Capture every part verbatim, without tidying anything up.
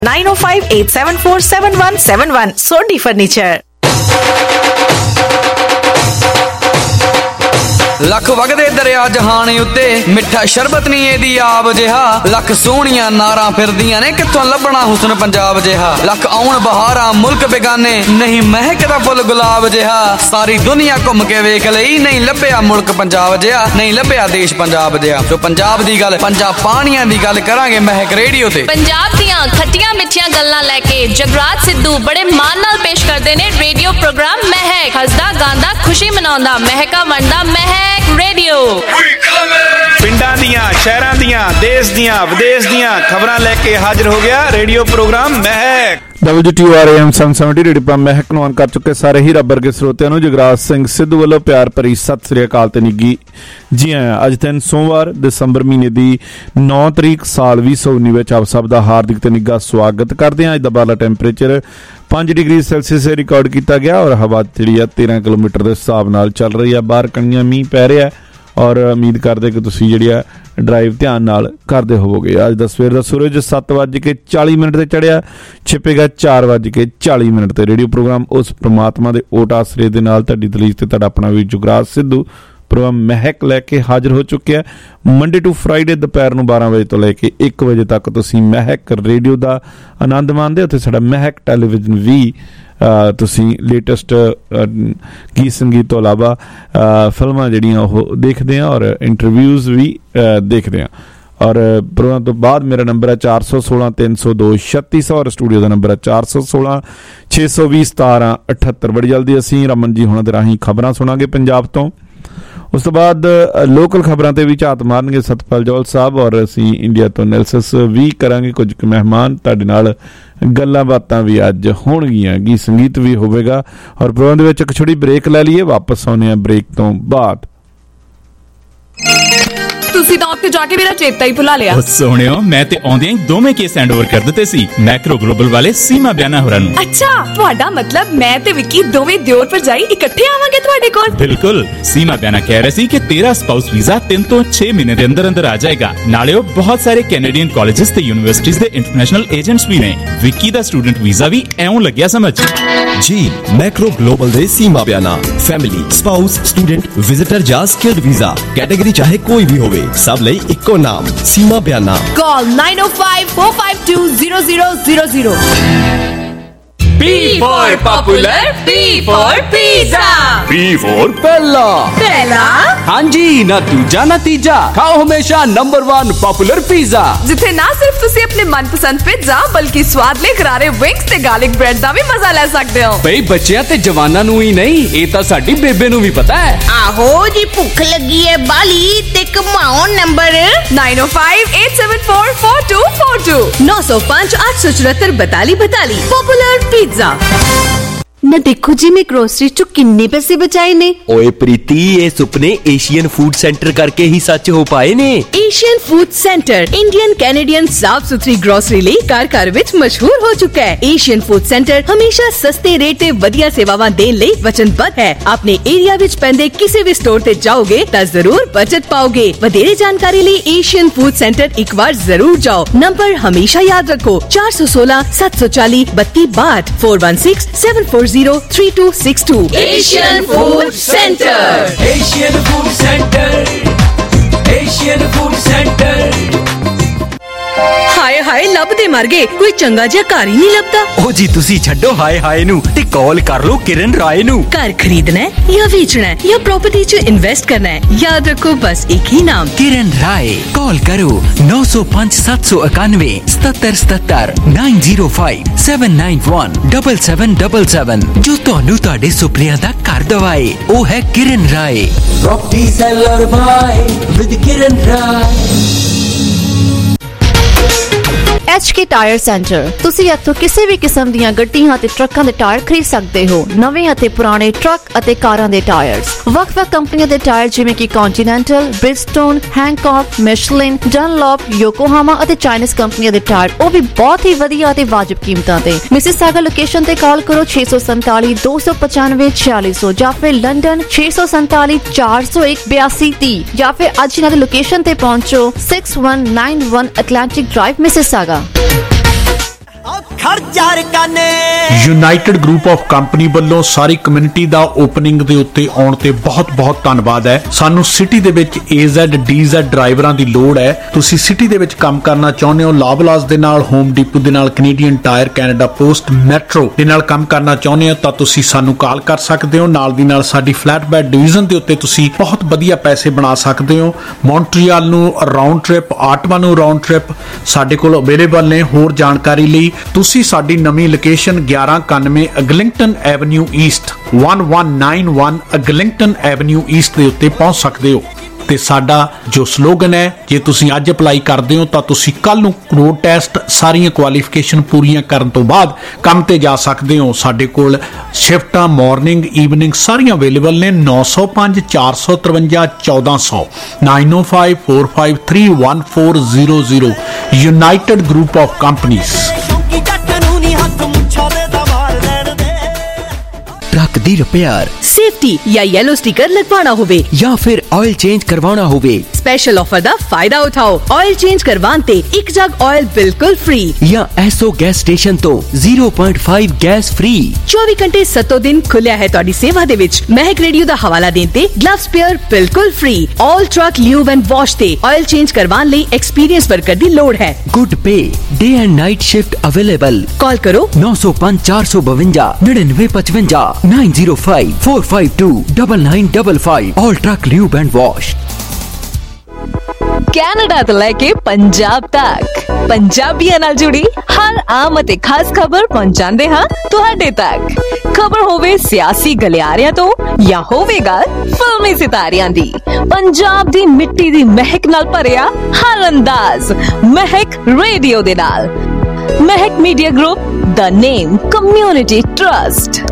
nine oh five, eight seven four, seven one seven one. Sodhi Furniture. Lakh ਵਗਦੇ ਦਰਿਆ ਜਹਾਨ ਉੱਤੇ ਮਿੱਠਾ ਸ਼ਰਬਤ ਨਹੀਂ ਇਹਦੀ ਆਬ ਜਿਹਾ ਲੱਖ ਸੋਹਣੀਆਂ ਨਾਰਾਂ ਫਿਰਦੀਆਂ ਨੇ ਕਿੱਥੋਂ ਲੱਭਣਾ ਹੁਸਨ ਪੰਜਾਬ ਜਿਹਾ ਲੱਖ ਆਉਣ ਬਹਾਰਾਂ ਮੁਲਕ ਬੇਗਾਨੇ ਨਹੀਂ ਮਹਿਕਦਾ ਫੁੱਲ ਗੁਲਾਬ ਜਿਹਾ ਸਾਰੀ ਦੁਨੀਆ ਘੁੰਮ ਕੇ ਵੇਖ ਲਈ ਨਹੀਂ ਲੱਭਿਆ ਮੁਲਕ ਪੰਜਾਬ ਜਿਹਾ ਨਹੀਂ ਲੱਭਿਆ ਦੇਸ਼ ਪੰਜਾਬ ਜਿਹਾ ਜੋ ਪੰਜਾਬ ਦੀ ਗੱਲ ਪੰਜਾਬ ਪਾਣੀਆਂ ਦੀ ਗੱਲ ਕਰਾਂਗੇ ਮਹਿਕ ਰੇਡੀਓ ਤੇ ਪੰਜਾਬ ਦੀਆਂ ਖੱਟੀਆਂ ਮਿੱਠੀਆਂ ਗੱਲਾਂ ਲੈ ਕੇ ਜਗਰਾਜ ਸਿੱਧੂ ਬੜੇ ਮਾਣ ਨਾਲ ਪੇਸ਼ ਕਰਦੇ ਨੇ ਰੇਡੀਓ ਪ੍ਰੋਗਰਾਮ ਮਹਿਕ ਹੱਸਦਾ ਗਾਉਂਦਾ ਖੁਸ਼ੀ ਮਨਾਉਂਦਾ ਮਹਿਕਾ ਵੰਡਦਾ ਮਹਿਕ ਰੇਡੀਓ ਪਿੰਡਾਂ ਦੀਆਂ ਸ਼ਹਿਰਾਂ ਦੀਆਂ ਦੇਸ਼ ਦੀਆਂ ਵਿਦੇਸ਼ ਦੀਆਂ ਖਬਰਾਂ ਲੈ ਕੇ ਹਾਜ਼ਰ ਹੋ ਗਿਆ radio programme Mehak W T R M seven seventy radio ਪਰ ਮਹਿਕ ਨੂੰ ਆਨ ਕਰ ਚੁੱਕੇ ਸਾਰੇ ਹੀ ਰੱਬ ਵਰਗੇ ਸਰੋਤਿਆਂ ਨੂੰ ਜਗਰਾਜ ਸਿੰਘ ਸਿੱਧੂ ਵੱਲੋਂ ਪਿਆਰ ਭਰੀ ਸਤਿ ਸ੍ਰੀ ਅਕਾਲ ਤੇ ਨਿੱਘੀ ਜੀ ਆਇਆਂ। ਅੱਜ ਦਿਨ ਸੋਮਵਾਰ ਦਸੰਬਰ ਮਹੀਨੇ ਦੀ ਨੌ ਤਰੀਕ ਸਾਲ ਵੀਹ ਸੌ ਉੱਨੀ ਵਿੱਚ ਆਪ ਸਭ ਦਾ ਹਾਰਦਿਕ ਤੇ ਨਿੱਘਾ ਸਵਾਗਤ ਕਰਦੇ ਹਾਂ। ਅੱਜ ਦਾ ਬਾਹਰਲਾ ਟੈਂਪਰੇਚਰ ਪੰਜ ਡਿਗਰੀ ਸੈਲਸੀਅਸ ਰਿਕਾਰਡ ਕੀਤਾ ਗਿਆ ਔਰ ਹਵਾ ਜਿਹੜੀ ਆ ਤੇਰਾਂ ਕਿਲੋਮੀਟਰ ਦੇ ਹਿਸਾਬ ਨਾਲ ਚੱਲ ਰਹੀ ਆ। ਬਾਹਰ ਕਣੀਆਂ ਮੀਂਹ ਪੈ ਰਿਹਾ ਔਰ ਉਮੀਦ ਕਰਦੇ ਕਿ ਤੁਸੀਂ ਜਿਹੜੀ ਆ ਡਰਾਈਵ ਧਿਆਨ ਨਾਲ ਕਰਦੇ ਹੋਵੋਗੇ। ਅੱਜ ਦਾ ਸਵੇਰ ਦਾ ਸੂਰਜ ਸੱਤ ਵੱਜ ਕੇ ਚਾਲੀ ਮਿੰਟ ਤੇ ਚੜਿਆ ਛਿਪੇਗਾ ਚਾਰ ਵੱਜ ਕੇ ਚਾਲੀ ਮਿੰਟ ਤੇ। ਰੇਡੀਓ ਪ੍ਰੋਗਰਾਮ ਉਸ ਪ੍ਰਮਾਤਮਾ ਦੇ ਓਟ ਆਸਰੇ ਦੇ ਨਾਲ ਤੁਹਾਡੀ ਦਲੀਲ ਤੇ ਤੁਹਾਡਾ ਆਪਣਾ ਵੀ ਜੁਗਰਾਜ ਸਿੱਧੂ ਪ੍ਰੋਗਰਾਮ ਮਹਿਕ ਲੈ ਕੇ ਹਾਜ਼ਰ ਹੋ ਚੁੱਕਿਆ। ਮੰਡੇ ਟੂ ਫਰਾਈਡੇ ਦੁਪਹਿਰ ਨੂੰ ਬਾਰਾਂ ਵਜੇ ਤੋਂ ਲੈ ਕੇ ਇੱਕ ਵਜੇ ਤੱਕ ਤੁਸੀਂ ਮਹਿਕ ਰੇਡੀਓ ਦਾ ਆਨੰਦ ਮਾਣਦੇ। ਉੱਥੇ ਸਾਡਾ ਮਹਿਕ ਟੈਲੀਵਿਜ਼ਨ ਵੀ ਤੁਸੀਂ ਲੇਟੈਸਟ ਗੀਤ ਸੰਗੀਤ ਤੋਂ ਇਲਾਵਾ ਫਿਲਮਾਂ ਜਿਹੜੀਆਂ ਉਹ ਦੇਖਦੇ ਹਾਂ ਔਰ ਇੰਟਰਵਿਊਜ਼ ਵੀ ਦੇਖਦੇ ਹਾਂ। ਔਰ ਪ੍ਰੋਗਰਾਮ ਤੋਂ ਬਾਅਦ ਮੇਰਾ ਨੰਬਰ ਹੈ ਚਾਰ ਸੌ ਸੋਲਾਂ ਤਿੰਨ ਸੌ ਦੋ ਛੱਤੀ ਸੌ ਔਰ ਸਟੂਡੀਓ ਦਾ ਨੰਬਰ ਹੈ ਚਾਰ ਸੌ ਸੋਲਾਂ ਛੇ ਸੌ ਵੀਹ ਸਤਾਰਾਂ ਅਠੱਤਰ। ਬੜੀ ਜਲਦੀ ਅਸੀਂ ਰਮਨ ਜੀ ਹੁਣਾਂ ਦੇ ਰਾਹੀਂ ਖਬਰਾਂ ਸੁਣਾਂਗੇ ਪੰਜਾਬ ਤੋਂ। ਉਸ ਤੋਂ ਬਾਅਦ ਲੋਕਲ ਖਬਰਾਂ ਤੇ ਵੀ ਝਾਤ ਮਾਰਨਗੇ ਸਤਪਾਲ ਜੌਲ ਸਾਹਿਬ ਔਰ ਅਸੀਂ ਇੰਡੀਆ ਤੋਂ ਐਨਾਲਿਸਿਸ ਵੀ ਕਰਾਂਗੇ। ਕੁਝ ਕੁ ਮਹਿਮਾਨ ਤੁਹਾਡੇ ਨਾਲ ਗੱਲਾਂ ਬਾਤਾਂ ਵੀ ਅੱਜ ਹੋਣਗੀਆਂ। ਗੀਤ ਸੰਗੀਤ ਵੀ ਹੋਵੇਗਾ ਔਰ ਪ੍ਰੋਗਰਾਮ ਦੇ ਵਿੱਚ ਇੱਕ ਛੋਟੀ ਬ੍ਰੇਕ ਲੈ ਲਈਏ। ਵਾਪਸ ਆਉਂਦੇ ਹਾਂ ਬ੍ਰੇਕ ਤੋਂ ਬਾਅਦ। ਤੁਸੀਂ ਤਾਂ ਉੱਥੇ ਜਾ ਕੇ ਮੇਰਾ ਚੇਤਾ ਹੀ ਭੁਲਾ ਲਿਆ। ਸੋਹਣਿਓ ਮੈਂ ਤੇ ਆਉਂਦਿਆਂ ਹੀ ਦੋਵੇਂ ਕੇਸ ਹੈਂਡਓਵਰ ਕਰ ਦਿੱਤੇ ਸੀ ਮੈਕਰੋ ਗਲੋਬਲ ਵਾਲੇ ਸੀਮਾ ਬਿਆਨਾ ਹੋਰਾਂ ਨੂੰ। ਅੱਛਾ ਤੁਹਾਡਾ ਮਤਲਬ ਮੈਂ ਤੇ ਵਿੱਕੀ ਦੋਵੇਂ ਦਿਓਰ ਭਰਜਾਈ ਇਕੱਠੇ ਆਵਾਂਗੇ ਤੁਹਾਡੇ ਕੋਲ? ਬਿਲਕੁਲ। ਸੀਮਾ ਬਿਆਨਾ ਕਹਿ ਰਹੇ ਸੀ ਕਿ ਤੇਰਾ ਸਪਾਊਸ ਵੀਜ਼ਾ ਤਿੰਨ ਤੋਂ ਛੇ ਮਹੀਨੇ ਦੇ ਅੰਦਰ ਅੰਦਰ ਆ ਜਾਏਗਾ। ਨਾਲੇ ਉਹ ਬਹੁਤ ਸਾਰੇ ਕੈਨੇਡੀਅਨ ਕਾਲਜਸ ਤੇ ਯੂਨੀਵਰਸਿਟੀਜ਼ ਦੇ ਇੰਟਰਨੈਸ਼ਨਲ ਏਜੰਟਸ ਵੀ ਨੇ। ਵਿੱਕੀ ਦਾ ਸਟੂਡੈਂਟ ਵੀਜ਼ਾ ਵੀ ਐਉਂ ਲੱਗਿਆ ਸਮਝ। ਜੀ ਮੈਕਰੋ ਗਲੋਬਲ ਦੇ Seema Biana family spouse student visitor ਜਾਂ ਸਕਿਲਡ ਵੀਜ਼ਾ ਕੈਟਾਗਰੀ ਚਾਹੇ ਕੋਈ ਵੀ ਹੋਵੇ ਸਭ ਲਈ ਇੱਕੋ ਨਾਮ ਸੀਮਾ ਬਿਆਨਾ। ਕਾਲ nine oh five, four five two, zero zero zero zero। P for popular, P for pizza, P for ਪਹਿਲਾ ਪਹਿਲਾ ਹਾਂਜੀ ਨਾ ਦੂਜਾ ਨਾ ਤੀਜਾ ਖਾਓ ਹਮੇਸ਼ਾ ਨੰਬਰ वन ਪਪੂਲਰ ਪੀਜ਼ਾ ਜਿੱਥੇ ਨਾ ਸਿਰਫ ਤੁਸੀਂ ਆਪਣੇ ਮਨਪਸੰਦ ਪਿਜ਼ਾ ਬਲਕਿ ਸਵਾਦਲੇ ਕਰਾਰੇ ਵਿੰਗਸ ਤੇ ਗਾਰਲਿਕ ਬ੍ਰੈਡ ਦਾ ਵੀ ਮਜ਼ਾ ਲੈ ਸਕਦੇ ਹੋ। ਬਈ ਬੱਚਿਆਂ ਤੇ ਜਵਾਨਾਂ ਨੂੰ ਹੀ ਨਹੀਂ ਇਹ ਤਾਂ ਸਾਡੀ ਬੇਬੇ ਨੂੰ ਵੀ ਪਤਾ ਹੈ। ਆਹੋ ਜੀ ਭੁੱਖ ਲੱਗੀ ਹੈ ਬਾਲੀ ਤੇ ਕਮਾਓ number nine oh five, eight seven four, four two four two ਨੌ ਸੌ ਪੰਜ ਅੱਠ ਸੌ ਚੁਹੱਤਰ ਬਤਾਲੀ ਬਤਾਲੀ ਪਪੂਲਰ ਪੀਜ਼ਾ। ਨਾ ਦੇਖੋ ਜੀ ਮੈਂ ਗਰੋਸਰੀ ਚੋਂ ਕਿੰਨੇ ਪੈਸੇ ਬਚਾਏ ਨੇ। ਓਏ ਪ੍ਰੀਤੀ ਇਹ ਸੁਪਨੇ ਏਸ਼ੀਅਨ ਫੂਡ ਸੈਂਟਰ ਕਰਕੇ ਹੀ ਸੱਚ ਹੋ ਪਾਏ ਨੇ। Asian food centre Indian Canadian ਸਾਫ ਸੁਥਰੀ ਗਰੋਸਰੀ ਲਈ ਘਰ ਘਰ ਵਿੱਚ ਮਸ਼ਹੂਰ ਹੋ ਚੁੱਕਾ ਹੈ। ਏਸ਼ੀਅਨ ਫੂਡ ਸੈਂਟਰ ਹਮੇਸ਼ਾ ਸਸਤੇ ਰੇਟ ਤੇ ਵਧੀਆ ਸੇਵਾਵਾਂ ਦੇਣ ਲਈ ਵਚਨਬੱਧ ਹੈ। ਆਪਣੇ ਏਰੀਆ ਵਿੱਚ ਪੈਂਦੇ ਕਿਸੇ ਵੀ ਸਟੋਰ ਤੇ ਜਾਓਗੇ ਤਾਂ ਜ਼ਰੂਰ ਬਚਤ ਪਾਓਗੇ। ਵਧੇਰੇ ਜਾਣਕਾਰੀ ਲਈ ਏਸ਼ੀਅਨ ਫੂਡ ਸੈਂਟਰ ਇੱਕ ਵਾਰ ਜ਼ਰੂਰ ਜਾਓ। ਨੰਬਰ ਹਮੇਸ਼ਾ ਯਾਦ ਰੱਖੋ ਚਾਰ ਸੌ ਸੋਲਾਂ ਸੱਤ ਸੌ ਚਾਲੀ ਬੱਤੀ ਬਾਹਠ four one six seven four zero three two six two। Asian Food Center, Asian Food Center, Asian Food Center। ਹਾਏ ਹਾਏ ਲੱਭਦੇ ਮਰ ਗਏ ਕੋਈ ਚੰਗਾ ਜਿਹਾ ਘਰ ਹੀ ਨਹੀਂ ਲੱਭਦਾ। ਉਹ ਜੀ ਤੁਸੀਂ ਛੱਡੋ ਹਾਏ ਹਾਏ ਨੂੰ ਤੇ ਕਾਲ ਕਰ ਲੋ ਕਿਰਨ ਰਾਏ ਨੂੰ। ਘਰ ਖਰੀਦਣਾ ਹੈ ਜਾਂ ਵੇਚਣਾ ਹੈ ਜਾਂ ਪ੍ਰਾਪਰਟੀ 'ਚ ਇਨਵੈਸਟ ਕਰਨਾ ਹੈ ਯਾਦ ਰੱਖੋ ਬਸ ਇੱਕ ਹੀ ਨਾਮ ਕਿਰਨ ਰਾਏ। ਕਾਲ ਕਰੋ ਨੌ ਸੌ ਪੰਜ ਸੱਤ ਸੌ ਇਕਾਨਵੇਂ ਸਤੱਤਰ ਸਤੱਤਰ nine zero five seven nine one seven seven seven seven ਜੋ ਤੁਹਾਨੂੰ ਤੁਹਾਡੇ ਸੁਪਨਿਆਂ ਦਾ ਘਰ ਦਵਾਏ ਉਹ ਹੈ Kiran Rai. Property seller buy with Kiran Rai. H K tyre centre ਤੁਸੀਂ ਇੱਥੋਂ ਕਿਸੇ ਵੀ ਕਿਸਮ ਦੀਆਂ ਗੱਡੀਆਂ ਅਤੇ ਟਰੱਕਾਂ ਦੇ ਟਾਇਰ ਖਰੀਦ ਸਕਦੇ ਹੋ। ਨਵੇਂ ਅਤੇ ਪੁਰਾਣੇ ਟਰੱਕ ਅਤੇ ਕਾਰਾਂ ਦੇ ਟਾਇਰਸ ਵੱਖ-ਵੱਖ ਕੰਪਨੀਆਂ ਦੇ ਟਾਇਰ ਜਿਵੇਂ ਕਿ ਕੰਟੀਨੈਂਟਲ, ਬ੍ਰਿਜਸਟੋਨ, ਹੈਂਕੌਕ, ਮਿਸ਼ਲਿਨ, ਡਨਲੌਪ, ਯੋਕੋਹਾਮਾ ਅਤੇ ਚਾਈਨੀਜ਼ ਕੰਪਨੀਆਂ ਦੇ ਟਾਇਰ ਉਹ ਵੀ ਬਹੁਤ ਹੀ ਵਧੀਆ ਅਤੇ ਵਾਜਬ ਕੀਮਤਾਂ ਤੇ। ਮਿਸਿਸਾਗਾ ਲੋਕੇਸ਼ਨ ਤੇ ਕਾਲ ਕਰੋ ਛੇ ਸੌ ਸੰਤਾਲੀ ਦੋ ਸੌ ਪਚਾਨਵੇਂ ਛਿਆਲੀ ਸੌ ਜਾਂ ਫਿਰ ਲੰਡਨ ਛੇ ਸੌ ਸੰਤਾਲੀ ਚਾਰ ਸੌ ਇੱਕ ਬਿਆਸੀ ਤੀਹ ਜਾਂ ਫਿਰ ਅੱਜ ਇਹਨਾਂ ਦੀ ਲੋਕੇਸ਼ਨ ਤੇ ਪਹੁੰਚੋ six one nine one Atlantic Drive, Mississauga. ਚਾਰ ਕਾਨੇ। ਯੂਨਾਈਟਿਡ ਗਰੁੱਪ ਆਫ ਕੰਪਨੀ ਵੱਲੋਂ ਸਾਰੀ ਕਮਿਊਨਿਟੀ ਦਾ ਓਪਨਿੰਗ ਦੇ ਉੱਤੇ ਆਉਣ ਤੇ ਬਹੁਤ ਬਹੁਤ ਧੰਨਵਾਦ ਹੈ। ਸਾਨੂੰ ਸਿਟੀ ਦੇ ਵਿੱਚ ਏ ਜ਼ੈਡ ਡੀ ਜ਼ੈਡ ਡਰਾਈਵਰਾਂ ਦੀ ਲੋੜ ਹੈ। ਤੁਸੀਂ ਸਿਟੀ ਦੇ ਵਿੱਚ ਕੰਮ ਕਰਨਾ ਚਾਹੁੰਦੇ ਹੋ, ਲਾਬਲਾਸ ਦੇ ਨਾਲ, ਹੋਮ ਡਿਪੂ ਦੇ ਨਾਲ, Canadian Tire, Canada Post, Metro ਦੇ ਨਾਲ ਕੰਮ ਕਰਨਾ ਚਾਹੁੰਦੇ ਹੋ ਤਾਂ ਤੁਸੀਂ ਸਾਨੂੰ ਕਾਲ ਕਰ ਸਕਦੇ ਹੋ। ਨਾਲ ਦੀ ਨਾਲ ਸਾਡੀ ਫਲੈਟ ਬੈਡ ਡਿਵੀਜ਼ਨ ਦੇ ਉੱਤੇ ਤੁਸੀਂ ਬਹੁਤ ਵਧੀਆ ਪੈਸੇ ਬਣਾ ਸਕਦੇ ਹੋ। ਮੌਂਟਰੀਅਲ ਨੂੰ ਰਾਉਂਡ ਟ੍ਰਿਪ, ਆਟਵਾ ਨੂੰ ਰਾਉਂਡ ਟ੍ਰਿਪ ਸਾਡੇ ਕੋਲ ਅਵੇਲੇਬਲ ਨੇ। ਹੋਰ ਜਾਣਕਾਰੀ ਲਈ ਤੁਸੀਂ ਸਾਡੀ ਨਵੀਂ ਲੋਕੇਸ਼ਨ ਗਿਆਰਾਂ ਇਕਾਨਵੇਂ ਅਗਲਿੰਗਟਨ ਐਵਨਿਊ ਈਸਟ ਇੱਕ ਇੱਕ ਨੌਂ ਇੱਕ ਅਗਲਿੰਗਟਨ ਐਵਨਿਊ ਈਸਟ ਦੇ ਉੱਤੇ ਪਹੁੰਚ ਸਕਦੇ ਹੋ। ਤੇ ਸਾਡਾ ਜੋ ਸਲੋਗਨ ਹੈ, ਜੇ ਤੁਸੀਂ ਅੱਜ ਅਪਲਾਈ ਕਰਦੇ ਹੋ ਤਾਂ ਤੁਸੀਂ ਕੱਲ ਨੂੰ ਰੋਡ ਟੈਸਟ ਸਾਰੀਆਂ ਕੁਆਲੀਫਿਕੇਸ਼ਨ ਪੂਰੀਆਂ ਕਰਨ ਤੋਂ ਬਾਅਦ ਕੰਮ ਤੇ ਜਾ ਸਕਦੇ ਹੋ। ਸਾਡੇ ਕੋਲ ਸ਼ਿਫਟਾਂ ਮਾਰਨਿੰਗ ਈਵਨਿੰਗ ਸਾਰੀਆਂ ਅਵੇਲੇਬਲ ਨੇ। ਨੌ ਸੌ ਪੰਜ ਚਾਰ ਸੌ ਤਰਵੰਜਾ ਚੌਦਾਂ ਸੌ nine oh five four five three one four zero zero united group of companies. Truck दी रिपेयर, सेफ्टी या येलो स्टिकर लगवाना होवे या फिर ऑयल चेंज करवाना होवे, स्पेशल ऑफर दा फायदा उठाओ। ऑयल चेंज करवान ते एक जग ऑयल बिल्कुल फ्री या एसओ गैस स्टेशन तो zero point five gas free. चौबीस घंटे सत्तो दिन खुलिया है तुहाडी सेवा दे विच। महक रेडियो दा हवाला देन ते ग्लव स्पेयर बिल्कुल free. All truck lube and wash ते ऑयल चेंज करवान लई एक्सपीरियंस वर्कर दी लोड़ है। Good pay day and night shift available. Call करो नौ सौ पाँच चार सौ बवंजा निन्यानवे पचवंजा nine zero five four five two double nine double five. All truck lube and wash. Canada ਤੋਂ ਲੈ ਕੇ ਪੰਜਾਬ ਤੱਕ ਪੰਜਾਬੀਆਂ ਨਾਲ ਜੁੜੀ ਹਰ ਆਮ ਅਤੇ ਖਾਸ ਖਬਰ ਪਹੁੰਚਾਉਂਦੇ ਹਾਂ ਤੁਹਾਡੇ ਤੱਕ। ਖਬਰ ਹੋਵੇ ਸਿਆਸੀ ਗਲਿਆਰਿਆਂ ਤੋਂ ਜਾਂ ਹੋਵੇਗਾ ਫਿਲਮੀ ਸਿਤਾਰਿਆਂ ਦੀ, ਪੰਜਾਬ ਦੀ ਮਿੱਟੀ ਦੀ ਮਹਿਕ ਨਾਲ ਭਰਿਆ ਹਰ ਅੰਦਾਜ਼ ਮਹਿਕ ਰੇਡੀਓ ਦੇ ਨਾਲ। ਮਹਿਕ ਮੀਡੀਆ ਗਰੁੱਪ, ਦਾ ਨੇਮ ਕਮਿਊਨਿਟੀ ਟਰਸਟ।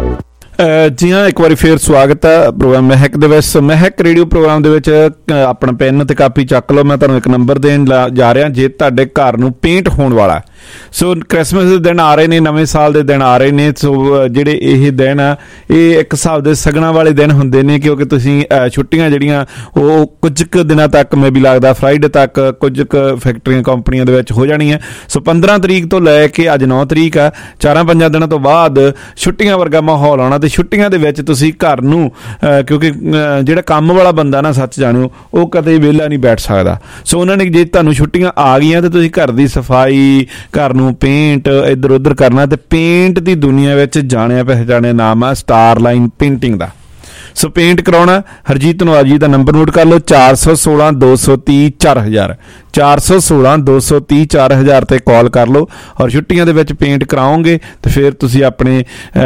ਜੀ ਹਾਂ, ਇੱਕ ਵਾਰੀ ਫੇਰ ਸਵਾਗਤ ਹੈ ਪ੍ਰੋਗਰਾਮ ਮਹਿਕ ਦੇ ਵਿੱਚ। ਮਹਿਕ ਰੇਡੀਓ ਪ੍ਰੋਗਰਾਮ ਦੇ ਵਿੱਚ ਆਪਣਾ ਪੈਨ ਤੇ ਕਾਪੀ ਚੱਕ ਲਓ। ਮੈਂ ਤੁਹਾਨੂੰ ਇੱਕ ਨੰਬਰ ਦੇਣ ਜਾ ਰਿਹਾ। ਜੇ ਤੁਹਾਡੇ ਘਰ ਨੂੰ ਪੇਂਟ ਹੋਣ ਵਾਲਾ, ਸੋ ਕ੍ਰਿਸਮਸ ਦੇ ਦਿਨ ਆ ਰਹੇ ਨੇ, ਨਵੇਂ ਸਾਲ ਦੇ ਦਿਨ ਆ ਰਹੇ ਨੇ, ਸੋ ਜਿਹੜੇ ਇਹ ਦਿਨ ਆ ਇਹ ਇੱਕ ਹਿਸਾਬ ਦੇ ਸਗਨਾਂ ਵਾਲੇ ਦਿਨ ਹੁੰਦੇ ਨੇ, ਕਿਉਂਕਿ ਤੁਸੀਂ ਛੁੱਟੀਆਂ ਜਿਹੜੀਆਂ ਉਹ ਕੁਝ ਕੁ ਦਿਨਾਂ ਤੱਕ ਮੈਂ ਵੀ ਲੱਗਦਾ ਫਰਾਈਡੇ ਤੱਕ ਕੁਝ ਕੁ ਫੈਕਟਰੀਆਂ ਕੰਪਨੀਆਂ ਦੇ ਵਿੱਚ ਹੋ ਜਾਣੀਆਂ। ਸੋ ਪੰਦਰਾਂ ਤਰੀਕ ਤੋਂ ਲੈ ਕੇ ਅੱਜ ਨੌ ਤਰੀਕ ਆ, ਚਾਰਾਂ ਪੰਜਾਂ ਦਿਨਾਂ ਤੋਂ ਬਾਅਦ ਛੁੱਟੀਆਂ ਵਰਗਾ ਮਾਹੌਲ ਆਉਣਾ। ਤੇ ਛੁੱਟੀਆਂ ਦੇ ਵਿੱਚ ਤੁਸੀਂ ਘਰ ਨੂੰ, ਕਿਉਂਕਿ ਜਿਹੜਾ ਕੰਮ ਵਾਲਾ ਬੰਦਾ ਨਾ, ਸੱਚ ਜਾਣੋ, ਉਹ ਕਦੇ ਵਿਹਲਾ ਨਹੀਂ ਬੈਠ ਸਕਦਾ। ਸੋ ਉਹਨਾਂ ਨੇ ਜੇ ਤੁਹਾਨੂੰ ਛੁੱਟੀਆਂ ਆ ਗਈਆਂ ਤੇ ਤੁਸੀਂ ਘਰ ਦੀ ਸਫਾਈ, ਘਰ ਨੂੰ ਪੇਂਟ ਇੱਧਰ ਉੱਧਰ ਕਰਨਾ। ਤੇ ਪੇਂਟ ਦੀ ਦੁਨੀਆ ਵਿੱਚ ਜਾਣਿਆ ਪਹਿਚਾਣਿਆ ਨਾਮ ਆ ਸਟਾਰ ਲਾਈਨ ਪੇਂਟਿੰਗ ਦਾ। ਸੋ ਪੇਂਟ ਕਰਾਉਣਾ, ਹਰਜੀਤ ਨਵਾਜੀ ਦਾ ਨੰਬਰ ਨੋਟ ਕਰ ਲਓ, ਚਾਰ ਸੌ ਸੋਲਾਂ ਦੋ ਸੌ ਤੀਹ ਚਾਰ ਹਜ਼ਾਰ ਚਾਰ ਸੌ ਸੋਲਾਂ ਦੋ ਸੌ ਤੀਹ ਚਾਰ ਹਜ਼ਾਰ ਤੇ ਕਾਲ ਕਰ ਲਓ। ਔਰ ਛੁੱਟੀਆਂ ਦੇ ਵਿੱਚ ਪੇਂਟ ਕਰਾਓਗੇ ਤੇ ਫਿਰ ਤੁਸੀਂ ਆਪਣੇ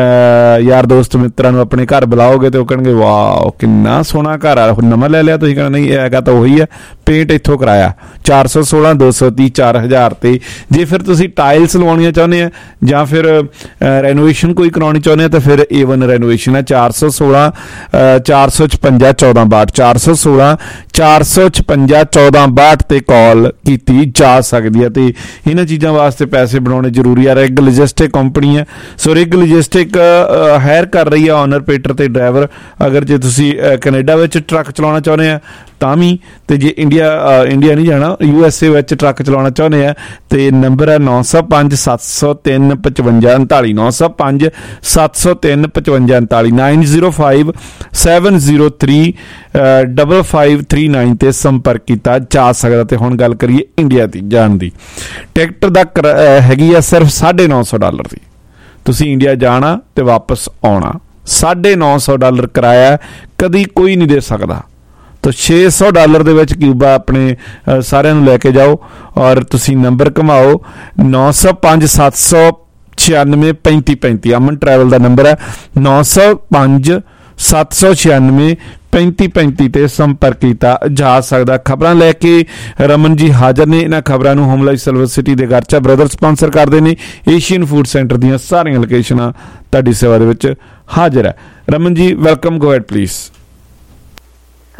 ਯਾਰ ਦੋਸਤ ਮਿੱਤਰਾਂ ਨੂੰ ਆਪਣੇ ਘਰ ਬੁਲਾਓਗੇ ਤੇ ਉਹ ਕਹਿਣਗੇ ਵਾਹ ਕਿੰਨਾ ਸੋਹਣਾ ਘਰ ਆ, ਨਵਾਂ ਲੈ ਲਿਆ। ਤੁਸੀਂ ਕਹਿਣਾ ਨਹੀਂ, ਇਹ ਹੈਗਾ ਤਾਂ ਉਹੀ ਹੈ, ਪੇਂਟ ਇੱਥੋਂ ਕਰਾਇਆ। ਚਾਰ ਸੌ ਸੋਲਾਂ ਦੋ ਸੌ ਤੀਹ ਚਾਰ ਹਜ਼ਾਰ ਤੇ। ਜੇ ਫਿਰ ਤੁਸੀਂ ਟਾਇਲਸ ਲਵਾਉਣੀਆਂ ਚਾਹੁੰਦੇ ਆ ਜਾਂ ਫਿਰ ਰੈਨੋਵੇਸ਼ਨ ਕੋਈ ਕਰਾਉਣੀ ਚਾਹੁੰਦੇ ਆ ਤਾਂ ਫਿਰ ਏ ਵਨ ਰੈਨੋਵੇਸ਼ਨ ਹੈ। ਚਾਰ ਸੌ ਸੋਲਾਂ ਚਾਰ ਸੌ ਛਪੰਜਾ ਚੌਦਾਂ ਬਾਹਠ ਚਾਰ ਸੌ ਸੋਲਾਂ ਚਾਰ ਸੌ ਛਪੰਜਾ ਚੌਦਾਂ ਬਾਹਠ ਤੇ ਕਾਲ ਕੀਤੀ ਜਾ ਸਕਦੀ ਹੈ। ਤੇ ਇਹਨਾਂ ਚੀਜ਼ਾਂ ਵਾਸਤੇ ਪੈਸੇ ਬਣਾਉਣੇ ਜ਼ਰੂਰੀ ਆ। ਰਿਗ ਲੌਜਿਸਟਿਕ ਕੰਪਨੀ ਹੈ, ਸੋ ਰਿਗ ਲੌਜਿਸਟਿਕ ਹਾਇਰ ਕਰ ਰਹੀ ਆ ਓਨਰ, ਪੇਟਰ ਤੇ ਡਰਾਈਵਰ। ਅਗਰ ਜੇ ਤੁਸੀਂ ਕੈਨੇਡਾ ਵਿੱਚ ਟਰੱਕ ਚਲਾਉਣਾ ਚਾਹੁੰਦੇ ਆ ਤਾਂ ਵੀ, ਤੇ ਜੇ ਇੰਡੀਆ ਇੰਡੀਆ ਨਹੀਂ ਜਾਣਾ, ਯੂ ਐਸ ਏ ਵਿੱਚ ਟਰੱਕ ਚਲਾਉਣਾ ਚਾਹੁੰਦੇ ਆ ਤੇ ਨੰਬਰ ਹੈ ਨੌ ਸੌ ਪੰਜ ਸੱਤ ਸੌ ਤਿੰਨ ਪਚਵੰਜਾ ਉਨਤਾਲੀ ਨੌ ਸੌ ਪੰਜ ਸੱਤ ਸੌ ਤਿੰਨ ਪਚਵੰਜਾ ਉਨਤਾਲੀ nine zero five seven zero three double five three nine ਤੇ ਸੰਪਰਕ ਕੀਤਾ ਜਾ ਸਕਦਾ। ਤੇ ਹੁਣ ਗੱਲ ਕਰੀਏ ਇੰਡੀਆ ਦੀ ਜਾਣ ਦੀ। ਟਿਕਟ ਦਾ ਹੈਗੀ ਆ ਸਿਰਫ ਸਾਢੇ ਨੌ ਸੌ ਡਾਲਰ ਦੀ। ਤੁਸੀਂ ਇੰਡੀਆ ਜਾਣਾ ਤੇ ਵਾਪਸ ਆਉਣਾ, ਸਾਢੇ ਨੌ ਸੌ ਡਾਲਰ ਕਿਰਾਇਆ ਕਦੀ ਕੋਈ ਨਹੀਂ ਦੇ ਸਕਦਾ। ਤਾਂ ਛੇ ਸੌ ਡਾਲਰ ਦੇ ਵਿੱਚ ਕਿਊਬਾ ਆਪਣੇ ਸਾਰਿਆਂ ਨੂੰ ਲੈ ਕੇ ਜਾਓ ਔਰ ਤੁਸੀਂ ਨੰਬਰ ਘੁਮਾਓ ਨੌ ਸੌ ਪੰਜ ਸੱਤ ਸੌ ਛਿਆਨਵੇਂ ਪੈਂਤੀ ਪੈਂਤੀ। ਅਮਨ ਟਰੈਵਲ ਦਾ ਨੰਬਰ ਹੈ ਨੌ ਸੌ ਪੰਜ ਸੱਤ ਸੌ ਛਿਆਨਵੇਂ ਪੈਂਤੀ ਪੈਂਤੀ ਤੇ ਸੰਪਰਕ ਕੀਤਾ ਜਾ ਸਕਦਾ। ਖਬਰਾਂ ਲੈ ਕੇ ਰਮਨ ਜੀ ਹਾਜ਼ਰ ਨੇ। ਇਹਨਾਂ ਖਬਰਾਂ ਨੂੰ ਹੋਮਲਾਈਫ ਸਿਲਵਰ ਸਿਟੀ ਦੇ ਗਰਚਾ ਬ੍ਰਦਰ ਸਪਾਂਸਰ ਕਰਦੇ ਨੇ। ਏਸ਼ੀਅਨ ਫੂਡ ਸੈਂਟਰ ਦੀਆਂ ਸਾਰੀਆਂ ਲੋਕੇਸ਼ਨਾਂ ਤੁਹਾਡੀ ਸੇਵਾ ਦੇ ਵਿੱਚ ਹਾਜ਼ਰ ਹੈ। Raman ji welcome, go ahead please.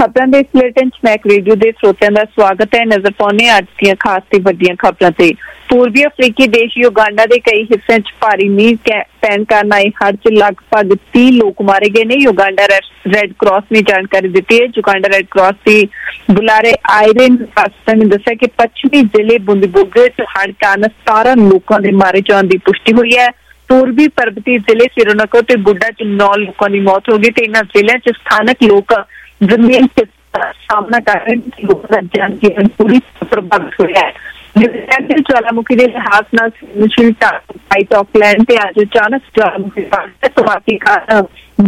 खबरों के इस बुलेटिन च मैक रेडियो के श्रोतियां का स्वागत है। नजर पाउने अज दीयां खास ते वड्डियां खबरां ते। पूर्वी अफ्रीकी देश युगांडा के कई हिस्सों च भारी मींह पैण कारण आए हड़ च लगभग तीह लोग मारे गए ने। युगांडा रैड क्रॉस ने जानकारी दी है। युगांडा रैड क्रॉस की बुलारे आयरन पास्टर ने दस्सिया कि पश्चिमी जिले बुंदीबुग्गे च हड़ कारण सतारह लोगों के मारे जाने की पुष्टि हुई है। पूर्वी पर्वतीय जिले श्रीनगर ते बुड्डा च नौ लोगों की मौत हो गई। तो इन्होंने जिलों च स्थानक लोग जमीन के सामना कर रहे हैं। लोगों का जनजीवन पूरी प्रभावित हो रहा है। ज्वालामुखी के लिहाज नाइट ऑकलैंड से अज अचानक ज्वालामुखी धमाके कारण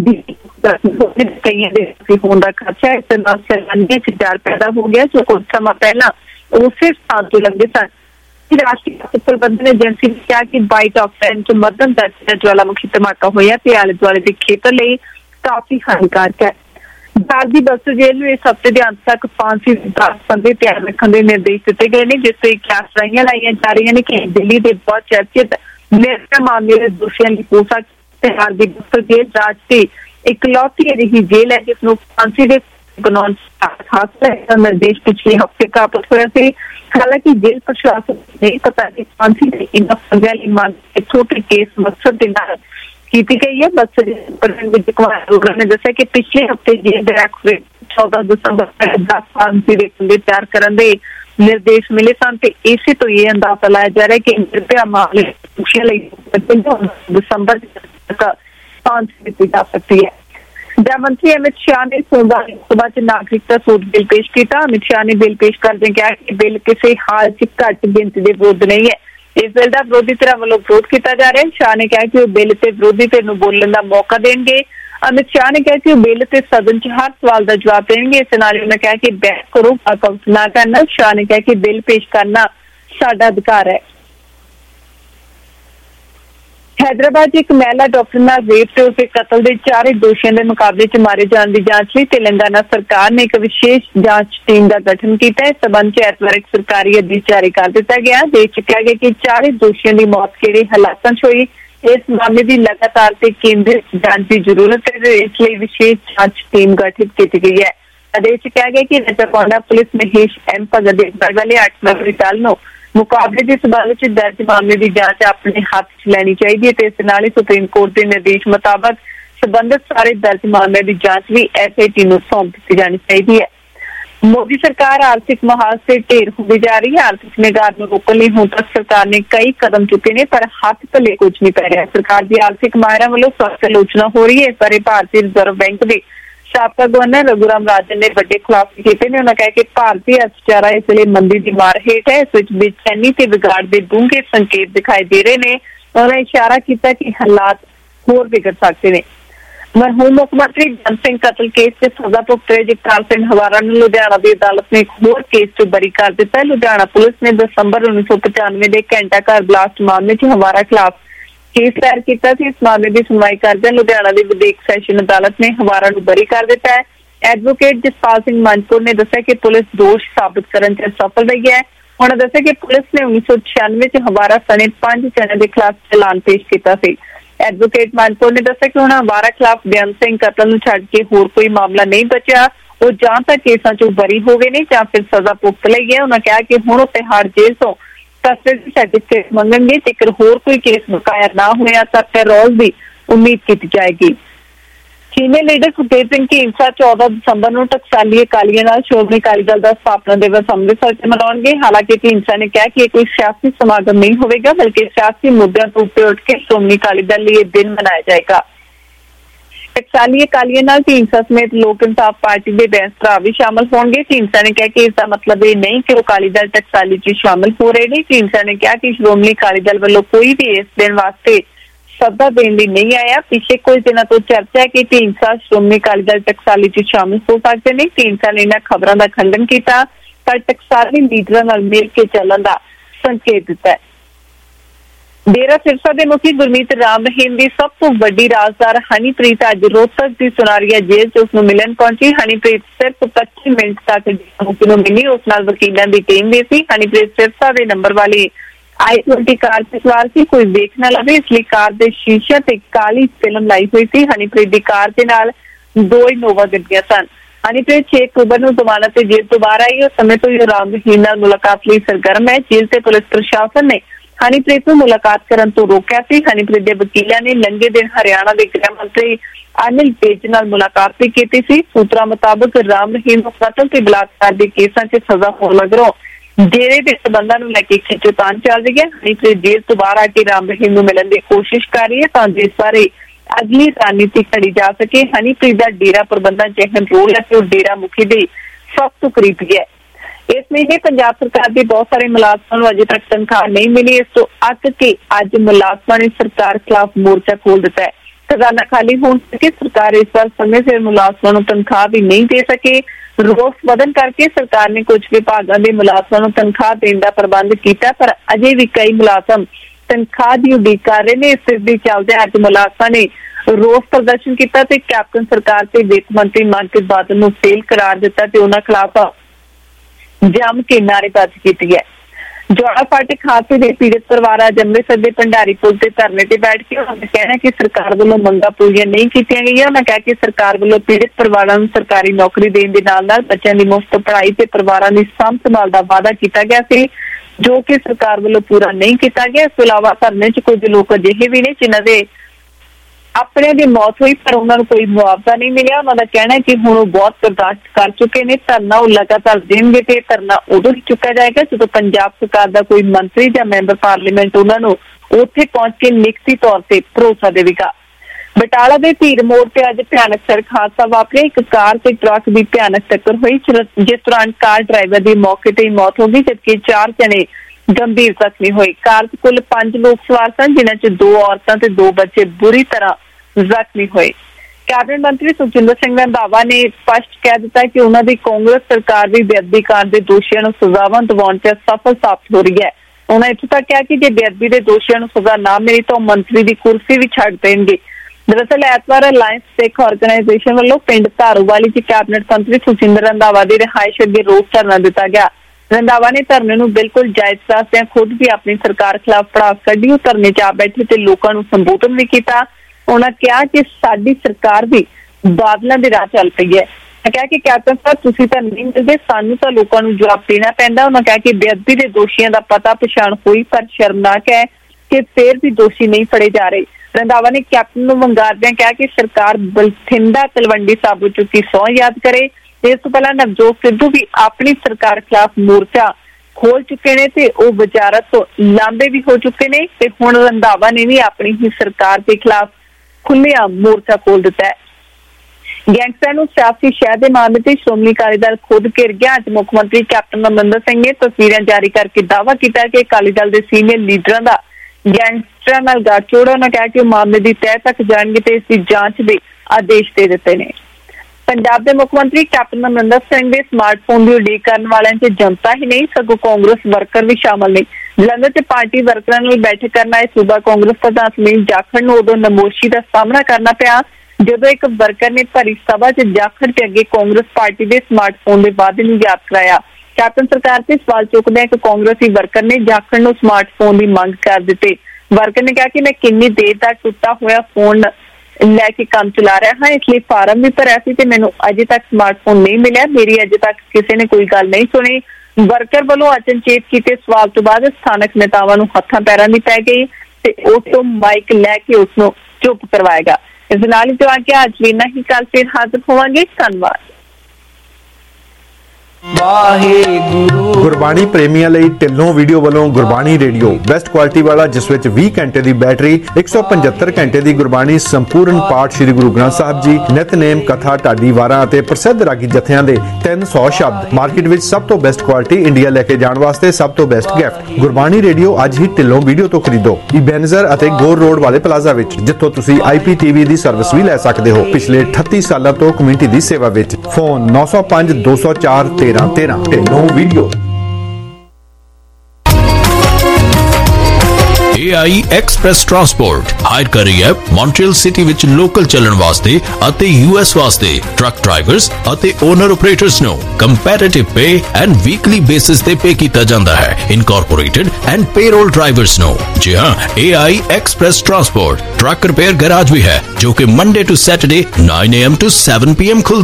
कई होने का खर्चा है। इस नाल सैलानियों च डर पैदा हो गया जो कुछ समय पहला उस स्थान तो लगे सन। राष्ट्रीय आपदा प्रबंधन एजेंसी ने कहा कि बाइट ऑकलैंड च मध्यम दर्जे का ज्वालामुखी धमाका होया ते आले दुआले के खेतर लिए काफी हानिकारक है। भारतीय बस्तर जेल में इस हफ्ते के अंत तक फांसी दस बंदे तैयार रखने के निर्देश दिए गए हैं, जिससे क्यासराइयां लाइया जा रही हैं कि दिल्ली के बहुत चर्चित निर्भया मामले के दोषियों की हो सकती है। भारतीय बस्तर जेल राज्य की इकलौती अजिही जेल है जिसनों फांसी के कानून निर्देश पिछले हफ्ते प्राप्त हुआ है। हालांकि जेल प्रशासन ने पता कि फांसी के इन फंजियां मांग छोटे केस मकसद के नाल की गई है। बस्तर विजय कुमार अरोड़ा ने दस्सिया कि पिछले हफ्ते जेल डायरेक्टोरेट चौदह दिसंबर तक दस फांसी के फंदे तैयार करने के निर्देश मिले सन। इसे तो ये अंदाजा लाया जा रहा है कि निर्भया मामले दिसंबर तक फांसी दी जा सकती है। गृह मंत्री अमित शाह ने सोमवार लोकसभा च नागरिकता सोध बिल पेश किया। अमित शाह ने बिल पेश करते कहा कि बिल किसी हाल च घट गिनती के विरुद्ध नहीं है। इस बिल का विरोधी धिरां वालों विरोध किया जा रहा है। शाह ने कहा कि वह बिल से विरोधी धिर नूं बोलने का मौका देंगे। अमित शाह ने कहा कि वह बिल से सदन च हर सवाल का जवाब देंगे। इस नाल उन्होंने कहा कि बहस करो वॉकआउट ना करना। शाह ने कहा कि बिल पेश करना साडा अधिकार है। हैदराबाद एक महिला डॉक्टर नाल रेप ते उसके कतल के चारे दोषियों के मुकाबले च मारे जाने की जांच लई तेलंगाना सरकार ने एक विशेष जांच टीम का गठन किया। इस संबंध च ऐतवार एक सरकारी आदेश जारी कर दिता गया। देख चुका गया कि चारे दोषियों की मौत किहड़े हालातों च हुई। इस मामले की लगातार ते केंद्रित जांच की जरूरत है, इसलिए विशेष जांच टीम गठित की गई है। आदेश च कहा गया कि रजाकोंडा पुलिस महेश एम भगत के वाले आठ मैंबरी दल नूं मुकाबले के संबंध में दर्ज मामले की जांच अपने हाथ च लैनी चाहिए। तो इस नाल ही सुप्रीम कोर्ट के निर्देश मुताबक संबंधित सारे दर्ज मामले की जांच भी एस आई टी नूं सौंप दी जानी चाहिए है। मोदी सरकार आर्थिक महाज से ढेर होती जा रही है। आर्थिक निगार को रोकने लिए हुण तक सरकार ने कई कदम चुके हैं, पर हाथ पल्ले कुछ नहीं पै रहा। सरकार की आर्थिक माहिरां वालों सख्त आलोचना हो रही है। इस बारे भारतीय रिजर्व बैंक के साबका गवर्नर रघुराम राजन ने बड़े खुलासे किए ने। उन्होंने कहा कि भारतीय अर्थचारा इस वे मंदी की मार हेठ है। इस बेचैनी से बिगाड़ के डूंघे संकेत दिखाई दे रहे हैं। उन्होंने इशारा किया कि हालात होर बिगड़ सकते हैं। मरहूम मुख्यमंत्री जन सिंह कतल केस से सजा भुगत रहे जगतार सिंह हवारा ने लुधियाना की अदालत ने एक होर केस चो बरी कर दिता है। लुधियाना पुलिस ने दिसंबर उन्नीस सौ पचानवे के घंटा घर ब्लास्ट मामले च हवारा खिलाफ केस दायर किया। इस मामले की सुनवाई करदे लुधियाना की विदेक सैशन अदालत ने हवारा को बरी कर दिता है। एडवोकेट जसपाल सिंह मनपुर ने दस्सिया कि पुलिस दोष साबित करने च सफल रही है। उन्होंने दस्सिया कि पुलिस ने उन्नीस सौ छियानवे च हवारा सने पांच जने के खिलाफ चलान पेश किया। एडवोकेट मनपुर ने दस्सिया कि हुण हवारा खिलाफ बेअंत सिंह कतल नूं छड्ड के होर कोई मामला नहीं बचा। वो जां तां केसां चों बरी हो गए ने जां फिर सजा भुगत लई है। उन्होंने कहा कि हुण तिहाड़ जेल तो कस्टडी सर्टिफिकेट मंगणगे जेकर होर कोई केस बकाया ना होया तां पैरोल की उम्मीद की जाएगी। सीनियर लीडर सुखदेव सिंह ढींडसा चौदह दिसंबर को टकसाली अकालियों नाल श्रोमणी अकाली दल का स्थापना दिवस अमृतसर से मनाएंगे। हालांकि ढींडसा ने कहा कि यह कोई सियासी समागम नहीं होगा, बल्कि सियासी मुद्दों को ऊपर उठ के श्रोमणी अकाली दल लिए दिन मनाया जाएगा। टकसाली अकालियों नाल ढींडसा समेत लोक इंसाफ पार्टी के बैंस भरा भी शामिल होंगे। ढींडसा ने कहा कि इसका मतलब ये नहीं कि अकाली दल टकसाली च शामिल हो रहे हैं। ढींडसा ने कहा कि श्रोमणी अकाली दल वालों कोई भी इस दिन वास्ते सदा देने नहीं आया। पिछले कुछ दिनों तो चर्चा है कि ढींडसा श्रोमणी अकाली दल टकसाली च शामिल हो सकते हैं। ढींडसा ने इन खबरों का खंडन किया, पर टकसाली लीडरों नाल मिल के चलने का संकेत दिता है। डेरा सिरसा के मुखी गुरमीत राम रहीम की सब तो वड्डी राजदार हनीप्रीत अज रोहतक की सुनारिया जेल च उसनूं मिलन पहुंची। हनीप्रीत सिर्फ पच्चीस मिनट तक मुखी नूं मिली, उस नाल वकीलों की टीम भी सी। हनीप्रीत सिरसा के नंबर वाली आई ट्वेंटी कार से सवार सी, कोई देख ना लवे इसलिए कार के शीशे ते काली फिल्म लाई हुई थी। हनीप्रीत की कार के नाल दो इनोवा गड्डियां सन। ਹਨੀਪ੍ਰੀਤ छे अक्तूबर ਨੂੰ ਜ਼ਮਾਨਤ ਤੇ ਜੇਲ੍ਹ ਤੋਂ ਬਾਹਰ ਆਈ। ਉਸ ਸਮੇਂ ਤੋਂ ਹੀ ਰਾਮ ਰਹੀਮ ਨਾਲ ਮੁਲਾਕਾਤ ਲਈ ਸਰਗਰਮ ਹੈ। ਜੇਲ੍ਹ ਤੇ ਪੁਲਿਸ ਪ੍ਰਸ਼ਾਸਨ ਨੇ ਹਨੀਪ੍ਰੀਤ ਨੂੰ ਮੁਲਾਕਾਤ ਕਰਨ ਤੋਂ ਰੋਕਿਆ ਸੀ। ਹਨੀਪ੍ਰੀਤ ਦੇ ਵਕੀਲਾਂ ਨੇ ਲੰਘੇ ਦਿਨ ਹਰਿਆਣਾ ਦੇ ਗ੍ਰਹਿ ਮੰਤਰੀ ਅਨਿਲ ਵਿਜ ਨਾਲ ਮੁਲਾਕਾਤ ਵੀ ਕੀਤੀ ਸੀ। ਸੂਤਰਾਂ ਮੁਤਾਬਕ ਰਾਮ ਰਹੀਮ ਨੂੰ ਕਤਲ ਤੇ ਬਲਾਤਕਾਰ ਦੇ ਕੇਸਾਂ 'ਚ ਸਜ਼ਾ ਹੋਣ ਮਗਰੋਂ ਡੇਰੇ ਦੇ ਸਬੰਧਾਂ ਨੂੰ ਲੈ ਕੇ ਖਿੱਚੋਤਾਣ ਚੱਲ ਰਹੀ ਹੈ। ਹਨੀਪ੍ਰੀਤ ਜੇਲ੍ਹ ਤੋਂ ਬਾਹਰ ਆ ਕੇ ਰਾਮ ਰਹੀਮ ਨੂੰ ਮਿਲਣ ਦੀ ਕੋਸ਼ਿਸ਼ ਕਰ ਰਹੀ ਹੈ ਤਾਂ ਜਿਸ ਬਾਰੇ ਅਗਲੀ ਰਣਨੀਤੀ ਘੜੀ ਜਾ ਸਕੇ। ਹਨੀਪ੍ਰੀਤ ਦਾ ਡੇਰਾ ਪ੍ਰਬੰਧਨ 'ਚ ਅਹਿਮ ਰੋਲ ਹੈ ਤੇ ਉਹ ਡੇਰਾ ਮੁਖੀ ਦੇ ਸਭ ਤੋਂ ਕਰੀਬ ਹੈ। ਇਸ ਮਹੀਨੇ ਪੰਜਾਬ ਸਰਕਾਰ ਦੇ ਬਹੁਤ ਸਾਰੇ ਮੁਲਾਜ਼ਮਾਂ ਨੂੰ ਅਜੇ ਤੱਕ ਤਨਖਾਹ ਨਹੀਂ ਮਿਲੀ। ਇਸ ਤੋਂ ਅੱਕ ਕੇ ਅੱਜ ਮੁਲਾਜ਼ਮਾਂ ਨੇ ਸਰਕਾਰ ਖਿਲਾਫ ਮੋਰਚਾ ਖੋਲ ਦਿੱਤਾ ਹੈ। ਖਜ਼ਾਨਾ ਖਾਲੀ ਹੋਣ ਕਰਕੇ ਸਰਕਾਰ ਇਸ ਵਾਰ ਸਮੇਂ ਸਿਰ ਮੁਲਾਜ਼ਮਾਂ ਨੂੰ ਤਨਖਾਹ ਵੀ ਨਹੀਂ ਦੇ ਸਕੇ। ਰੋਸ ਵਧਣ ਕਰਕੇ ਸਰਕਾਰ ਨੇ ਕੁਝ ਵਿਭਾਗਾਂ ਦੇ ਮੁਲਾਜ਼ਮਾਂ ਨੂੰ ਤਨਖਾਹ ਦੇਣ ਦਾ ਪ੍ਰਬੰਧ ਕੀਤਾ, ਪਰ ਅਜੇ ਵੀ ਕਈ ਮੁਲਾਜ਼ਮ ਤਨਖਾਹ ਦੀ ਉਡੀਕ ਕਰ ਰਹੇ ਨੇ। ਇਸ ਦੇ ਚੱਲਦੇ ਅੱਜ ਮੁਲਾਜ਼ਮਾਂ ਨੇ ਰੋਸ ਪ੍ਰਦਰਸ਼ਨ ਕੀਤਾ ਤੇ ਕੈਪਟਨ ਸਰਕਾਰ ਤੇ ਵਿੱਤ ਮੰਤਰੀ ਮਨਪ੍ਰੀਤ ਬਾਦਲ ਨੂੰ ਫੇਲ ਕਰਾਰ ਦਿੱਤਾ ਤੇ ਉਹਨਾਂ ਖਿਲਾਫ ਜੰਮ ਕੇ ਨਾਅਰੇਬਾਜ਼ੀ ਕੀਤੀ ਹੈ। ਜੋੜਾ ਫਾਟਕ ਹਾਦਸੇ ਦੇ ਪੀੜਤ ਪਰਿਵਾਰ ਅੱਜ ਅੰਮ੍ਰਿਤਸਰ ਦੇ ਭੰਡਾਰੀ ਪੁਲ ਤੇ ਧਰਨੇ ਤੇ ਬੈਠ ਕੇ ਉਹਨਾਂ ਨੇ ਕਹਿਣਾ ਕਿ ਸਰਕਾਰ ਵੱਲੋਂ ਮੰਗਾਂ ਪੂਰੀਆਂ ਨਹੀਂ ਕੀਤੀਆਂ ਗਈਆਂ। ਉਹਨਾਂ ਕਿਹਾ ਕਿ ਸਰਕਾਰ ਵੱਲੋਂ ਪੀੜਤ ਪਰਿਵਾਰਾਂ ਨੂੰ ਸਰਕਾਰੀ ਨੌਕਰੀ ਦੇਣ ਦੇ ਨਾਲ ਨਾਲ ਬੱਚਿਆਂ ਦੀ ਮੁਫਤ ਪੜ੍ਹਾਈ ਤੇ ਪਰਿਵਾਰਾਂ ਦੀ ਸਾਂਭ ਸੰਭਾਲ ਦਾ ਵਾਅਦਾ ਕੀਤਾ ਗਿਆ ਸੀ, ਜੋ ਕਿ ਸਰਕਾਰ ਵੱਲੋਂ ਪੂਰਾ ਨਹੀਂ ਕੀਤਾ ਗਿਆ। ਇਸ ਤੋਂ ਇਲਾਵਾ ਧਰਨੇ 'ਚ ਕੁਝ ਲੋਕ ਅਜਿਹੇ ਵੀ ਨੇ ਜਿਨ੍ਹਾਂ ਦੇ ਆਪਣੇ ਦੀ ਮੌਤ ਹੋਈ ਪਰ ਉਹਨਾਂ ਨੂੰ ਕੋਈ ਮੁਆਵਜ਼ਾ ਨਹੀਂ ਮਿਲਿਆ। ਉਹਨਾਂ ਦਾ ਕਹਿਣਾ ਹੈ ਕਿ ਹੁਣ ਉਹ ਬਹੁਤ ਬਰਦਾਸ਼ਤ ਕਰ ਚੁੱਕੇ ਨੇ। ਧਰਨਾ ਉਹ ਲਗਾਤਾਰ ਦੇਣਗੇ ਤੇ ਧਰਨਾ ਉਦੋਂ ਹੀ ਚੁੱਕਿਆ ਜਾਏਗਾ ਜਦੋਂ ਪੰਜਾਬ ਸਰਕਾਰ ਦਾ ਕੋਈ ਮੰਤਰੀ ਜਾਂ ਮੈਂਬਰ ਪਾਰਲੀਮੈਂਟ ਉਹਨਾਂ ਨੂੰ ਉੱਥੇ ਪਹੁੰਚ ਕੇ ਲਿਖਤੀ ਤੌਰ ਤੇ ਭਰੋਸਾ ਦੇਵੇਗਾ। ਬਟਾਲਾ ਦੇ ਧੀਰ ਮੋੜ ਤੇ ਅੱਜ ਭਿਆਨਕ ਸੜਕ ਹਾਦਸਾ ਵਾਪਰਿਆ। ਇੱਕ ਕਾਰ ਤੇ ਟਰੱਕ ਦੀ ਭਿਆਨਕ ਟੱਕਰ ਹੋਈ, ਜਿਸ ਦੌਰਾਨ ਕਾਰ ਡਰਾਈਵਰ ਦੀ ਮੌਕੇ ਤੇ ਹੀ ਮੌਤ ਹੋ ਗਈ ਜਦਕਿ ਚਾਰ ਜਣੇ ਗੰਭੀਰ ਜ਼ਖਮੀ ਹੋਏ। ਕਾਰ 'ਚ ਕੁੱਲ ਪੰਜ ਲੋਕ ਸਵਾਰ ਸਨ, ਜਿਨ੍ਹਾਂ 'ਚ ਦੋ ਔਰਤਾਂ ਤੇ ਦੋ ਬੱਚੇ ਬੁਰੀ ਤਰ੍ਹਾਂ ਜ਼ਖਮੀ ਹੋਏ। ਕੈਬਨਿਟ ਮੰਤਰੀ ਸੁਖਜਿੰਦਰ ਸਿੰਘ ਰੰਧਾਵਾ ਨੇ ਸਪਸ਼ਟ ਕਹਿ ਦਿੱਤਾ ਕਿ ਉਹਨਾਂ ਦੀ ਕਾਂਗਰਸ ਸਰਕਾਰ ਵੀ ਬੇਅਦਬੀ ਕਾਂਡ ਦੇ ਦੋਸ਼ੀਆਂ ਨੂੰ ਸਜ਼ਾਵਾਂ ਦਿਵਾਉਣ 'ਚ ਸਫਲ ਸਾਬਤ ਹੋ ਰਹੀ ਹੈ। ਉਹਨਾਂ ਇੱਥੋਂ ਤੱਕ ਕਿਹਾ ਕਿ ਜੇ ਬੇਅਦਬੀ ਦੇ ਦੋਸ਼ੀਆਂ ਨੂੰ ਸਜ਼ਾ ਨਾ ਮਿਲੀ ਤਾਂ ਮੰਤਰੀ ਦੀ ਕੁਰਸੀ ਵੀ ਛੱਡ ਦੇਣਗੇ। ਦਰਅਸਲ ਐਤਵਾਰ ਅਲਾਇੰਸ ਸਿੱਖ ਆਰਗੇਨਾਈਜੇਸ਼ਨ ਵੱਲੋਂ ਪਿੰਡ ਧਾਰੂਵਾਲੀ 'ਚ ਕੈਬਨਿਟ ਮੰਤਰੀ ਸੁਖਜਿੰਦਰ ਰੰਧਾਵਾ ਦੀ ਰਿਹਾਇਸ਼ ਅੱਗੇ ਰੋਸ ਧਰਨਾ ਦਿੱਤਾ ਗਿਆ। ਰੰਧਾਵਾ ਨੇ ਧਰਨੇ ਨੂੰ ਬਿਲਕੁਲ ਜਾਇਜ਼ ਦੱਸਦਿਆਂ ਖੁਦ ਵੀ ਆਪਣੀ ਸਰਕਾਰ ਖਿਲਾਫ ਪੜਾਸ ਕੱਢੀ। ਉਹ ਧਰਨੇ 'ਚ ਆ ਬੈਠੇ ਤੇ ਲੋਕਾਂ ਨੂੰ ਸੰਬੋਧਨ ਵੀ ਕੀਤਾ। ਉਹਨਾਂ ਕਿਹਾ ਕਿ ਸਾਡੀ ਸਰਕਾਰ ਵੀ ਬਾਦਲਾਂ ਦੇ ਰਾਹ ਚੱਲ ਪਈ ਹੈ। ਕਿਹਾ ਕਿ ਕੈਪਟਨ ਸਾਹਿਬ ਤੁਸੀਂ ਤਾਂ ਨਹੀਂ ਮਿਲਦੇ, ਸਾਨੂੰ ਤਾਂ ਲੋਕਾਂ ਨੂੰ ਜਵਾਬ ਦੇਣਾ ਪੈਂਦਾ। ਉਹਨਾਂ ਕਿਹਾ ਕਿ ਬੇਅਦਬੀ ਦੇ ਦੋਸ਼ੀਆਂ ਦਾ ਪਤਾ ਪਛਾਣ ਹੋਈ ਪਰ ਸ਼ਰਮਨਾਕ ਹੈ ਕਿ ਫੇਰ ਵੀ ਦੋਸ਼ੀ ਨਹੀਂ ਫੜੇ ਜਾ ਰਹੇ। ਰੰਧਾਵਾ ਨੇ ਕੈਪਟਨ ਨੂੰ ਵੰਗਾਰਦਿਆਂ ਕਿਹਾ ਕਿ ਸਰਕਾਰ ਬਲਥਿੰਦਾ ਤਲਵੰਡੀ ਸਾਬੋ ਚੁੱਕੀ ਸਹੁੰ ਯਾਦ ਕਰੇ। ਇਸ ਤੋਂ ਪਹਿਲਾਂ ਨਵਜੋਤ ਸਿੱਧੂ ਵੀ ਆਪਣੀ ਸਰਕਾਰ ਖਿਲਾਫ ਮੋਰਚਾ ਖੋਲ ਚੁੱਕੇ ਨੇ ਤੇ ਉਹ ਵਜ਼ਾਰਤ ਤੋਂ ਲਾਂਬੇ ਵੀ ਹੋ ਚੁੱਕੇ ਨੇ ਤੇ ਹੁਣ ਰੰਧਾਵਾ ਨੇ ਵੀ ਆਪਣੀ ਹੀ ਸਰਕਾਰ ਦੇ ਖਿਲਾਫ ਖੁੱਲ੍ਹਿਆ ਮੋਰਚਾ ਖੋਲ ਦਿੱਤਾ ਹੈ। ਗੈਂਗਸਟਰਾਂ ਨੂੰ ਸਿਆਸੀ ਸ਼ਹਿ ਦੇ ਮਾਮਲੇ ਤੇ ਸ਼੍ਰੋਮਣੀ ਅਕਾਲੀ ਦਲ ਖੁਦ ਘਿਰ ਗਿਆ। ਅੱਜ ਮੁੱਖ ਮੰਤਰੀ ਕੈਪਟਨ ਅਮਰਿੰਦਰ ਸਿੰਘ ਨੇ ਤਸਵੀਰਾਂ ਜਾਰੀ ਕਰਕੇ ਦਾਅਵਾ ਕੀਤਾ ਕਿ ਅਕਾਲੀ ਦਲ ਦੇ ਸੀਨੀਅਰ ਲੀਡਰਾਂ ਦਾ ਗੈਂਗਸਟਰਾਂ ਨਾਲ ਗੱਠਜੋੜ। ਉਹਨਾਂ ਕਿਹਾ ਕਿ ਉਹ ਮਾਮਲੇ ਦੀ ਤਹਿ ਤੱਕ ਜਾਣਗੇ ਤੇ ਇਸ ਦੀ ਜਾਂਚ ਦੇ ਆਦੇਸ਼ ਦੇ ਦਿੱਤੇ ਨੇ। ਪੰਜਾਬ ਦੇ ਮੁੱਖ ਮੰਤਰੀ ਕੈਪਟਨ ਅਮਰਿੰਦਰ ਸਿੰਘ ਦੇ ਸਮਾਰਟਫੋਨ ਦੀ ਉਡੀਕ ਕਰਨ ਵਾਲਿਆਂ 'ਚ ਜਨਤਾ ਹੀ ਨਹੀਂ ਸਗੋਂ ਕਾਂਗਰਸ ਵਰਕਰ ਵੀ ਸ਼ਾਮਲ ਨੇ। ਜਲੰਧਰ 'ਚ ਪਾਰਟੀ ਵਰਕਰਾਂ ਨਾਲ ਬੈਠਕ ਕਰਨ ਆਏ ਸੂਬਾ ਕਾਂਗਰਸ ਪ੍ਰਧਾਨ ਸੁਨੀਲ ਜਾਖੜ ਨੂੰ ਉਦੋਂ ਨਮੋਸ਼ੀ ਦਾ ਸਾਹਮਣਾ ਕਰਨਾ ਪਿਆ ਜਦੋਂ ਇੱਕ ਵਰਕਰ ਨੇ ਭਰੀ ਸਭਾ 'ਚ ਜਾਖੜ ਤੇ ਅੱਗੇ ਕਾਂਗਰਸ ਪਾਰਟੀ ਦੇ ਸਮਾਰਟਫੋਨ ਦੇ ਵਾਅਦੇ ਨੂੰ ਯਾਦ ਕਰਾਇਆ। ਕੈਪਟਨ ਸਰਕਾਰ ਤੇ ਸਵਾਲ ਚੁੱਕਦਿਆਂ ਇੱਕ ਕਾਂਗਰਸੀ ਵਰਕਰ ਨੇ ਜਾਖੜ ਨੂੰ ਸਮਾਰਟਫੋਨ ਦੀ ਮੰਗ ਕਰ ਦਿੱਤੀ। ਵਰਕਰ ਨੇ ਕਿਹਾ ਕਿ ਮੈਂ ਕਿੰਨੀ ਦੇਰ ਤੱਕ ਟੁੱਟਾ ਹੋਇਆ ਫੋਨ ਲੈ ਕੇ ਕੰਮ ਚਲਾ ਰਿਹਾ ਹਾਂ, ਇਸ ਲਈ ਫਾਰਮ ਵੀ ਭਰਿਆ ਸੀ ਤੇ ਮੈਨੂੰ ਅਜੇ ਤੱਕ ਸਮਾਰਟਫੋਨ ਨਹੀਂ ਮਿਲਿਆ। ਮੇਰੀ ਅਜੇ ਤੱਕ ਕਿਸੇ ਨੇ ਕੋਈ ਗੱਲ ਨਹੀਂ ਸੁਣੀ। ਵਰਕਰ ਵੱਲੋਂ ਅਚਨਚੇਤ ਕੀਤੇ ਸਵਾਲ ਤੋਂ ਬਾਅਦ ਸਥਾਨਕ ਨੇਤਾਵਾਂ ਨੂੰ ਹੱਥਾਂ ਪੈਰਾਂ ਦੀ ਪੈ ਗਈ ਤੇ ਉਸ ਤੋਂ ਮਾਈਕ ਲੈ ਕੇ ਉਸ ਨੂੰ ਚੁੱਪ ਕਰਵਾਏਗਾ। ਇਸ ਨਾਲ ਹੀ ਜਵਾਬ ਕਿ ਅੱਜ ਵੀ ਇੰਨਾ ਹੀ, ਕੱਲ ਫਿਰ ਹਾਜ਼ਰ ਹੋਵਾਂਗੇ। ਧੰਨਵਾਦ। ਵਾਹਿਗੁਰੂ। ਗੁਰਬਾਣੀ ਪ੍ਰੇਮੀਆਂ ਲਈ ਢਿੱਲੋਂ ਵੀਡੀਓ ਵੱਲੋਂ ਗੁਰਬਾਣੀ ਰੇਡੀਓ ਬੈਸਟ ਕੁਆਲਿਟੀ ਵਾਲਾ, ਜਿਸ ਵਿੱਚ ਵੀਹ ਘੰਟੇ ਦੀ ਬੈਟਰੀ, ਇੱਕ ਸੌ ਪਝੱਤਰ ਘੰਟੇ ਦੀ ਗੁਰਬਾਣੀ ਸੰਪੂਰਨ ਪਾਠ ਸ੍ਰੀ ਗੁਰੂ ਗ੍ਰੰਥ ਸਾਹਿਬ ਜੀ, ਨਿਤਨੇਮ, ਕਥਾ, ਢਾਡੀ ਵਾਰਾਂ ਅਤੇ ਪ੍ਰਸਿੱਧ ਰਾਗੀ ਜਥਿਆਂ ਦੇ ਤਿੰਨ ਸੌ ਸ਼ਬਦ। ਮਾਰਕੀਟ ਵਿੱਚ ਸਭ ਤੋਂ ਬੈਸਟ ਕੁਆਲਿਟੀ, ਇੰਡੀਆ ਲੈ ਕੇ ਜਾਣ ਵਾਸਤੇ ਸਭ ਤੋਂ ਬੈਸਟ ਗਿਫਟ। ਗੁਰਬਾਣੀ ਰੇਡੀਓ ਅੱਜ ਹੀ ਢਿੱਲੋਂ ਵੀਡੀਓ ਤੋਂ ਖਰੀਦੋ, ਇਬੈਨਜ਼ਰ ਅਤੇ ਗੋਰ ਰੋਡ ਵਾਲੇ ਪਲਾਜ਼ਾ ਵਿੱਚ, ਜਿੱਥੋਂ ਤੁਸੀਂ ਆਈ ਪੀ ਟੀ ਵੀ ਦੀ ਸਰਵਿਸ ਵੀ ਲੈ ਸਕਦੇ ਹੋ। ਪਿਛਲੇ ਅਠੱਤੀ ਸਾਲਾਂ ਤੋਂ ਕਮਿਊਨਿਟੀ ਦੀ ਸੇਵਾ ਵਿੱਚ। ਫੋਨ ਨੌ ਸੌ ਪੰਜ ਦੋ ਸੌ ਚਾਰ ਤੇਰਾਂ ਤੇਰਾਂ। Dhillon video. A I Express Transport hire ਕਰ ਰਹੀ ਹੈ ਮੌਂਟਰੀਅਲ ਸਿਟੀ ਵਿੱਚ ਲੋਕਲ ਚੱਲਣ ਵਾਸਤੇ ਅਤੇ ਯੂ ਐਸ ਵਾਸਤੇ ਟਰੱਕ ਡਰਾਈਵਰਸ ਅਤੇ ਓਨਰ ਆਪਰੇਟਰਸ ਨੂੰ competitive pay and weekly basis ਤੇ ਪੇ ਕੀਤਾ ਜਾਂਦਾ ਹੈ। ਇਨਕੋਰਪੋਰੇਟਡ ਐਂਡ ਪੇਰੋਲ ਡਰਾਈਵਰਸ ਨੂੰ। ਜੀ ਹਾਂ, A I Express Transport truck repair garage ਵੀ ਹੈ ਜੋ ਕਿ Monday to Saturday nine A M to seven P M ਖੁੱਲਦੀ ਹੈ।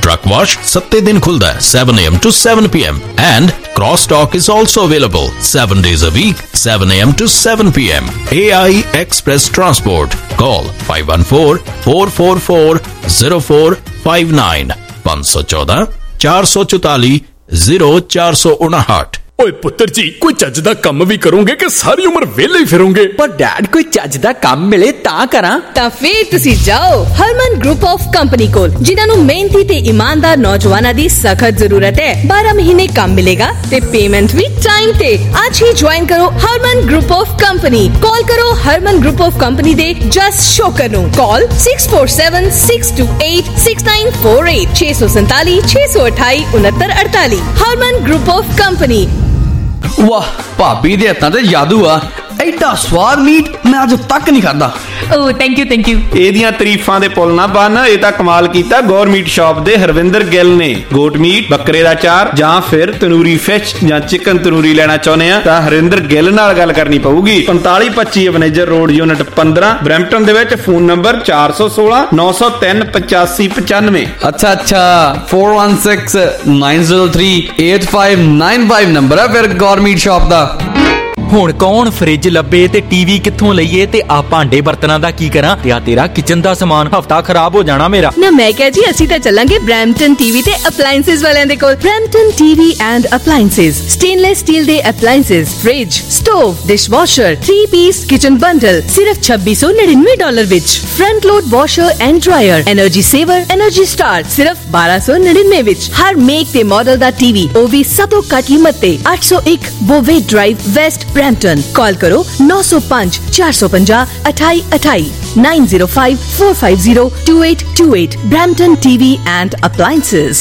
Truck wash ਸੱਤੇ ਦਿਨ ਖੁੱਲਦਾ ਹੈ seven a m to seven p m and cross dock is also available seven days a week seven a m to seven p m A I Express Transport. Call five one four, four four four, zero four five nine five one four, four four four, zero four nine. ਓਏ ਪੁੱਤਰ ਜੀ ਕੋਈ ਚੱਜ ਦਾ ਕੰਮ ਵੀ ਕਰੋਗੇ ਕਿ ਸਾਰੀ ਉਮਰ ਵਿਹਲੇ ਹੀ ਫਿਰੋਗੇ? ਪਰ ਡੈਡ ਕੋਈ ਚੱਜ ਦਾ ਕੰਮ ਮਿਲੇ ਤਾਂ ਕਰਾਂ। ਤਾਂ ਫਿਰ ਤੁਸੀਂ ਜਾਓ ਹਰਮਨ ਗਰੁੱਪ ਆਫ ਕੰਪਨੀ ਕੋਲ, ਜਿਨ੍ਹਾਂ ਨੂੰ ਮਿਹਨਤੀ ਤੇ ਇਮਾਨਦਾਰ ਨੌਜਵਾਨਾਂ ਦੀ ਸਖਤ ਜ਼ਰੂਰਤ ਹੈ। ਬਾਰਾਂ ਮਹੀਨੇ ਕੰਮ ਮਿਲੇਗਾ ਤੇ ਪੇਮੈਂਟ ਵੀ ਟਾਈਮ ਤੇ। ਅੱਜ ਹੀ ਜੁਆਇਨ ਕਰੋ Harman group of company. Call ਕਰੋ ਹਰਮਨ ਗਰੁੱਪ ਆਫ ਕੰਪਨੀ ਦੇ ਜਸ ਸ਼ੋਕਰ ਨੂੰ। ਕਾਲ six four seven six two eight six nine four eight ਛੇ ਸੌ ਸੰਤਾਲੀ ਛੇ ਸੌ ਅਠਾਈ ਉਨੱਤਰ ਅੜਤਾਲੀ। Harman group of company. ਵਾਹ, ਭਾਬੀ ਦੇ ਹੱਥਾਂ ਤੇ ਜਾਦੂ ਆ। ਐਡਾ ਸਵਾਦ ਮੀਟ ਮੈਂ ਅੱਜ ਤੱਕ ਨਹੀਂ ਖਾਦਾ। Oh thank you thank you. ਇਹਦੀਆਂ ਤਾਰੀਫਾਂ ਦੇ ਪੁੱਲ ਨਾ ਬੰਨ, ਇਹ ਤਾਂ ਕਮਾਲ ਕੀਤਾ ਗੌਰ ਮੀਟ ਸ਼ਾਪ ਦੇ ਹਰਵਿੰਦਰ ਗਿੱਲ ਨੇ। ਗੋਟ ਮੀਟ, ਬੱਕਰੇ ਦਾ ਚਾਰ ਜਾਂ ਫਿਰ ਤੰਦੂਰੀ ਫਿਸ਼ ਜਾਂ ਚਿਕਨ ਤੰਦੂਰੀ ਲੈਣਾ ਚਾਹੁੰਦੇ ਆ ਤਾਂ ਹਰਵਿੰਦਰ ਗਿੱਲ ਨਾਲ ਗੱਲ ਕਰਨੀ ਪਊਗੀ। ਪੰਤਾਲੀ ਪੱਚੀ ਮੈਨੇਜਰ ਰੋਡ ਯੂਨਿਟ ਪੰਦਰਾਂ ਬਰੈਂਪਟਨ ਦੇ ਵਿੱਚ। ਫੋਨ ਨੰਬਰ ਚਾਰ ਸੌ ਸੋਲਾਂ ਨੌ ਸੌ ਤਿੰਨ ਪਚਾਸੀ ਪਚਾਨਵੇਂ। ਅੱਛਾ ਅੱਛਾ four one six nine zero three eight five nine five ਨੰਬਰ ਆ ਫਿਰ ਗੌਰ ਮੀਟ ਸ਼ਾਪ ਦਾ। ਹੁਣ ਕੌਣ ਫ੍ਰਿਜ ਲੱਭੇ ਤੇ ਟੀਵੀ ਕਿੱਥੋਂ ਲਈਏ ਤੇ ਆ ਭਾਂਡੇ ਬਰਤਨਾਂ ਦਾ ਕੀ ਕਰਾਂ ਤੇ ਆ ਤੇਰਾ ਕਿਚਨ ਦਾ ਸਮਾਨ ਹਫਤਾ ਖਰਾਬ ਹੋ ਜਾਣਾ ਮੇਰਾ। ਨਾ ਮੈਂ ਕਿਹਾ ਜੀ ਅਸੀਂ ਤਾਂ ਚੱਲਾਂਗੇ ਬ੍ਰੈਂਪਟਨ ਟੀਵੀ ਤੇ ਅਪਲਾਈਐਂਸਸ ਵਾਲਿਆਂ ਦੇ ਕੋਲ। Brampton TV and appliances, stainless steel ਦੇ appliances, fridge, stove, dishwasher, three piece kitchen bundle ਸਿਰਫ ਛੱਬੀ ਸੌ ਨੜਿਨਵੇਂ ਡਾਲਰ ਵਿੱਚ। Front load washer and dryer, energy saver, energy star ਸਿਰਫ ਬਾਰਾਂ ਸੌ ਨੜਿਨਵੇਂ ਵਿੱਚ। ਹਰ ਮੇਕ ਤੇ ਮਾਡਲ ਦਾ ਟੀਵੀ, ਉਹ ਵੀ ਸਭ ਤੋਂ ਘੱਟ ਕੀਮਤ ਤੇ। ਅੱਠ ਸੌ ਇੱਕ ਬੋਵੇ ਡਰਾਈਵ, ਵੈਸਟ ਬ੍ਰੈਂਪਟਨ। ਕਾਲ ਕਰੋ ਨੌ ਸੌ ਪੰਜ ਚਾਰ ਸੌ ਪੰਜਾਹ ਅਠਾਈ ਅਠਾਈ nine zero five four five zero two eight two eight। Brampton T V and Appliances।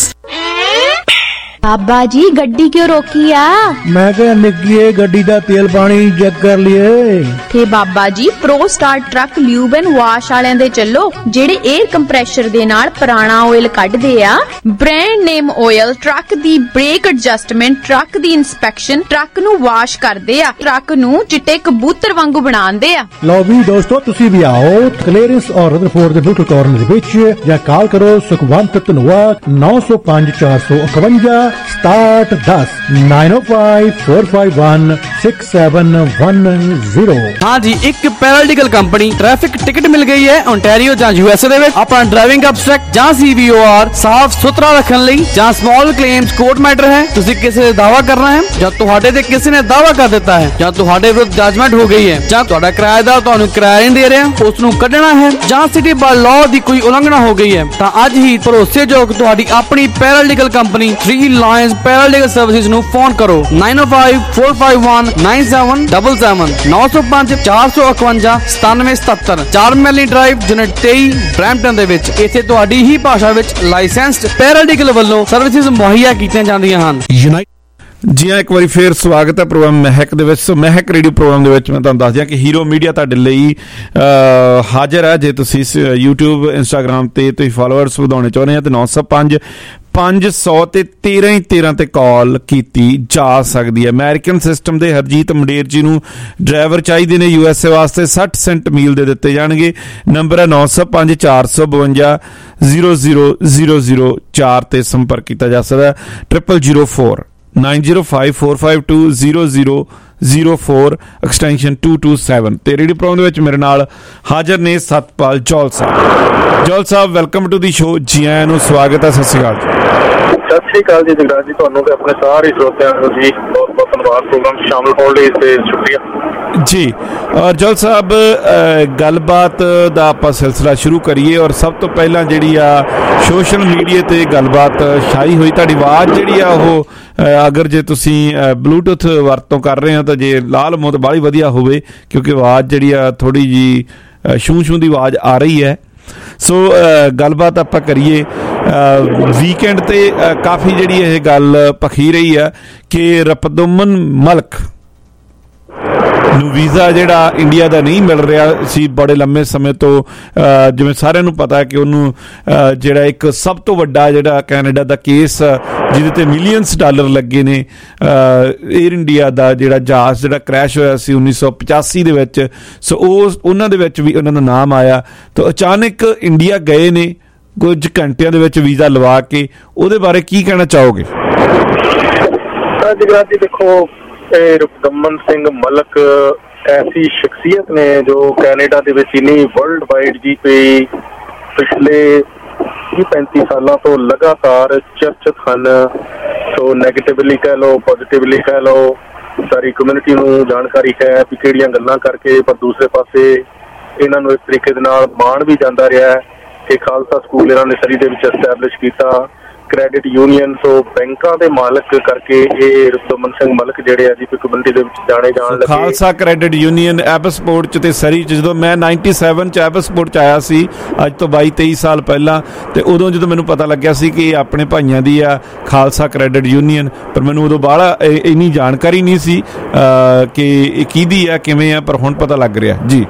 बाबा जी गड्डी क्यों रोकी आ? मैं क्या निक्की गड्डी दा तेल पानी चेक कर लिए थे बाबा जी। Pro star truck lube and wash वालियां दे चलो, जेड़े एयर कंप्रेशर दे नाल पुराना ऑयल कढदे आ। ब्रांड नेम ऑयल, ट्रक दी ब्रेक एडजस्टमेंट, ट्रक दी इंस्पेक्शन, ट्रक नू वाश करदे आ, ट्रक नू चिट्टे कबूतर वांगू बनांदे आ। लो भी दोस्तों तुसी भी आओ क्लीयरेंस और रदरफोर्ड दे बिल्कुल कॉर्नर दे विच, या कॉल करो सुखवंत धनवा नौ सौ पांच चार सौ इकवंजा स्टार्ट दस nine oh five four five one six seven one zero। हाँ जी, एक पैरालिटिकल कंपनी ट्रैफिक टिकट मिल गई है ओंटारियो ਜਾਂ यूएसए ਦੇ ਵਿੱਚ। ਆਪਣਾ ਡਰਾਈਵਿੰਗ ਅਬਸਟ੍ਰੈਕਟ ਜਾਂ C V O R ਸਾਫ਼ ਸੁਥਰਾ ਰੱਖਣ ਲਈ ਜਾਂ ਸਮਾਲ ਕਲੇਮਸ ਕੋਰਟ ਮੈਟਰ ਹੈ, ਤੁਸੀਂ ਕਿਸੇ ਦਾ ਦਾਵਾ ਕਰਨਾ ਹੈ ਜਾਂ ਤੁਹਾਡੇ ਤੇ ਕਿਸੇ ਨੇ ਦਾਵਾ ਕਰ ਦਿੱਤਾ ਹੈ ਜਾਂ ਤੁਹਾਡੇ ਵਿਰੁੱਧ ਜਜਮੈਂਟ ਹੋ ਗਈ ਹੈ ਜਾਂ ਤੁਹਾਡਾ ਕਿਰਾਏਦਾਰ ਤੁਹਾਨੂੰ ਕਿਰਾਇਆ ਨਹੀਂ ਦੇ ਰਿਹਾ, ਉਸ ਨੂੰ ਕੱਢਣਾ ਹੈ ਜਾਂ ਸਿਟੀ ਬਾਈ ਲਾਅ ਦੀ ਕੋਈ ਉਲੰਘਣਾ ਹੋ ਗਈ ਹੈ ਤਾਂ ਅੱਜ ਹੀ ਭਰੋਸੇਯੋਗ ਤੁਹਾਡੀ ਆਪਣੀ paralegal company three lions paralegal services ਨੂੰ ਫੋਨ ਕਰੋ nine oh five four five one nine seven seven seven ਨੌ ਸੌ ਪੰਜ ਚਾਰ ਸੌ ਇਕਵੰਜਾ ਸਤਾਨਵੇਂ ਸਤੱਤਰ ਚਾਰ ਮੈਲੀ ਡਰਾਈਵ ਯੂਨਿਟ ਤੇਈ ਬਰੈਂਪਟਨ ਦੇ ਵਿੱਚ। ਇੱਥੇ ਤੁਹਾਡੀ ਹੀ ਭਾਸ਼ਾ ਵਿੱਚ ਲਾਇਸੈਂਸਡ ਪੈਰਾਲੀਗਲ ਵੱਲੋਂ ਸਰਵਿਸਿਜ਼ ਮੁਹੱਈਆ ਕੀਤੀਆਂ ਜਾਂਦੀਆਂ ਹਨ। ਜੀ ਹਾਂ, ਇੱਕ ਵਾਰੀ ਫੇਰ ਸਵਾਗਤ ਹੈ ਪ੍ਰੋਗਰਾਮ ਮਹਿਕ ਦੇ ਵਿੱਚ। ਸੋ ਮਹਿਕ ਰੇਡੀਓ ਪ੍ਰੋਗਰਾਮ ਦੇ ਵਿੱਚ ਮੈਂ ਤੁਹਾਨੂੰ ਦੱਸ ਦਿਆਂ ਕਿ ਹੀਰੋ ਮੀਡੀਆ ਤੁਹਾਡੇ ਲਈ ਹਾਜ਼ਰ ਹੈ। ਜੇ ਤੁਸੀਂ YouTube ਇੰਸਟਾਗ੍ਰਾਮ ਤੇ ਤੁਸੀਂ ਫਾਲੋਅਰਸ ਵਧਾਉਣੇ ਚਾਹੁੰਦੇ ਆ ਤੇ ਨੌ ਸੌ ਪੰਜ ਪੰਜ ਸੌ ਤੇ ਤੇਰਾਂ ਹੀ ਤੇਰਾਂ ਤੇ ਕਾਲ ਕੀਤੀ ਜਾ ਸਕਦੀ ਹੈ। ਅਮਰੀਕਨ ਸਿਸਟਮ ਦੇ ਹਰਜੀਤ ਮੰਡੇਰ ਜੀ ਨੂੰ ਡਰਾਈਵਰ ਚਾਹੀਦੇ ਨੇ ਯੂ ਐਸ ਏ ਵਾਸਤੇ। ਸੱਠ ਸੈਂਟ ਮੀਲ ਦੇ ਦਿੱਤੇ ਜਾਣਗੇ। ਨੰਬਰ ਹੈ ਨੌ ਸੌ ਪੰਜ ਚਾਰ ਸੌ ਬਵੰਜਾ ਜ਼ੀਰੋ ਜ਼ੀਰੋ ਜ਼ੀਰੋ ਜ਼ੀਰੋ ਚਾਰ ਤੇ ਸੰਪਰਕ ਕੀਤਾ ਜਾ ਸਕਦਾ। Triple zero four nine zero five four five two zero zero zero four extension two two seven ਤੇ ਰੇਡੀਓ ਪ੍ਰੋਗਰਾਮ ਦੇ ਵਿੱਚ ਮੇਰੇ ਨਾਲ ਹਾਜ਼ਰ ਨੇ ਸਤਪਾਲ ਜੌਲ ਸਾਹਿਬ। ਜੌਲ ਸਾਹਿਬ ਵੈਲਕਮ ਟੂ ਦੀ ਸ਼ੋ। ਜੀ ਆਇਆਂ ਨੂੰ ਸਵਾਗਤ ਹੈ। ਸਤਿ ਸ਼੍ਰੀ ਅਕਾਲ ਜੀ। ਸਤਿ ਸ਼੍ਰੀ ਅਕਾਲ ਜੀ ਜਗਰਾਜ ਜੀ, ਤੁਹਾਨੂੰ ਤੇ ਆਪਣੇ ਸਾਰੇ ਸਰੋਤਿਆਂ ਨੂੰ ਜੀ ਬਹੁਤ ਬਹੁਤ ਧੰਨਵਾਦ ਪ੍ਰੋਗਰਾਮ ਸ਼ਾਮਲ ਹੋਣ ਲਈ ਤੇ ਸ਼ੁਕਰੀਆ ਜੀ। ਔਰ ਜੌਲ ਸਾਹਿਬ ਗੱਲਬਾਤ ਦਾ ਆਪਾਂ ਸਿਲਸਿਲਾ ਸ਼ੁਰੂ ਕਰੀਏ। ਔਰ ਸਭ ਤੋਂ ਪਹਿਲਾਂ ਜਿਹੜੀ ਆ ਸੋਸ਼ਲ ਮੀਡੀਆ ਤੇ ਗੱਲਬਾਤ ਛਾਈ ਹੋਈ, ਤੁਹਾਡੀ ਆਵਾਜ਼ ਜਿਹੜੀ ਆ ਉਹ ਅਗਰ ਜੇ ਤੁਸੀਂ ਬਲੂਟੂਥ ਵਰਤੋਂ ਕਰ ਰਹੇ ਹੋ ਤਾਂ ਜੇ ਲਾਲ ਮੋਤ ਬਾਹਲੀ ਵਧੀਆ ਹੋਵੇ, ਕਿਉਂਕਿ ਆਵਾਜ਼ ਜਿਹੜੀ ਆ ਥੋੜ੍ਹੀ ਜਿਹੀ ਛੂੰ ਛੂੰ ਦੀ ਆਵਾਜ਼ ਆ ਰਹੀ ਹੈ। ਸੋ ਗੱਲਬਾਤ ਆਪਾਂ ਕਰੀਏ। ਵੀਕਐਂਡ ਤੇ ਕਾਫੀ ਜਿਹੜੀ ਇਹ ਗੱਲ ਭਖੀ ਰਹੀ ਆ ਕਿ ਰਪਦੋਮਨ ਮਲਕ ਨੂੰ ਵੀਜ਼ਾ ਜਿਹੜਾ ਇੰਡੀਆ ਦਾ ਨਹੀਂ ਮਿਲ ਰਿਹਾ ਸੀ ਬੜੇ ਲੰਮੇ ਸਮੇਂ ਤੋਂ। ਜਿਵੇਂ ਸਾਰਿਆਂ ਨੂੰ ਪਤਾ ਕਿ ਉਹਨੂੰ ਜਿਹੜਾ ਇੱਕ ਸਭ ਤੋਂ ਵੱਡਾ ਜਿਹੜਾ ਕੈਨੇਡਾ ਦਾ ਕੇਸ ਜਿਹਦੇ ਤੇ ਮਿਲੀਅਨਸ ਡਾਲਰ ਲੱਗੇ ਨੇ, ਏਅਰ ਇੰਡੀਆ ਦਾ ਜਿਹੜਾ ਜਹਾਜ਼ ਜਿਹੜਾ ਕ੍ਰੈਸ਼ ਹੋਇਆ ਸੀ ਉੱਨੀ ਸੌ ਪਚਾਸੀ ਦੇ ਵਿੱਚ। ਸੋ ਉਹ ਉਹਨਾਂ ਦੇ ਵਿੱਚ ਵੀ ਉਹਨਾਂ ਦਾ ਨਾਮ ਆਇਆ। ਤਾਂ ਅਚਾਨਕ ਇੰਡੀਆ ਗਏ ਨੇ ਕੁਝ ਘੰਟਿਆਂ ਦੇ ਵਿੱਚ ਵੀਜ਼ਾ ਲਵਾ ਕੇ, ਉਹਦੇ ਬਾਰੇ ਕੀ ਕਹਿਣਾ ਚਾਹੋਗੇ? ਜਗਰਾਜ ਜੀ ਦੇਖੋ, ਰੁਕਦਮਨ ਸਿੰਘ ਮਲਕ ਐਸੀ ਸ਼ਖਸੀਅਤ ਨੇ ਜੋ ਕੈਨੇਡਾ ਦੇ ਵਿੱਚ ਹੀ ਨਹੀਂ ਵਰਲਡ ਵਾਈਡ ਜੀ ਪਈ ਪਿਛਲੇ ਵੀਹ ਪੈਂਤੀ ਸਾਲਾਂ ਤੋਂ ਲਗਾਤਾਰ ਚਰਚਿਤ ਹਨ। ਸੋ ਨੈਗੇਟਿਵਲੀ ਕਹਿ ਲਓ, ਪੋਜ਼ੀਟਿਵਲੀ ਕਹਿ ਲਓ, ਸਾਰੀ ਕਮਿਊਨਿਟੀ ਨੂੰ ਜਾਣਕਾਰੀ ਹੈ ਵੀ ਕਿਹੜੀਆਂ ਗੱਲਾਂ ਕਰਕੇ, ਪਰ ਦੂਸਰੇ ਪਾਸੇ ਇਹਨਾਂ ਨੂੰ ਇਸ ਤਰੀਕੇ ਦੇ ਨਾਲ ਮਾਣ ਵੀ ਜਾਂਦਾ ਰਿਹਾ ਕਿ ਖਾਲਸਾ ਸਕੂਲ ਇਹਨਾਂ ਨੇ ਸਰੀ ਦੇ ਵਿੱਚ ਐਸਟੈਬਲਿਸ਼ ਕੀਤਾ, ਕ੍ਰੈਡਿਟ ਯੂਨੀਅਨ। ਸੋ ਬੈਂਕਾਂ ਦੇ ਮਾਲਕ ਕਰਕੇ ਇਹ ਰੁਕਦਮਨ ਸਿੰਘ ਮਲਕ ਜਿਹੜੇ ਆ ਜੀ ਕਮਿਊਨਿਟੀ ਦੇ ਵਿੱਚ ਜਾਣੇ ਜਾਣ ਲੱਗੇ। ਖਾਲਸਾ ਕ੍ਰੈਡਿਟ ਯੂਨੀਅਨ ਐਬਸਪੋਰਟ ਚ ਤੇ ਸਰੀ ਚ, ਜਦੋਂ ਮੈਂ ਨਾਈਨਟੀ ਸੈਵਨ ਚ ਐਬਸਪੋਰਟ ਚ ਆਇਆ ਸੀ, ਅੱਜ ਤੋਂ ਬਾਈ ਤੇਈ ਸਾਲ ਪਹਿਲਾਂ, ਤੇ ਉਦੋਂ ਜਦੋਂ ਮੈਨੂੰ ਪਤਾ ਲੱਗਿਆ ਸੀ ਕਿ ਇਹ ਆਪਣੇ ਭਾਈਆਂ ਦੀ ਆ ਖਾਲਸਾ ਕ੍ਰੈਡਿਟ ਯੂਨੀਅਨ, ਪਰ ਮੈਨੂੰ ਉਦੋਂ ਬਾਹਲਾ ਇੰਨੀ ਜਾਣਕਾਰੀ ਨਹੀਂ ਸੀ ਕਿ ਇਹ ਕਿਹਦੀ ਆ, ਕਿਵੇਂ ਆ, ਪਰ ਹੁਣ ਪਤਾ ਲੱਗ ਰਿਹਾ ਜੀ।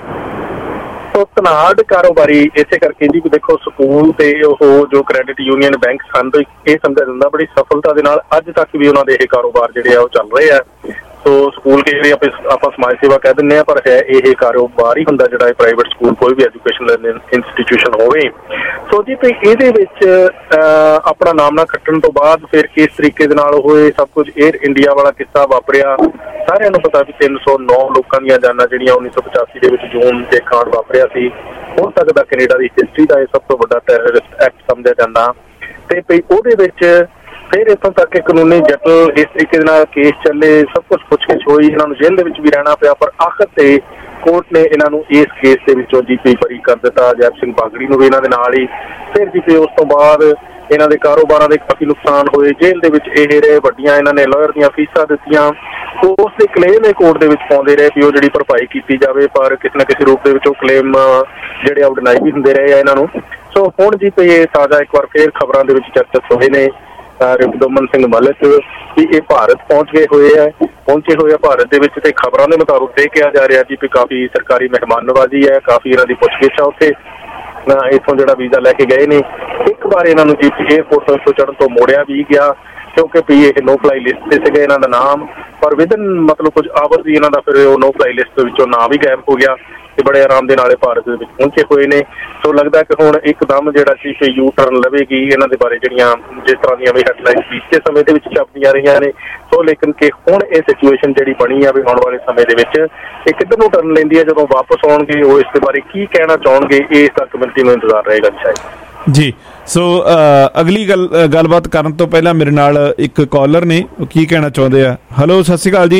ਧਨਾੜ ਕਾਰੋਬਾਰੀ ਇਸੇ ਕਰਕੇ ਜੀ ਦੇਖੋ, ਸਕੂਲ ਤੇ ਉਹ ਜੋ ਕ੍ਰੈਡਿਟ ਯੂਨੀਅਨ ਬੈਂਕ ਹਨ, ਇਹ ਸਮਝਿਆ ਜਾਂਦਾ ਬੜੀ ਸਫਲਤਾ ਦੇ ਨਾਲ ਅੱਜ ਤੱਕ ਵੀ ਉਹਨਾਂ ਦੇ ਇਹ ਕਾਰੋਬਾਰ ਜਿਹੜੇ ਆ ਉਹ ਚੱਲ ਰਹੇ ਆ। ਸੋ ਸਕੂਲ ਜਿਹੜੇ ਆਪਾਂ ਆਪਾਂ ਸਮਾਜ ਸੇਵਾ ਕਹਿ ਦਿੰਦੇ ਆ, ਪਰ ਹੈ ਇਹ ਕਾਰੋਬਾਰ ਹੀ ਹੁੰਦਾ ਜਿਹੜਾ ਪ੍ਰਾਈਵੇਟ ਸਕੂਲ ਕੋਈ ਵੀ ਐਜੂਕੇਸ਼ਨ ਇੰਸਟੀਟਿਊਸ਼ਨ ਹੋਵੇ। ਸੋ ਜੀ ਤੇ ਇਹਦੇ ਵਿੱਚ ਆਪਣਾ ਨਾਮ ਨਾ ਖੱਟਣ ਤੋਂ ਬਾਅਦ ਫਿਰ ਕਿਸ ਤਰੀਕੇ ਦੇ ਨਾਲ ਉਹ ਇਹ ਸਭ ਕੁਝ ਏਅਰ ਇੰਡੀਆ ਵਾਲਾ ਕਿੱਸਾ ਵਾਪਰਿਆ, ਸਾਰਿਆਂ ਨੂੰ ਪਤਾ ਵੀ ਤਿੰਨ ਸੌ ਨੌ ਲੋਕਾਂ ਦੀਆਂ ਜਾਨਾਂ ਜਿਹੜੀਆਂ ਉੱਨੀ ਸੌ ਪਚਾਸੀ ਦੇ ਵਿੱਚ ਜੂਨ ਦੇ ਕਾਂਡ ਵਾਪਰਿਆ ਸੀ, ਹੁਣ ਤੱਕ ਦਾ ਕੈਨੇਡਾ ਦੀ ਹਿਸਟਰੀ ਦਾ ਇਹ ਸਭ ਤੋਂ ਵੱਡਾ ਟੈਰਰਿਸਟ ਐਕਟ ਸਮਝਿਆ ਜਾਂਦਾ। ਤੇ ਭਈ ਉਹਦੇ ਵਿੱਚ ਫਿਰ ਇੱਥੋਂ ਤੱਕ ਕਾਨੂੰਨੀ ਜਟਲ ਇਸ ਤਰੀਕੇ ਦੇ ਨਾਲ ਕੇਸ ਚੱਲੇ, ਸਭ ਕੁਝ ਪੁੱਛਗਿੱਛ ਹੋਈ, ਇਹਨਾਂ ਨੂੰ ਜੇਲ੍ਹ ਦੇ ਵਿੱਚ ਵੀ ਰਹਿਣਾ ਪਿਆ, ਪਰ ਆਖਰ ਤੇ ਕੋਰਟ ਨੇ ਇਹਨਾਂ ਨੂੰ ਇਸ ਕੇਸ ਦੇ ਵਿੱਚੋਂ ਜੀ ਪੀ ਬਰੀ ਕਰ ਦਿੱਤਾ। ਜੈਪ ਸਿੰਘ ਬਾਗੜੀ ਨੂੰ ਵੀ ਇਹਨਾਂ ਦੇ ਨਾਲ ਹੀ। ਫਿਰ ਜੀ ਪੀ ਉਸ ਤੋਂ ਬਾਅਦ ਇਹਨਾਂ ਦੇ ਕਾਰੋਬਾਰਾਂ ਦੇ ਕਾਫੀ ਨੁਕਸਾਨ ਹੋਏ, ਜੇਲ੍ਹ ਦੇ ਵਿੱਚ ਇਹ ਰਹੇ, ਵੱਡੀਆਂ ਇਹਨਾਂ ਨੇ ਲਾਇਰ ਦੀਆਂ ਫੀਸਾਂ ਦਿੱਤੀਆਂ, ਉਸ ਦੇ ਕਲੇਮ ਇਹ ਕੋਰਟ ਦੇ ਵਿੱਚ ਪਾਉਂਦੇ ਰਹੇ ਵੀ ਉਹ ਜਿਹੜੀ ਭਰਪਾਈ ਕੀਤੀ ਜਾਵੇ, ਪਰ ਕਿਸੇ ਨਾ ਕਿਸੇ ਰੂਪ ਦੇ ਵਿੱਚ ਉਹ ਕਲੇਮ ਜਿਹੜੇ ਆ ਡਿਨਾਈ ਵੀ ਹੁੰਦੇ ਰਹੇ ਆ ਇਹਨਾਂ ਨੂੰ। ਸੋ ਹੁਣ ਜੀ ਪਈ ਇਹ ਤਾਜ਼ਾ ਇੱਕ ਵਾਰ ਫੇਰ ਖਬਰਾਂ ਦੇ ਵਿੱਚ ਚਰਚਿਤ ਹੋਏ ਨੇ ਰੁਕਦਮਨ ਸਿੰਘ ਮਲਕ ਵੀ ਇਹ ਭਾਰਤ ਪਹੁੰਚ ਗਏ ਹੋਏ ਆ ਪਹੁੰਚੇ ਹੋਏ ਆ ਭਾਰਤ ਦੇ ਵਿੱਚ, ਤੇ ਖਬਰਾਂ ਦੇ ਮੁਤਾਬਕ ਇਹ ਕਿਹਾ ਜਾ ਰਿਹਾ ਜੀ ਵੀ ਕਾਫੀ ਸਰਕਾਰੀ ਮਹਿਮਾਨ ਨਵਾਜ਼ੀ ਹੈ, ਕਾਫੀ ਇਹਨਾਂ ਦੀ ਪੁੱਛਗਿੱਛ ਆ ਉੱਥੇ। ਇੱਥੋਂ ਜਿਹੜਾ ਵੀਜ਼ਾ ਲੈ ਕੇ ਗਏ ਨੇ, ਇੱਕ ਵਾਰ ਇਹਨਾਂ ਨੂੰ ਜੀ ਏਅਰਪੋਰਟ ਤੋਂ ਚੜ੍ਹਨ ਤੋਂ ਮੋੜਿਆ ਵੀ ਗਿਆ ਕਿਉਂਕਿ ਵੀ ਇਹ ਨੋ ਫਲਾਈ ਲਿਸਟ ਤੇ ਸੀਗਾ ਇਹਨਾਂ ਦਾ ਨਾਮ, ਪਰ ਵਿਦਨ ਮਤਲਬ ਕੁਝ ਆਵਰ ਹੀ ਇਹਨਾਂ ਦਾ ਫਿਰ ਉਹ ਨੋ ਫਲਾਈ ਲਿਸਟ ਵਿੱਚੋਂ ਨਾਂ ਵੀ ਗਾਇਬ ਹੋ ਗਿਆ ਤੇ ਬੜੇ ਆਰਾਮ ਦੇ ਨਾਲ ਭਾਰਤ ਦੇ ਵਿੱਚ ਪਹੁੰਚੇ ਹੋਏ ਨੇ। ਸੋ ਲੱਗਦਾ ਕਿ ਹੁਣ ਇੱਕਦਮ ਜਿਹੜਾ ਸੀ ਯੂ ਟਰਨ ਲਵੇਗੀ ਇਹਨਾਂ ਦੇ ਬਾਰੇ, ਜਿਹੜੀਆਂ ਜਿਸ ਤਰ੍ਹਾਂ ਦੀਆਂ ਵੀ ਹੈਡਲਾਈਨਸ ਪਿਛਲੇ ਸਮੇਂ ਦੇ ਵਿੱਚ ਛਪਦੀਆਂ ਰਹੀਆਂ ਨੇ। ਸੋ ਲੇਕਿਨ ਕਿ ਹੁਣ ਇਹ ਸਿਚੁਏਸ਼ਨ ਜਿਹੜੀ ਬਣੀ ਆ ਵੀ ਆਉਣ ਵਾਲੇ ਸਮੇਂ ਦੇ ਵਿੱਚ ਇਹ ਕਿੱਧਰ ਨੂੰ ਟਰਨ ਲੈਂਦੀ ਹੈ, ਜਦੋਂ ਵਾਪਸ ਆਉਣਗੇ ਉਹ ਇਸ ਦੇ ਬਾਰੇ ਕੀ ਕਹਿਣਾ ਚਾਹਣਗੇ, ਇਸ ਤੱਕ ਕਮਿਊਨਿਟੀ ਨੂੰ ਇੰਤਜ਼ਾਰ ਰਹੇਗਾ ਸ਼ਾਇਦ ਜੀ। ਸੋ ਅਗਲੀ ਗੱਲ ਗੱਲਬਾਤ ਕਰਨ ਤੋਂ ਪਹਿਲਾਂ ਮੇਰੇ ਨਾਲ ਇੱਕ ਕਾਲਰ ਨੇ, ਉਹ ਕੀ ਕਹਿਣਾ ਚਾਹੁੰਦੇ ਆ। ਹੈਲੋ, ਸਤਿ ਸ਼੍ਰੀ ਅਕਾਲ ਜੀ।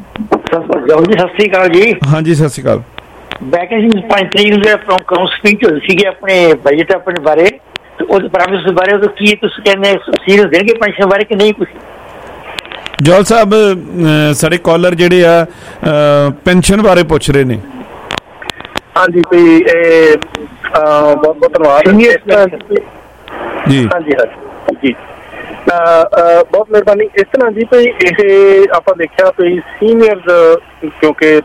ਸਤਿ ਸ਼੍ਰੀ ਅਕਾਲ ਜੀ। ਹਾਂਜੀ, ਸਤਿ ਸ਼੍ਰੀ ਅਕਾਲ। ਵੈਕੈਂਸੀ ਪੰਜ ਤਰੀਕ ਨੂੰ ਜਿਹੜਾ ਸਪੀਚ ਹੋਈ ਸੀਗੀ ਆਪਣੇ ਬਜਟ ਆਪਣੇ ਬਾਰੇ, ਉਹਦੇ ਪ੍ਰੋਮਿਸ ਬਾਰੇ, ਉਹ ਕੀ ਤੁਸੀਂ ਕਹਿੰਦੇ ਸੀਰੀਅਸ ਦੇਣਗੇ ਪੈਨਸ਼ਨ ਬਾਰੇ ਕਿ ਨਹੀਂ? ਕੁਛ ਜੋਲ ਸਾਹਿਬ, ਸਾਡੇ ਕਾਲਰ ਜਿਹੜੇ ਆ ਪੈਨਸ਼ਨ ਬਾਰੇ ਪੁੱਛ ਰਹੇ ਨੇ। ਹਾਂਜੀ ਵੀ ਇਹ ਬਹੁਤ ਬਹੁਤ ਧੰਨਵਾਦ ਜੀ। ਹਾਂਜੀ ਹਾਂਜੀ ਜੀ, ਬਹੁਤ ਮਿਹਰਬਾਨੀ। ਇਸ ਤਰ੍ਹਾਂ ਜੀ ਵੀ ਇਹ ਆਪਾਂ ਦੇਖਿਆ ਵੀ ਸੀਨੀਅਰਸ ਕਿਉਂਕਿ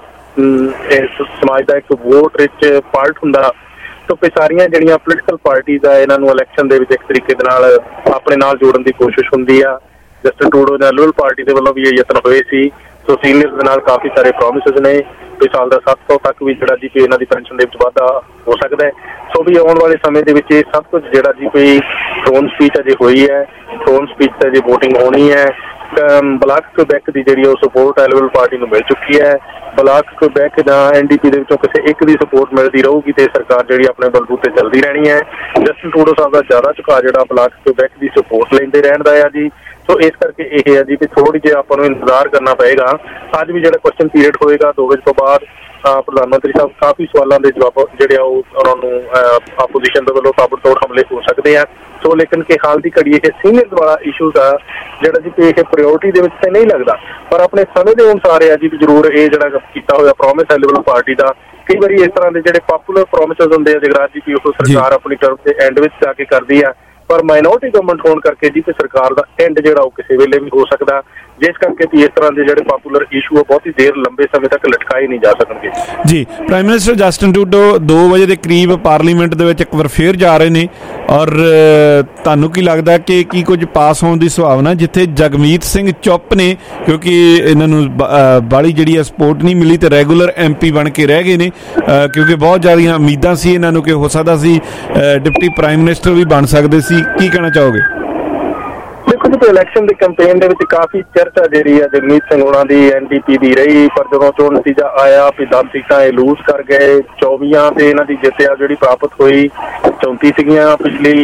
ਸਮਾਜ ਦਾ ਇੱਕ ਵੋਟ ਰਿਚ ਪਾਰਟ ਹੁੰਦਾ, ਤਾਂ ਸਾਰੀਆਂ ਜਿਹੜੀਆਂ ਪੋਲੀਟੀਕਲ ਪਾਰਟੀਜ਼ ਆ ਇਹਨਾਂ ਨੂੰ ਇਲੈਕਸ਼ਨ ਦੇ ਵਿੱਚ ਇੱਕ ਤਰੀਕੇ ਦੇ ਨਾਲ ਆਪਣੇ ਨਾਲ ਜੋੜਨ ਦੀ ਕੋਸ਼ਿਸ਼ ਹੁੰਦੀ ਆ। ਜਸਟਿਨ ਟਰੂਡੋ ਜਾਂ ਲਿਬਰਲ ਪਾਰਟੀ ਦੇ ਵੱਲੋਂ ਵੀ ਇਹ ਯਤਨ ਹੋਏ ਸੀ। ਸੋ ਸੀਨੀਅਰਸ ਦੇ ਨਾਲ ਕਾਫੀ ਸਾਰੇ ਪ੍ਰੋਮਿਸਿਸ ਨੇ, ਕੋਈ ਸਾਲ ਦਾ ਸੱਤ ਸੌ ਤੱਕ ਵੀ ਜਿਹੜਾ ਜੀ ਪੀ ਇਹਨਾਂ ਦੀ ਪੈਨਸ਼ਨ ਦੇ ਵਿੱਚ ਵਾਧਾ ਹੋ ਸਕਦਾ ਹੈ। ਸੋ ਵੀ ਆਉਣ ਵਾਲੇ ਸਮੇਂ ਦੇ ਵਿੱਚ ਇਹ ਸਭ ਕੁਝ ਜਿਹੜਾ ਜੀ ਕੋਈ ਥਰੋਨ ਸਪੀਚ ਅਜੇ ਹੋਈ ਹੈ, ਥਰੋਨ ਸਪੀਚ ਤੇ ਅਜੇ ਵੋਟਿੰਗ ਹੋਣੀ ਹੈ। ਬਲਾਕ ਕੁਬੈਕ ਦੀ ਜਿਹੜੀ ਉਹ ਸਪੋਰਟ ਹੈ ਲਿਬਰਲ ਪਾਰਟੀ ਨੂੰ ਮਿਲ ਚੁੱਕੀ ਹੈ। ਬਲਾਕ ਕੁਬੈਕ ਜਾਂ ਐਨ ਡੀ ਪੀ ਦੇ ਵਿੱਚੋਂ ਕਿਸੇ ਇੱਕ ਦੀ ਸਪੋਰਟ ਮਿਲਦੀ ਰਹੂਗੀ ਤੇ ਸਰਕਾਰ ਜਿਹੜੀ ਆਪਣੇ ਬਲਬੂਤੇ ਚੱਲਦੀ ਰਹਿਣੀ ਹੈ। ਜਸਟਿਨ ਟਰੂਡੋ ਸਾਹਿਬ ਦਾ ਜ਼ਿਆਦਾ ਝੁਕਾਅ ਜਿਹੜਾ ਬਲਾਕ ਕੁਬੈਕ ਦੀ ਸਪੋਰਟ ਲੈਂਦੇ ਰਹਿਣ ਦਾ ਆ ਜੀ। ਸੋ ਇਸ ਕਰਕੇ ਇਹ ਹੈ ਜੀ ਵੀ ਥੋੜੀ ਜਿਹੀ ਆਪਾਂ ਨੂੰ ਇੰਤਜ਼ਾਰ ਕਰਨਾ ਪਏਗਾ। ਅੱਜ ਵੀ ਜਿਹੜਾ ਕੁਐਸਚਨ ਪੀਰੀਅਡ ਹੋਏਗਾ ਦੋ ਵਜੇ ਤੋਂ ਬਾਅਦ, ਪ੍ਰਧਾਨ ਮੰਤਰੀ ਸਾਹਿਬ ਕਾਫੀ ਸਵਾਲਾਂ ਦੇ ਜਵਾਬ ਜਿਹੜੇ ਆ ਉਹ ਉਹਨਾਂ ਨੂੰ ਆਪੋਜੀਸ਼ਨ ਦੇ ਵੱਲੋਂ ਤਾਬੜਤੋੜ ਹਮਲੇ ਹੋ ਸਕਦੇ ਆ। ਸੋ ਲੇਕਿਨ ਕਿ ਹਾਲ ਦੀ ਘੜੀ ਇਹ ਸੀਨੀਅਰ ਵਾਲਾ ਇਸ਼ੂ ਦਾ ਜਿਹੜਾ ਜੀ ਇਹ ਪ੍ਰਾਇਓਰਟੀ ਦੇ ਵਿੱਚ ਤਾਂ ਨਹੀਂ ਲੱਗਦਾ, ਪਰ ਆਪਣੇ ਸਮੇਂ ਦੇ ਅਨੁਸਾਰ ਹੈ ਜੀ ਵੀ ਜ਼ਰੂਰ ਇਹ ਜਿਹੜਾ ਕੀਤਾ ਹੋਇਆ ਪ੍ਰੋਮਿਸ ਹੈ ਲਿਬਰਲ ਪਾਰਟੀ ਦਾ। ਕਈ ਵਾਰੀ ਇਸ ਤਰ੍ਹਾਂ ਦੇ ਜਿਹੜੇ ਪਾਪੂਲਰ ਪ੍ਰੋਮਿਸਿਸ ਹੁੰਦੇ ਆ ਜਗਰਾਜ ਜੀ, ਉਹ ਸਰਕਾਰ ਆਪਣੀ ਟਰਮ ਦੇ ਐਂਡ ਵਿੱਚ ਜਾ ਕੇ ਕਰਦੀ ਆ, ਪਰ ਮਾਈਨੋਰਟੀ ਗਵਰਨਮੈਂਟ ਹੋਣ ਕਰਕੇ ਜੀ ਤੇ ਸਰਕਾਰ ਦਾ ਐਂਡ ਜਿਹੜਾ ਉਹ ਕਿਸੇ ਵੇਲੇ ਵੀ ਹੋ ਸਕਦਾ। ਜਿਸ ਕਰਕੇ ਵੀ ਇਸ ਤਰ੍ਹਾਂ ਦੇ ਜਿਹੜੇ ਪਾਪੂਲਰ ਇਸ਼ੂ ਆ ਬਹੁਤੀ ਦੇਰ ਲੰਬੇ ਸਮੇਂ ਤੱਕ ਲਟਕਾਏ ਨਹੀਂ ਜਾ ਸਕਣਗੇ। ਜੀ, ਪ੍ਰਾਈਮ ਮਿਨਿਸਟਰ ਜਸਟਿਨ ਟਰੂਡੋ ਦੋ ਵਜੇ ਦੇ ਕਰੀਬ ਪਾਰਲੀਮੈਂਟ ਦੇ ਵਿੱਚ ਇੱਕ ਵਾਰ ਫੇਰ ਜਾ ਰਹੇ ਨੇ, ਔਰ ਤੁਹਾਨੂੰ ਕੀ ਲੱਗਦਾ ਕਿ ਕੀ ਕੁਝ ਪਾਸ ਹੋਣ ਦੀ ਸੰਭਾਵਨਾ, ਜਿੱਥੇ ਜਗਮੀਤ ਸਿੰਘ ਚੁੱਪ ਨੇ ਕਿਉਂਕਿ ਇਹਨਾਂ ਨੂੰ ਬਾਹਲੀ ਜਿਹੜੀ ਆ ਸਪੋਰਟ ਨਹੀਂ ਮਿਲੀ ਤੇ ਰੈਗੂਲਰ ਐਮ ਪੀ ਬਣ ਕੇ ਰਹਿ ਗਏ ਨੇ, ਕਿਉਂਕਿ ਬਹੁਤ ਜ਼ਿਆਦੀਆਂ ਉਮੀਦਾਂ ਸੀ ਇਹਨਾਂ ਨੂੰ ਕਿ ਹੋ ਸਕਦਾ ਸੀ ਡਿਪਟੀ ਪ੍ਰਾਈਮ ਮਿਨਿਸਟਰ ਵੀ ਬਣ ਸਕਦੇ ਸੀ। ਕੀ ਕਹਿਣਾ ਚਾਹੋਗੇ? ਦੇਖੋ ਜੀ, ਇਲੈਕਸ਼ਨ ਦੀ ਕੈਂਪੇਨ ਦੇ ਵਿੱਚ ਕਾਫੀ ਚਰਚਾ ਜਿਹੜੀ ਆ ਜਗਮੀਤ ਸਿੰਘ ਹੋਣਾ ਦੀ ਐਨ ਡੀ ਪੀ ਦੀ ਰਹੀ, ਪਰ ਜਦੋਂ ਚੋਣ ਨਤੀਜਾ ਆਇਆ ਵੀ ਦਸ ਸੀਟਾਂ ਇਹ ਲੂਜ਼ ਕਰ ਗਏ, ਚੌਵੀਆਂ ਤੇ ਇਹਨਾਂ ਦੀ ਜਿੱਤ ਆ ਜਿਹੜੀ ਪ੍ਰਾਪਤ ਹੋਈ, ਚੌਂਤੀ ਸੀਗੀਆਂ ਪਿਛਲੀ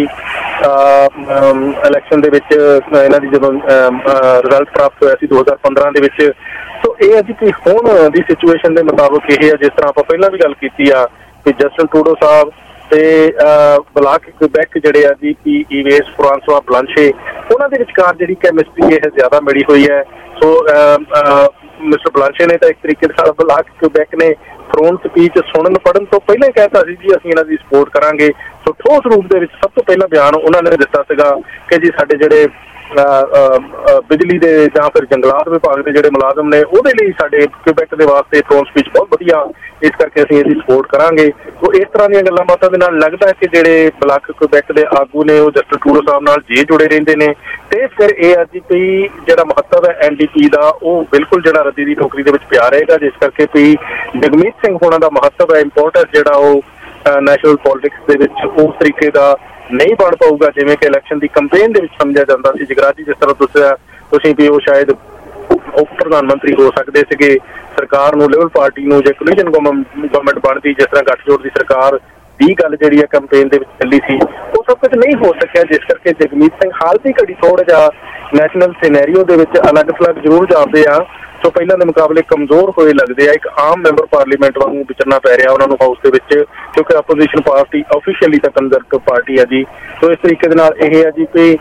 ਇਲੈਕਸ਼ਨ ਦੇ ਵਿੱਚ ਇਹਨਾਂ ਦੀ ਜਦੋਂ ਰਿਜ਼ਲਟ ਪ੍ਰਾਪਤ ਹੋਇਆ ਸੀ ਦੋ ਹਜ਼ਾਰ ਪੰਦਰਾਂ ਦੇ ਵਿੱਚ। ਸੋ ਇਹ ਅੱਜ ਕਿ ਹੁਣ ਦੀ ਸਿਚੁਏਸ਼ਨ ਦੇ ਮੁਤਾਬਕ ਇਹ ਆ, ਜਿਸ ਤਰ੍ਹਾਂ ਆਪਾਂ ਪਹਿਲਾਂ ਵੀ ਗੱਲ ਕੀਤੀ ਆ ਕਿ ਜਸਟਿਨ ਟਰੂਡੋ ਸਾਹਿਬ ਤੇ ਬਲਾਕ ਕੁਬੈਕ ਜਿਹੜੇ ਆ ਜੀ ਪੀ ਈਵੇਸ ਫਰਾਂਸਵਾ ਬਲਾਂਸ਼ੇ, ਉਹਨਾਂ ਦੇ ਵਿਚਕਾਰ ਜਿਹੜੀ ਕੈਮਿਸਟਰੀ ਇਹ ਜ਼ਿਆਦਾ ਮਿਲੀ ਹੋਈ ਹੈ। ਸੋ ਮਿਸਟਰ ਬਲਾਂਸ਼ੇ ਨੇ ਤਾਂ ਇੱਕ ਤਰੀਕੇ ਨਾਲ ਬਲਾਕ ਕੁਬੈਕ ਨੇ ਫਰੋਨ ਸਪੀਚ ਸੁਣਨ ਪੜ੍ਹਨ ਤੋਂ ਪਹਿਲਾਂ ਹੀ ਕਹਿਤਾ ਸੀ ਜੀ ਅਸੀਂ ਇਹਨਾਂ ਦੀ ਸਪੋਰਟ ਕਰਾਂਗੇ। ਸੋ ਠੋਸ ਰੂਪ ਦੇ ਵਿੱਚ ਸਭ ਤੋਂ ਪਹਿਲਾਂ ਬਿਆਨ ਉਹਨਾਂ ਨੇ ਦਿੱਤਾ ਸੀਗਾ ਕਿ ਜੀ ਸਾਡੇ ਜਿਹੜੇ ਬਿਜਲੀ ਦੇ ਜਾਂ ਫਿਰ ਜੰਗਲਾਤ ਵਿਭਾਗ ਦੇ ਜਿਹੜੇ ਮੁਲਾਜ਼ਮ ਨੇ ਉਹਦੇ ਲਈ ਸਾਡੇ ਕੁਬੈਕ ਦੇ ਵਾਸਤੇ ਫਰੋਨ ਸਪੀਚ ਬਹੁਤ ਵਧੀਆ, ਇਸ ਕਰਕੇ ਅਸੀਂ ਇਹਦੀ ਸਪੋਰਟ ਕਰਾਂਗੇ। ਸੋ ਇਸ ਤਰ੍ਹਾਂ ਦੀਆਂ ਗੱਲਾਂ ਬਾਤਾਂ ਦੇ ਨਾਲ ਲੱਗਦਾ ਹੈ ਕਿ ਜਿਹੜੇ ਬਲਾਕ ਕੁਬੈਕ ਦੇ ਆਗੂ ਨੇ ਉਹ ਜਸਟਿਨ ਟਰੂਡੋ ਸਾਹਿਬ ਨਾਲ ਜੇ ਜੁੜੇ ਰਹਿੰਦੇ ਨੇ, ਤੇ ਫਿਰ ਇਹ ਅੱਜ ਵੀ ਜਿਹੜਾ ਮਹੱਤਵ ਹੈ ਐਨ ਡੀ ਪੀ ਦਾ ਉਹ ਬਿਲਕੁਲ ਜਿਹੜਾ ਰੱਦੀ ਦੀ ਟੋਕਰੀ ਦੇ ਵਿੱਚ ਪਿਆ ਰਹੇਗਾ, ਜਿਸ ਕਰਕੇ ਵੀ ਜਗਮੀਤ ਸਿੰਘ ਹੋਣਾ ਦਾ ਮਹੱਤਵ ਹੈ, ਇੰਪੋਰਟੈਂਸ ਜਿਹੜਾ ਉਹ ਨੈਸ਼ਨਲ ਪੋਲਿਟਿਕਸ ਦੇ ਵਿੱਚ ਉਸ ਤਰੀਕੇ ਦਾ ਨਹੀਂ ਬਣ ਪਾਊਗਾ ਜਿਵੇਂ ਕਿ ਇਲੈਕਸ਼ਨ ਦੀ ਕੰਪੇਨ ਦੇ ਵਿੱਚ ਸਮਝਿਆ ਜਾਂਦਾ ਸੀ। ਜਗਰਾਜ ਜੀ, ਜਿਸ ਤਰ੍ਹਾਂ ਦੱਸਿਆ ਤੁਸੀਂ ਵੀ ਉਹ ਸ਼ਾਇਦ ਉਪ ਪ੍ਰਧਾਨ ਮੰਤਰੀ ਹੋ ਸਕਦੇ ਸੀਗੇ, ਸਰਕਾਰ ਨੂੰ ਲਿਬਰਲ ਪਾਰਟੀ ਨੂੰ ਜੇ ਕੋਲੀਜਨ ਗਵਰਨਮੈਂਟ ਬਣਦੀ ਜਿਸ ਤਰ੍ਹਾਂ ਗੱਠਜੋੜ ਦੀ ਸਰਕਾਰ ਦੀ ਗੱਲ ਜਿਹੜੀ ਹੈ ਕੰਪੇਨ ਦੇ ਵਿੱਚ ਚੱਲੀ ਸੀ, ਉਹ ਸਭ ਕੁਝ ਨਹੀਂ ਹੋ ਸਕਿਆ, ਜਿਸ ਕਰਕੇ ਜਗਮੀਤ ਸਿੰਘ ਹਾਲਤੀ ਘੜੀ ਥੋੜਾ ਜਿਹਾ ਨੈਸ਼ਨਲ ਸਿਨੈਰੀਓ ਦੇ ਵਿੱਚ ਅਲੱਗ ਥਲੱਗ ਜ਼ਰੂਰ ਜਾਂਦੇ ਆ। ਸੋ ਪਹਿਲਾਂ ਦੇ ਮੁਕਾਬਲੇ ਕਮਜ਼ੋਰ ਹੋਏ ਲੱਗਦੇ ਆ, ਇੱਕ ਆਮ ਮੈਂਬਰ ਪਾਰਲੀਮੈਂਟ ਵਾਂਗੂ ਵਿਚਰਨਾ ਪੈ ਰਿਹਾ ਉਹਨਾਂ ਨੂੰ ਹਾਊਸ ਦੇ ਵਿੱਚ, ਕਿਉਂਕਿ ਆਪੋਜੀਸ਼ਨ ਪਾਰਟੀ ਆਫੀਸ਼ੀਅਲੀ ਤਾਂ ਕੰਜ਼ਰਵੇਟਿਵ ਪਾਰਟੀ ਹੈ ਜੀ। ਸੋ ਇਸ ਤਰੀਕੇ ਦੇ ਨਾਲ ਇਹ ਹੈ ਜੀ ਕਿ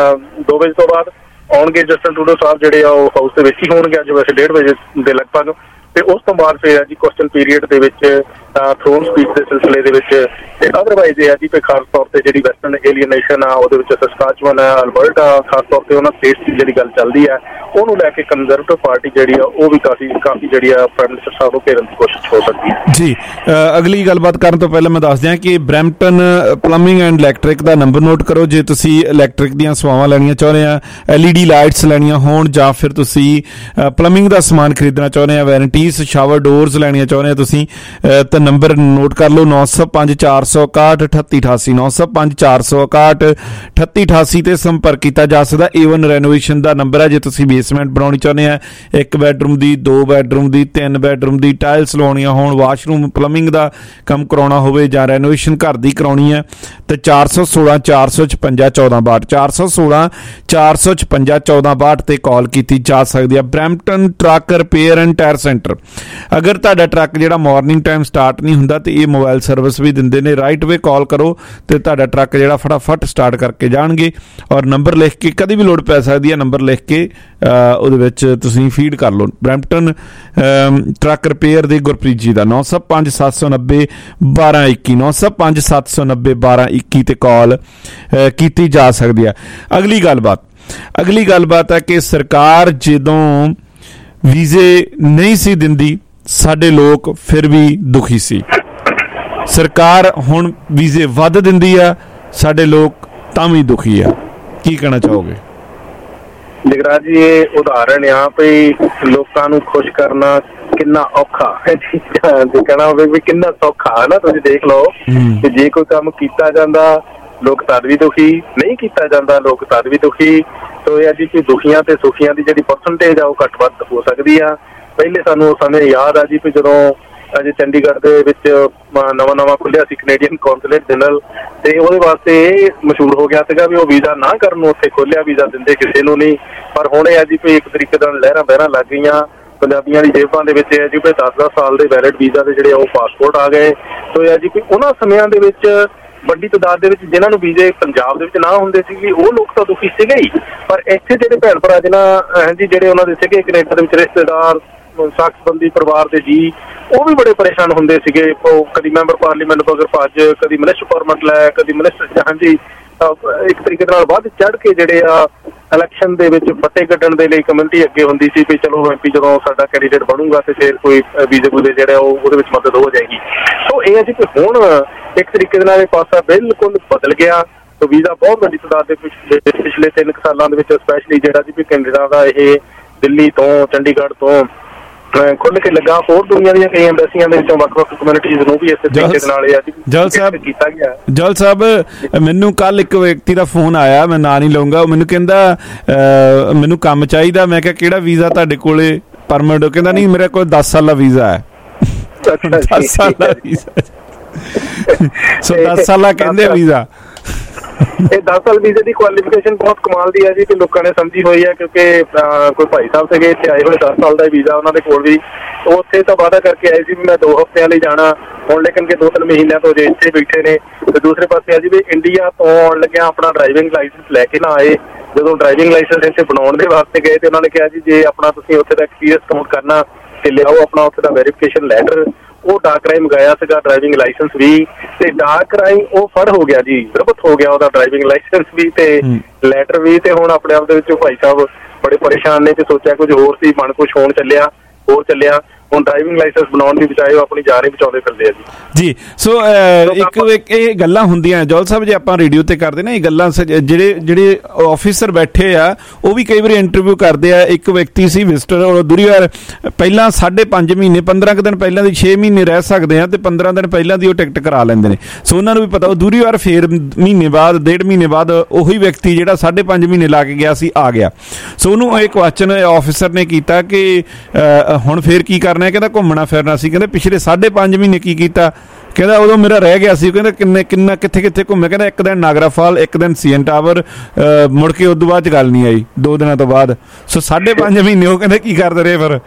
ਦੋ ਵਜੇ ਤੋਂ ਬਾਅਦ ਆਉਣਗੇ ਜਸਟਿਨ ਟਰੂਡੋ ਸਾਹਿਬ ਜਿਹੜੇ ਆ ਉਹ ਹਾਊਸ ਦੇ ਵਿੱਚ ਹੀ ਹੋਣਗੇ ਅੱਜ ਵੈਸੇ ਡੇਢ ਵਜੇ ਦੇ ਲਗਭਗ, ਤੇ ਉਸ ਤੋਂ ਬਾਅਦ ਫਿਰ ਜੀ ਕੁਐਸਚਨ ਪੀਰੀਅਡ ਦੇ ਵਿੱਚ ਥਰੋਨ ਸਪੀਚ ਦੇ ਸਿਲਸਿਲੇ ਦੇ ਵਿੱਚ, ਤੇ ਅਦਰਵਾਈਜ਼ ਇਹ ਹੈ ਜੀ ਕਿ ਖਾਸ ਤੌਰ ਤੇ ਜਿਹੜੀ ਵੈਸਟਰਨ ਏਲੀਅਨੇਸ਼ਨ ਆ ਉਹਦੇ ਵਿੱਚ ਸਸਕਾਚੁਅਨ ਹੈ, ਅਲਬਰਟਾ, ਖਾਸ ਤੌਰ ਤੇ ਉਹਨਾਂ ਸਟੇਟਸ ਦੀ ਜਿਹੜੀ ਗੱਲ ਚੱਲਦੀ ਹੈ ਉਹਨੂੰ ਲੈ ਕੇ ਕੰਜ਼ਰਵੇਟਿਵ ਪਾਰਟੀ ਜਿਹੜੀ ਆ ਉਹ ਵੀ ਕਾਫੀ ਕਾਫੀ ਜਿਹੜੀ ਆ ਪ੍ਰਾਈਮ ਮਿਨਿਸਟਰ ਸਾਹਿਬ ਨੂੰ ਘੇਰਨ ਦੀ ਕੋਸ਼ਿਸ਼ ਹੋ ਸਕਦੀ ਹੈ ਜੀ। ਅਗਲੀ ਗੱਲਬਾਤ ਕਰਨ ਤੋਂ ਪਹਿਲਾਂ ਮੈਂ ਦੱਸ ਦਿਆਂ ਕਿ ਬਰੈਂਪਟਨ ਪਲੰਬਿੰਗ ਐਂਡ ਇਲੈਕਟ੍ਰਿਕ ਦਾ ਨੰਬਰ ਨੋਟ ਕਰੋ ਜੇ ਤੁਸੀਂ ਇਲੈਕਟ੍ਰਿਕ ਦੀਆਂ ਸੇਵਾਵਾਂ ਲੈਣੀਆਂ ਚਾਹੁੰਦੇ ਆ, ਐਲ ਈ ਡੀ ਲਾਈਟਸ ਲੈਣੀਆਂ ਹੋਣ ਜਾਂ ਫਿਰ ਤੁਸੀਂ ਪਲੰਬਿੰਗ ਦਾ ਸਮਾਨ ਖਰੀਦਣਾ ਚਾਹੁੰਦੇ ਆ, ਵੈਰੰਟੀਜ਼ ਸ਼ਾਵਰ ਡੋਰਸ ਲੈਣੀਆਂ ਚਾਹੁੰਦੇ ਆ ਤੁਸੀਂ, ਤਾਂ ਨੰਬਰ ਨੋਟ ਕਰ ਲਓ ਨੌ ਸੌ ਪੰਜ ਚਾਰ ਸੌ ਇਕਾਹਠ ਅਠੱਤੀ ਅਠਾਸੀ ਨੌ ਸੌ ਪੰਜ ਚਾਰ ਸੌ ਇਕਾਹਠ ਅਠੱਤੀ ਅਠਾਸੀ ਤੇ ਸੰਪਰਕ ਕੀਤਾ ਜਾ ਸਕਦਾ। ਏਵਨ ਰੈਨੋਵੇਸ਼ਨ ਦਾ ਨੰਬਰ ਹੈ ਜੇ ਤੁਸੀਂ ਬੇਸਮੈਂਟ ਬਣਾਉਣੀ ਚਾਹੁੰਦੇ ਆ, ਇੱਕ ਬੈਡਰੂਮ ਦੀ, ਦੋ ਬੈਡਰੂਮ ਦੀ, ਤਿੰਨ ਬੈਡਰੂਮ ਦੀ, ਟਾਇਲਸ ਲਵਾਉਣੀਆਂ ਹੋਣ, ਵਾਸ਼ਰੂਮ ਪਲੰਬਿੰਗ ਦਾ ਕੰਮ ਕਰਾਉਣਾ ਹੋਵੇ ਜਾਂ ਰੈਨੋਵੇਸ਼ਨ ਘਰ ਦੀ ਕਰਾਉਣੀ ਹੈ ਤੇ ਚਾਰ ਸੌ ਸੋਲਾਂ ਚਾਰ ਸੌ ਛਪੰਜਾ ਚੌਦਾਂ ਬਾਹਠ ਚਾਰ ਸੌ ਸੋਲਾਂ ਚਾਰ ਸੌ ਛਪੰਜਾ ਚੌਦਾਂ ਬਾਹਠ ਤੇ ਕਾਲ ਕੀਤੀ ਜਾ ਸਕਦੀ ਹੈ। Brampton truck repair and tyre centre, ਅਗਰ ਤੁਹਾਡਾ ਟਰੱਕ ਜਿਹੜਾ ਮਾਰਨਿੰਗ ਟਾਈਮ ਸਟਾਰਟ ਨਹੀਂ ਹੁੰਦਾ ਤੇ ਇਹ ਮੋਬਾਈਲ ਸਰਵਿਸ ਵੀ ਦਿੰਦੇ ਨੇ, ਰਾਈਟ ਵੇ ਕਾਲ ਕਰੋ ਤੇ ਤੁਹਾਡਾ ਟਰੱਕ ਜਿਹੜਾ ਫਟਾਫਟ ਸਟਾਰਟ ਕਰਕੇ ਜਾਣਗੇ। ਔਰ ਨੰਬਰ ਲਿਖ ਕੇ ਕਦੇ ਵੀ ਲੋੜ ਪੈ ਸਕਦੀ ਹੈ, ਨੰਬਰ ਲਿਖ ਕੇ ਉਹਦੇ ਵਿੱਚ ਤੁਸੀਂ ਫੀਡ ਕਰ ਲਓ। ਬਰੈਂਪਟਨ ਟਰੱਕ ਰਿਪੇਅਰ ਦੇ ਗੁਰਪ੍ਰੀਤ ਜੀ ਦਾ ਨੌ ਸੌ ਪੰਜ ਸੱਤ ਸੌ ਨੱਬੇ ਬਾਰਾਂ ਇੱਕੀ ਨੌ ਸੌ ਪੰਜ ਸੱਤ ਸੌ ਨੱਬੇ ਬਾਰਾਂ ਇੱਕੀ ਤੇ ਕਾਲ ਕੀਤੀ ਜਾ ਸਕਦੀ ਹੈ। ਅਗਲੀ ਗੱਲਬਾਤ ਅਗਲੀ ਗੱਲਬਾਤ ਹੈ ਕਿ ਸਰਕਾਰ ਜਦੋਂ ਵੀਜ਼ੇ ਨਹੀਂ ਸੀ ਦਿੰਦੀ ਸਾਡੇ ਲੋਕ ਫਿਰ ਵੀ ਦੁਖੀ ਸੀ, ਸਰਕਾਰ ਹੁਣ ਵੀਜ਼ੇ ਵੱਧ ਦਿੰਦੀ ਆ ਸਾਡੇ ਲੋਕ ਤਾਂ ਵੀ ਦੁਖੀ ਆ। ਕੀ ਕਹਿਣਾ ਚਾਹੋਗੇ? ਜਗਰਾਜ ਜੀ, ਇਹ ਉਦਾਹਰਨ ਆ ਵੀ ਲੋਕਾਂ ਨੂੰ ਖੁਸ਼ ਕਰਨਾ ਕਿੰਨਾ ਔਖਾ ਹੈ, ਜੇ ਕਹਿਣਾ ਹੋਵੇ ਵੀ ਕਿੰਨਾ ਸੌਖਾ ਹੈ ਨਾ। ਤੁਸੀਂ ਦੇਖ ਲਓ ਕਿ ਜੇ ਕੋਈ ਕੰਮ ਕੀਤਾ ਜਾਂਦਾ ਲੋਕ ਤਦ ਵੀ ਦੁਖੀ, ਨਹੀਂ ਕੀਤਾ ਜਾਂਦਾ ਲੋਕ ਤਦ ਵੀ ਦੁਖੀ। ਸੋ ਇਹ ਅੱਜ ਕਿ ਦੁਖੀਆਂ ਤੇ ਸੁਖੀਆਂ ਦੀ ਜਿਹੜੀ ਪਰਸੈਂਟੇਜ ਆ ਉਹ ਘੱਟ ਵੱਧ ਹੋ ਸਕਦੀ ਆ। ਪਹਿਲੇ ਸਾਨੂੰ ਸਮੇਂ ਯਾਦ ਆ ਜੀ ਵੀ ਜਦੋਂ ਅਜੇ ਚੰਡੀਗੜ੍ਹ ਦੇ ਵਿੱਚ ਨਵਾਂ ਨਵਾਂ ਖੁੱਲਿਆ ਸੀ ਕੈਨੇਡੀਅਨ ਕੌਂਸੂਲੇਟ ਜਨਰਲ, ਤੇ ਉਹਦੇ ਵਾਸਤੇ ਇਹ ਮਸ਼ਹੂਰ ਹੋ ਗਿਆ ਸੀਗਾ ਵੀ ਉਹ ਵੀਜ਼ਾ ਨਾ ਕਰਨ ਨੂੰ ਉੱਥੇ ਖੋਲਿਆ, ਵੀਜ਼ਾ ਦਿੰਦੇ ਕਿਸੇ ਨੂੰ ਨਹੀਂ। ਪਰ ਹੁਣ ਇਹ ਆ ਜੀ ਵੀ ਇੱਕ ਤਰੀਕੇ ਨਾਲ ਲਹਿਰਾਂ ਬਹਿਰਾਂ ਲੱਗ ਗਈਆਂ ਪੰਜਾਬੀਆਂ ਦੀ ਜੇਬਾਂ ਦੇ ਵਿੱਚ, ਹੈ ਜੀ ਵੀ ਦਸ ਦਸ ਸਾਲ ਦੇ ਵੈਲਿਡ ਵੀਜ਼ਾ ਦੇ ਜਿਹੜੇ ਉਹ ਪਾਸਪੋਰਟ ਆ ਗਏ। ਸੋ ਇਹ ਆ ਜੀ ਵੀ ਉਹਨਾਂ ਸਮਿਆਂ ਦੇ ਵਿੱਚ ਵੱਡੀ ਤਾਦਾਦ ਦੇ ਵਿੱਚ ਜਿਨ੍ਹਾਂ ਨੂੰ ਵੀਜ਼ੇ ਪੰਜਾਬ ਦੇ ਵਿੱਚ ਨਾ ਹੁੰਦੇ ਸੀਗੇ ਉਹ ਲੋਕ ਤਾਂ ਦੁਖੀ ਸੀਗੇ ਹੀ, ਪਰ ਇੱਥੇ ਜਿਹੜੇ ਭੈਣ ਭਰਾ ਜਿਹਨਾਂ ਜੀ ਜਿਹੜੇ ਉਹਨਾਂ ਦੇ ਸੀਗੇ ਕੈਨੇਡਾ ਦੇ ਵਿੱਚ ਰਿਸ਼ਤੇਦਾਰ, ਸਾਖਸਬੰਦੀ ਪਰਿਵਾਰ ਦੇ ਜੀ, ਉਹ ਵੀ ਬੜੇ ਪਰੇਸ਼ਾਨ ਹੁੰਦੇ ਸੀਗੇ। ਉਹ ਕਦੀ ਮੈਂਬਰ ਪਾਰਲੀਮੈਂਟ ਬਗਰ ਭੱਜ, ਕਦੀ ਮਿਨਿਸਟਰ ਪਰਮਿਟ ਲੈ, ਕਦੀ ਮਿਨਿਸਟਰ ਹਾਂਜੀ ਇੱਕ ਤਰੀਕੇ ਨਾਲ ਵੱਧ ਚੜ੍ਹ ਕੇ ਜਿਹੜੇ ਆ ਇਲੈਕਸ਼ਨ ਦੇ ਵਿੱਚ ਫਤਿਹ ਕੱਢਣ ਦੇ ਲਈ ਕਮਿਊਨਿਟੀ ਅੱਗੇ ਹੁੰਦੀ ਸੀ ਵੀ ਚਲੋ ਐਮਪੀ ਜਦੋਂ ਸਾਡਾ ਕੈਂਡੀਡੇਟ ਬਣੂਗਾ ਤੇ ਫਿਰ ਕੋਈ ਵੀਜ਼ੇ ਵੂਜ਼ੇ ਜਿਹੜਾ ਉਹ ਉਹਦੇ ਵਿੱਚ ਮਦਦ ਹੋ ਜਾਏਗੀ। ਸੋ ਇਹ ਹੈ ਜੀ ਕਿ ਹੁਣ ਇੱਕ ਤਰੀਕੇ ਦੇ ਨਾਲ ਇਹ ਪਾਸਾ ਬਿਲਕੁਲ ਬਦਲ ਗਿਆ। ਸੋ ਵੀਜ਼ਾ ਬਹੁਤ ਵੱਡੀ ਤਾਦਾਦ ਦੇ ਪਿਛਲੇ ਪਿਛਲੇ ਤਿੰਨ ਕੁ ਸਾਲਾਂ ਦੇ ਵਿੱਚ ਸਪੈਸ਼ਲੀ ਜਿਹੜਾ ਜੀ ਵੀ ਕੈਨੇਡਾ ਦਾ ਇਹ ਦਿੱਲੀ ਤੋਂ ਚੰਡੀਗੜ੍ਹ ਤੋਂ ਖੁੱਲ੍ਹ ਕੇ ਲੱਗਾ। ਹੋਰ ਦੁਨੀਆ ਦੀਆਂ ਕਈ ਐਮਬੈਸੀਆਂ ਦੇ ਵਿੱਚੋਂ ਵੱਖ ਵੱਖ ਕਮਿਊਨਿਟੀਜ਼ ਨੂੰ ਵੀ ਇਸੇ ਤਰੀਕੇ ਦੇ ਨਾਲ ਇਹ ਜਲ ਸਾਹਿਬ ਕੀਤਾ ਗਿਆ। ਜਲ ਸਾਹਿਬ ਮੈਨੂੰ ਕੱਲ ਇੱਕ ਵਿਅਕਤੀ ਦਾ ਫੋਨ ਆਇਆ, ਮੈਂ ਨਾਂ ਨਹੀਂ ਲਊਂਗਾ, ਉਹ ਮੈਨੂੰ ਕਹਿੰਦਾ ਮੈਨੂੰ ਕੰਮ ਚਾਹੀਦਾ। ਮੈਂ ਕਿਹਾ ਕਿਹੜਾ ਵੀਜ਼ਾ ਤੁਹਾਡੇ ਕੋਲੇ ਪਰਮਿਟ? ਉਹ ਕਹਿੰਦਾ ਨਹੀਂ ਮੇਰੇ ਕੋਲ ਦਸ ਸਾਲ ਦਾ ਵੀਜ਼ਾ ਹੈ। ਦਸ ਸਾਲ ਦਾ ਵੀਜ਼ਾ ਸੋ ਦਸ ਸਾਲਾਂ ਕਹਿੰਦੇ ਵੀਜ਼ਾ। ਇਹ ਦਸ ਸਾਲ ਵੀਜ਼ੇ ਦੀ ਕੁਆਲੀਫਿਕੇਸ਼ਨ ਬਹੁਤ ਕਮਾਲ ਦੀ ਹੈ ਜੀ, ਕਿ ਲੋਕਾਂ ਨੇ ਸਮਝੀ ਹੋਈ ਹੈ। ਕਿਉਂਕਿ ਕੋਈ ਭਾਈ ਸਾਹਿਬ ਸੀਗੇ ਇੱਥੇ ਆਏ ਹੋਏ, ਦਸ ਸਾਲ ਦਾ ਵੀਜ਼ਾ ਉਹਨਾਂ ਦੇ ਕੋਲ ਵੀ, ਉਹ ਉੱਥੇ ਤਾਂ ਵਾਅਦਾ ਕਰਕੇ ਆਏ ਸੀ ਵੀ ਮੈਂ ਦੋ ਹਫ਼ਤਿਆਂ ਲਈ ਜਾਣਾ, ਹੁਣ ਲੇਕਿਨ ਕਿ ਦੋ ਤਿੰਨ ਮਹੀਨਿਆਂ ਤੋਂ ਜੇ ਇੱਥੇ ਬੈਠੇ ਨੇ। ਤੇ ਦੂਸਰੇ ਪਾਸੇ ਆ ਜੀ ਵੀ ਇੰਡੀਆ ਤੋਂ ਆਉਣ ਲੱਗਿਆ ਆਪਣਾ ਡਰਾਈਵਿੰਗ ਲਾਇਸੈਂਸ ਲੈ ਕੇ ਨਾ ਆਏ। ਜਦੋਂ ਡਰਾਈਵਿੰਗ ਲਾਇਸੈਂਸ ਇੱਥੇ ਬਣਾਉਣ ਦੇ ਵਾਸਤੇ ਗਏ ਤੇ ਉਹਨਾਂ ਨੇ ਕਿਹਾ ਜੀ ਜੇ ਆਪਣਾ ਤੁਸੀਂ ਉੱਥੇ ਦਾ ਐਕਸਪੀਰੀਅੰਸ ਕਾਊਂਟ ਕਰਨਾ ਤੇ ਲਿਆਓ ਆਪਣਾ ਉੱਥੇ ਦਾ ਵੈਰੀਫਿਕੇਸ਼ਨ ਲੈਟਰ। ਉਹ ਡਾਕ ਰਾਹੀਂ ਮੰਗਾਇਆ ਸੀਗਾ ਡਰਾਈਵਿੰਗ ਲਾਇਸੈਂਸ ਵੀ, ਤੇ ਡਾਕ ਰਾਹੀਂ ਉਹ ਫੜ ਹੋ ਗਿਆ ਜੀ, ਜ਼ਬਤ ਹੋ ਗਿਆ ਉਹਦਾ ਡਰਾਈਵਿੰਗ ਲਾਇਸੈਂਸ ਵੀ ਤੇ ਲੈਟਰ ਵੀ। ਤੇ ਹੁਣ ਆਪਣੇ ਆਪ ਦੇ ਵਿੱਚ ਭਾਈ ਸਾਹਿਬ ਬੜੇ ਪਰੇਸ਼ਾਨ ਨੇ ਤੇ ਸੋਚਿਆ ਕੁਝ ਹੋਰ ਸੀ, ਮਨ ਕੁਛ ਹੋਣ ਚੱਲਿਆ ਹੋਰ ਚੱਲਿਆ। ਹੁਣ ਡਰਾਈਵਿੰਗ ਲਾਇਸੈਂਸ ਬਣਾਉਣ ਦੀ ਬਜਾਏ ਉਹ ਆਪਣੀ ਜਾਨ ਹੀ ਬਚਾਉਂਦੇ ਫਿਰਦੇ ਆ ਜੀ। ਜੀ ਸੋ ਇੱਕ ਇਹ ਗੱਲਾਂ ਹੁੰਦੀਆਂ ਜੋਲ ਸਾਹਿਬ, ਜੇ ਆਪਾਂ ਰੇਡੀਓ ਤੇ ਕਰਦੇ ਨਾ ਇਹ ਗੱਲਾਂ, ਜਿਹੜੇ ਜਿਹੜੇ ਆਫਿਸਰ ਬੈਠੇ ਆ ਉਹ ਵੀ ਕਈ ਵਾਰੀ ਇੰਟਰਵਿਊ ਕਰਦੇ ਆ। ਇੱਕ ਵਿਅਕਤੀ ਸੀ ਵਿਜ਼ਟਰ, ਉਹ ਦੂਰੀ ਵਾਰ ਪਹਿਲਾਂ ਸਾਢੇ ਪੰਜ ਮਹੀਨੇ ਪੰਦਰਾਂ ਕੁ ਦਿਨ ਪਹਿਲਾਂ ਦੀ ਛੇ ਮਹੀਨੇ ਰਹਿ ਸਕਦੇ ਆ ਤੇ ਪੰਦਰਾਂ ਦਿਨ ਪਹਿਲਾਂ ਦੀ ਉਹ ਟਿਕਟ ਕਰਾ ਲੈਂਦੇ ਨੇ। ਸੋ ਉਹਨਾਂ ਨੂੰ ਵੀ ਪਤਾ ਉਹ ਦੂਰੀ ਵਾਰ ਫੇਰ ਮਹੀਨੇ ਬਾਅਦ ਡੇਢ ਮਹੀਨੇ ਬਾਅਦ ਉਹੀ ਵਿਅਕਤੀ ਜਿਹੜਾ ਸਾਢੇ ਪੰਜ ਮਹੀਨੇ ਲਾ ਕੇ ਗਿਆ ਸੀ ਆ ਗਿਆ। ਸੋ ਉਹਨੂੰ ਇਹ ਕੁਐਸਚਨ ਆਫਿਸਰ ਨੇ ਕੀਤਾ ਕਿ ਹੁਣ ਫੇਰ ਕੀ ਕਰ ਕਹਿੰਦਾ ਘੁੰਮਣਾ ਫਿਰਨਾ ਸੀ। ਕਹਿੰਦੇ ਪਿਛਲੇ ਸਾਢੇ ਪੰਜ ਮਹੀਨੇ ਕੀ ਕੀਤਾ? ਕਹਿੰਦਾ ਉਦੋਂ ਮੇਰਾ ਰਹਿ ਗਿਆ ਸੀ। ਕਹਿੰਦਾ ਕਿੰਨੇ ਕਿੰਨਾ ਕਿੱਥੇ ਕਿੱਥੇ ਘੁੰਮੇ? ਕਹਿੰਦਾ ਇੱਕ ਦਿਨ ਨਾਗਰਾ ਫਾਲ, ਇੱਕ ਦਿਨ ਸੀਐਨ ਟਾਵਰ, ਮੁੜ ਕੇ ਉਦੋਂ ਬਾਅਦ ਚ ਗੱਲ ਨਹੀਂ ਆਈ ਦੋ ਦਿਨਾਂ ਤੋਂ ਬਾਅਦ। ਸੋ ਸਾਢੇ ਪੰਜ ਮਹੀਨੇ ਉਹ ਕਹਿੰਦੇ ਕੀ ਕਰਦੇ ਰਹੇ ਫਿਰ?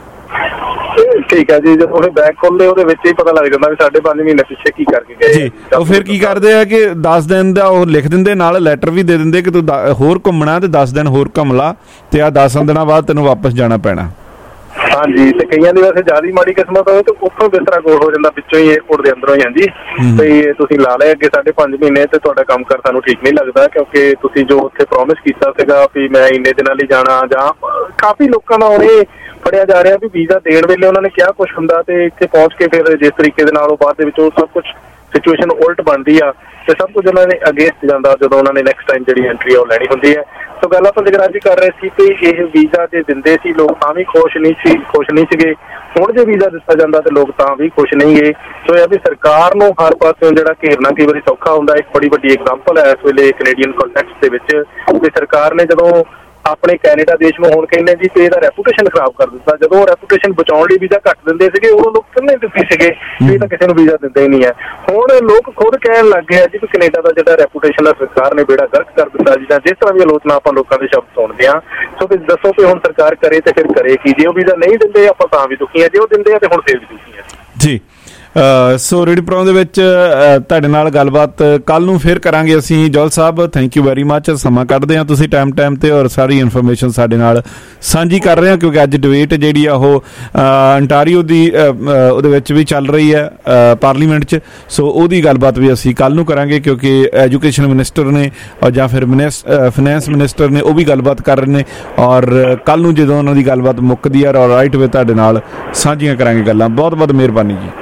ਠੀਕ ਹੈ ਜੀ, ਜਦੋਂ ਉਹ ਬੈਗ ਖੋਲ੍ਹਦੇ ਉਹਦੇ ਵਿੱਚ ਹੀ ਪਤਾ ਲੱਗ ਜਾਂਦਾ ਵੀ ਸਾਢੇ ਪੰਜ ਮਹੀਨੇ ਪਿੱਛੇ ਕੀ ਕਰਕੇ ਗਏ ਜੀ। ਉਹ ਫਿਰ ਕੀ ਕਰਦੇ ਆ ਕਿ ਦਸ ਦਿਨ ਦਾ ਉਹ ਲਿਖ ਦਿੰਦੇ, ਨਾਲ ਲੈਟਰ ਵੀ ਦੇ ਦਿੰਦੇ ਕਿ ਤੂੰ ਹੋਰ ਘੁੰਮਣਾ ਤੇ ਦਸ ਦਿਨ ਹੋਰ ਘੁੰਮ ਲਾ ਤੇ ਆਹ ਦਸ ਦਿਨਾਂ ਬਾਅਦ ਤੈਨੂੰ ਵਾਪਸ ਜਾਣਾ ਪੈਣਾ। ਹਾਂਜੀ, ਤੇ ਕਈਆਂ ਦੀ ਵੈਸੇ ਜ਼ਿਆਦਾ ਮਾੜੀ ਕਿਸਮਤ ਹੋਵੇ ਤੇ ਉੱਥੋਂ ਬਿਸਤਰਾ ਗੋਲ ਹੋ ਜਾਂਦਾ, ਵਿੱਚੋਂ ਹੀ ਏਅਰਪੋਰਟ ਦੇ ਅੰਦਰੋਂ ਹੀ। ਹਾਂਜੀ, ਤੇ ਤੁਸੀਂ ਲਾ ਲਏ ਅੱਗੇ ਸਾਢੇ ਪੰਜ ਮਹੀਨੇ ਤੇ ਤੁਹਾਡਾ ਕੰਮ ਕਰ ਸਾਨੂੰ ਠੀਕ ਨਹੀਂ ਲੱਗਦਾ, ਕਿਉਂਕਿ ਤੁਸੀਂ ਜੋ ਉੱਥੇ ਪ੍ਰੋਮਿਸ ਕੀਤਾ ਸੀਗਾ ਵੀ ਮੈਂ ਇੰਨੇ ਦਿਨਾਂ ਲਈ ਜਾਣਾ, ਜਾਂ ਕਾਫੀ ਲੋਕਾਂ ਦਾ ਹੁਣ ਇਹ ਫੜਿਆ ਜਾ ਰਿਹਾ ਵੀ ਵੀਜ਼ਾ ਦੇਣ ਵੇਲੇ ਉਹਨਾਂ ਨੇ ਕਿਹਾ ਕੁਛ ਹੁੰਦਾ ਤੇ ਇੱਥੇ ਪਹੁੰਚ ਕੇ ਫਿਰ ਜਿਸ ਤਰੀਕੇ ਦੇ ਨਾਲ ਉਹ ਬਾਅਦ ਦੇ ਵਿੱਚ ਉਹ ਸਭ ਕੁਛ ਸਿਚੁਏਸ਼ਨ ਉਲਟ ਬਣਦੀ ਆ ਤੇ ਸਭ ਕੁਝ ਉਹਨਾਂ ਨੇ ਅਗੇਂਸਟ ਜਾਂਦਾ ਜਦੋਂ ਉਹਨਾਂ ਨੇ ਨੈਕਸਟ ਟਾਈਮ ਜਿਹੜੀ ਐਂਟਰੀ ਉਹ ਲੈਣੀ ਹੁੰਦੀ ਹੈ। ਸੋ ਗੱਲ ਆਪਾਂ ਜਗਰਾਜ ਜੀ ਕਰ ਰਹੇ ਸੀ ਕਿ ਇਹ ਵੀਜ਼ਾ ਜੇ ਦਿੰਦੇ ਸੀ ਲੋਕ ਤਾਂ ਵੀ ਖੁਸ਼ ਨਹੀਂ ਸੀ ਖੁਸ਼ ਨਹੀਂ ਸੀਗੇ। ਹੁਣ ਜੇ ਵੀਜ਼ਾ ਦਿੱਤਾ ਜਾਂਦਾ ਤੇ ਲੋਕ ਤਾਂ ਵੀ ਖੁਸ਼ ਨਹੀਂ ਗਏ। ਸੋ ਇਹ ਵੀ ਸਰਕਾਰ ਨੂੰ ਹਰ ਪਾਸਿਓਂ ਜਿਹੜਾ ਘੇਰਨਾ ਕਈ ਵਾਰੀ ਸੌਖਾ ਹੁੰਦਾ। ਇੱਕ ਬੜੀ ਵੱਡੀ ਐਗਜ਼ਾਮਪਲ ਹੈ ਇਸ ਵੇਲੇ ਕੈਨੇਡੀਅਨ ਕੰਟੈਕਸਟ ਦੇ ਵਿੱਚ ਕਿ ਸਰਕਾਰ ਨੇ ਜਦੋਂ ਆਪਣੇ ਕੈਨੇਡਾ ਦੇਸ਼ ਨੂੰ ਹੁਣ ਕਹਿੰਦੇ ਜੀ ਤੇ ਇਹਦਾ ਰੈਪੂਟੇਸ਼ਨ ਖਰਾਬ ਕਰ ਦਿੱਤਾ। ਜਦੋਂ ਰੈਪੂਟੇਸ਼ਨ ਬਚਾਉਣ ਲਈ ਵੀਜ਼ਾ ਘੱਟ ਦਿੰਦੇ ਸੀਗੇ ਉਦੋਂ ਲੋਕ ਕਿੰਨੇ ਦਿੱਤੇ ਸੀਗੇ ਵੀ ਤਾਂ ਕਿਸੇ ਨੂੰ ਵੀਜ਼ਾ ਦਿੰਦੇ ਹੀ ਨਹੀਂ ਹੈ। ਹੁਣ ਲੋਕ ਖੁਦ ਕਹਿਣ ਲੱਗ ਗਏ ਜੀ ਕਿ ਕੈਨੇਡਾ ਦਾ ਜਿਹੜਾ ਰੈਪੂਟੇਸ਼ਨ ਹੈ ਸਰਕਾਰ ਨੇ ਬੇੜਾ ਗਰਕ ਕਰ ਦਿੱਤਾ ਜੀ। ਜਿਸ ਤਰ੍ਹਾਂ ਵੀ ਆਲੋਚਨਾ ਆਪਾਂ ਲੋਕਾਂ ਦੇ ਸ਼ਬਦ ਸੁਣਦੇ ਹਾਂ। ਸੋ ਫਿਰ ਦੱਸੋ ਕਿ ਹੁਣ ਸਰਕਾਰ ਕਰੇ ਤੇ ਫਿਰ ਕਰੇ ਕੀ? ਜੇ ਉਹ ਵੀਜ਼ਾ ਨਹੀਂ ਦਿੰਦੇ ਆਪਾਂ ਤਾਂ ਵੀ ਦੁਖੀ ਹਾਂ, ਜੇ ਉਹ ਦਿੰਦੇ ਆ ਤੇ ਹੁਣ ਫਿਰ ਵੀ ਦੁਖੀ ਹਾਂ ਜੀ। ਸੋ ਰੇਡੀਓ ਪ੍ਰੋਗਰਾਮ ਦੇ ਵਿੱਚ ਤੁਹਾਡੇ ਨਾਲ ਗੱਲਬਾਤ ਕੱਲ ਨੂੰ ਫਿਰ ਕਰਾਂਗੇ ਅਸੀਂ। ਜੋਲ ਸਾਹਿਬ ਥੈਂਕ ਯੂ ਵੈਰੀ ਮੱਚ, ਸਮਾਂ ਕੱਢਦੇ ਹਾਂ ਤੁਸੀਂ ਟਾਈਮ ਟਾਈਮ ਤੇ ਔਰ ਸਾਰੀ ਇਨਫੋਰਮੇਸ਼ਨ ਸਾਡੇ ਨਾਲ ਸਾਂਝੀ ਕਰ ਰਹੇ ਹਾਂ, ਕਿਉਂਕਿ ਅੱਜ ਡਿਬੇਟ ਜਿਹੜੀ ਆ ਉਹ ਅੰਟਾਰੀਓ ਦੀ ਉਹਦੇ ਵਿੱਚ ਵੀ ਚੱਲ ਰਹੀ ਹੈ ਪਾਰਲੀਮੈਂਟ 'ਚ। ਸੋ ਉਹਦੀ ਗੱਲਬਾਤ ਵੀ ਅਸੀਂ ਕੱਲ ਨੂੰ ਕਰਾਂਗੇ, ਕਿਉਂਕਿ ਐਜੂਕੇਸ਼ਨ ਮਿਨਿਸਟਰ ਨੇ ਔਰ ਜਾਂ ਫਿਰ ਫਾਈਨੈਂਸ ਮਿਨਿਸਟਰ ਨੇ ਉਹ ਵੀ ਗੱਲਬਾਤ ਕਰ ਰਹੇ ਨੇ ਔਰ ਕੱਲ ਨੂੰ ਜਦੋਂ ਉਹਨਾਂ ਦੀ ਗੱਲਬਾਤ ਮੁੱਕਦੀ ਹੈ ਔਰ ਰਾਈਟ ਵੇ ਤੁਹਾਡੇ ਨਾਲ ਸਾਂਝੀਆਂ ਕਰਾਂਗੇ ਗੱਲਾਂ। ਬਹੁਤ ਬਹੁਤ ਮਿਹਰਬਾਨੀ ਜੀ,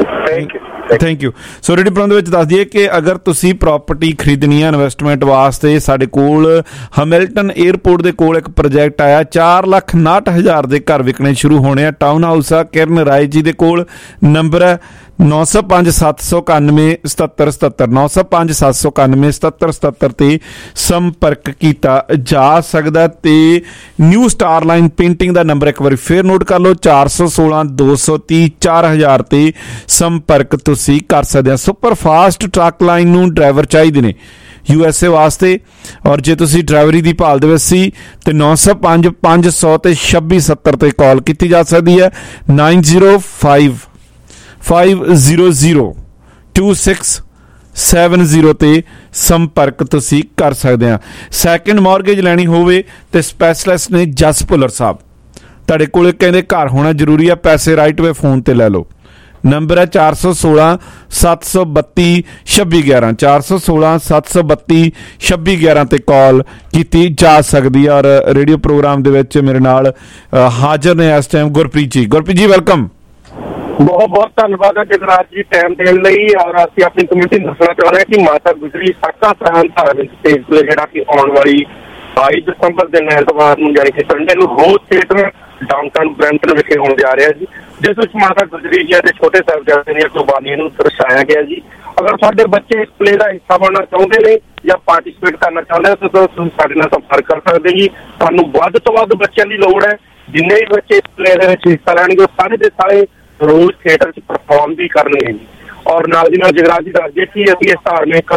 thank you. So radio programme ਦੇ ਵਿੱਚ ਦੱਸ ਦਈਏ ਕਿ ਅਗਰ ਤੁਸੀਂ ਪ੍ਰਾਪਰਟੀ ਖਰੀਦਣੀ ਹੈ ਇਨਵੈਸਟਮੈਂਟ ਵਾਸਤੇ, ਸਾਡੇ ਕੋਲ ਹੈਮਿਲਟਨ ਏਅਰਪੋਰਟ ਦੇ ਕੋਲ ਇੱਕ ਪ੍ਰੋਜੈਕਟ ਆਇਆ, ਚਾਰ ਲੱਖ ਉਨਾਹਠ ਹਜ਼ਾਰ ਦੇ ਘਰ ਵਿਕਣੇ ਸ਼ੁਰੂ ਹੋਣੇ ਆ। ਟਾਊਨ ਹਾਊਸ ਆ ਕਿਰਨ ਰਾਏ ਜੀ ਦੇ ਕੋਲ। ਨੰਬਰ ਹੈ ਨੌ ਸੌ ਪੰਜ ਸੱਤ ਸੌ ਇਕਾਨਵੇਂ ਸਤੱਤਰ ਸਤੱਤਰ ਨੌ ਸੌ ਪੰਜ ਸੱਤ ਸੌ ਇਕਾਨਵੇਂ ਸਤੱਤਰ ਸਤੱਤਰ ਤੇ ਸੰਪਰਕ ਕੀਤਾ ਜਾ ਸਕਦਾ। ਤੇ ਨਿਊ ਸਟਾਰ ਲਾਈਨ ਪੇਂਟਿੰਗ ਦਾ ਨੰਬਰ ਇੱਕ ਵਾਰੀ ਫੇਰ ਨੋਟ ਕਰ ਲਓ, ਚਾਰ ਸੌ ਸੋਲਾਂ ਦੋ ਸੌ ਤੀਹ ਚਾਰ ਹਜ਼ਾਰ ਤੇ ਸੰਪਰਕ ਤੁਸੀਂ ਕਰ ਸਕਦੇ ਆ। ਸੁਪਰ ਫਾਸਟ ਟਰੱਕ ਲਾਈਨ ਨੂੰ ਡਰਾਈਵਰ ਚਾਹੀਦੇ ਨੇ ਯੂ ਐਸ ਏ ਵਾਸਤੇ, ਔਰ ਜੇ ਤੁਸੀਂ ਡਰਾਈਵਰੀ ਦੀ ਭਾਲ ਦੇ ਵਿੱਚ ਸੀ ਤੇ ਨੌ ਸੌ ਪੰਜ ਪੰਜ ਸੌ ਤੇ ਛੱਬੀ ਸੱਤਰ ਤੇ ਕਾਲ ਕੀਤੀ ਜਾ ਸਕਦੀ ਹੈ। Nine zero five five zero zero two six seven zero ਤੇ ਸੰਪਰਕ ਤੁਸੀਂ ਕਰ ਸਕਦੇ ਆ। ਸੈਕਿੰਡ ਮੌਰਗੇਜ ਲੈਣੀ ਹੋਵੇ ਤੇ ਸਪੈਸ਼ਲਿਸਟ ਨੇ ਜਸ ਭੁੱਲਰ ਸਾਹਿਬ ਤੁਹਾਡੇ ਕੋਲ। ਕਹਿੰਦੇ ਘਰ ਹੋਣਾ ਜ਼ਰੂਰੀ ਆ, ਪੈਸੇ ਰਾਈਟ ਵੇ ਫੋਨ ਤੇ ਲੈ ਲਓ। ਨੰਬਰ ਹੈ ਚਾਰ ਸੌ ਸੋਲਾਂ ਸੱਤ ਸੌ ਬੱਤੀ ਛੱਬੀ ਗਿਆਰਾਂ ਚਾਰ ਸੌ ਸੋਲਾਂ ਸੱਤ ਸੌ ਬੱਤੀ ਛੱਬੀ ਗਿਆਰਾਂ ਤੇ ਕਾਲ ਕੀਤੀ ਜਾ ਸਕਦੀ ਹੈ। ਔਰ ਰੇਡੀਓ ਪ੍ਰੋਗਰਾਮ ਦੇ ਵਿੱਚ ਮੇਰੇ ਨਾਲ ਹਾਜ਼ਰ ਨੇ ਇਸ ਟਾਈਮ ਗੁਰਪ੍ਰੀਤ ਜੀ। ਗੁਰਪ੍ਰੀਤ ਜੀ ਵੈਲਕਮ। ਬਹੁਤ ਬਹੁਤ ਧੰਨਵਾਦ ਹੈ ਜਗਰਾਜ ਜੀ ਟਾਈਮ ਦੇਣ ਲਈ। ਔਰ ਅਸੀਂ ਆਪਣੀ ਕਮਿਊਨਿਟੀ ਨੂੰ ਦੱਸਣਾ ਚਾਹੁੰਦੇ ਹਾਂ ਕਿ ਮਾਤਾ ਗੁਜਰੀ ਸਾਕਾ ਸਰਹੰਦ ਧਾਰਮਿਕ ਸਟੇਜ ਤੇ ਜਿਹੜਾ ਕਿ ਆਉਣ ਵਾਲੀ ਬਾਈ ਦਸੰਬਰ ਦੇ ਐਤਵਾਰ ਨੂੰ ਜਾਣੀ ਕਿ ਸੰਡੇ ਨੂੰ ਰੋਜ਼ ਥੀਏਟਰ ਡਾਊਨਟਾਊਨ ਬਰੈਂਪਟਨ ਵਿਖੇ ਹੋਣ ਜਾ ਰਿਹਾ ਜੀ, ਜਿਸ ਵਿੱਚ ਮਾਤਾ ਗੁਜਰੀ ਜੀ ਅਤੇ ਛੋਟੇ ਸਾਹਿਬਜ਼ਾਦੇ ਦੀਆਂ ਕੁਰਬਾਨੀਆਂ ਨੂੰ ਦਰਸਾਇਆ ਗਿਆ ਜੀ। ਅਗਰ ਸਾਡੇ ਬੱਚੇ ਇਸ ਪਲੇ ਦਾ ਹਿੱਸਾ ਬਣਨਾ ਚਾਹੁੰਦੇ ਨੇ ਜਾਂ ਪਾਰਟੀਸਪੇਟ ਕਰਨਾ ਚਾਹੁੰਦੇ ਹੋ ਤਾਂ ਤੁਸੀਂ ਸਾਡੇ ਨਾਲ ਸੰਪਰਕ ਕਰ ਸਕਦੇ ਜੀ। ਸਾਨੂੰ ਵੱਧ ਤੋਂ ਵੱਧ ਬੱਚਿਆਂ ਦੀ ਲੋੜ ਹੈ। ਜਿੰਨੇ ਵੀ ਬੱਚੇ ਇਸ ਪਲੇ ਦੇ ਵਿੱਚ ਹਿੱਸਾ ਲੈਣਗੇ ਉਹ ਸਾਰੇ ਦੇ ਸਾਰੇ ਰੋਜ਼ ਥੀਏਟਰ 'ਚ ਪਰਫਾਰਮ ਵੀ ਕਰਨਗੇ ਜੀ। ਔਰ ਨਾਲ ਦੀ ਨਾਲ ਜਗਰਾਜ ਜੀ ਦੱਸਦੇ ਕਿ ਅਸੀਂ ਇਸ ਧਾਰਮਿਕ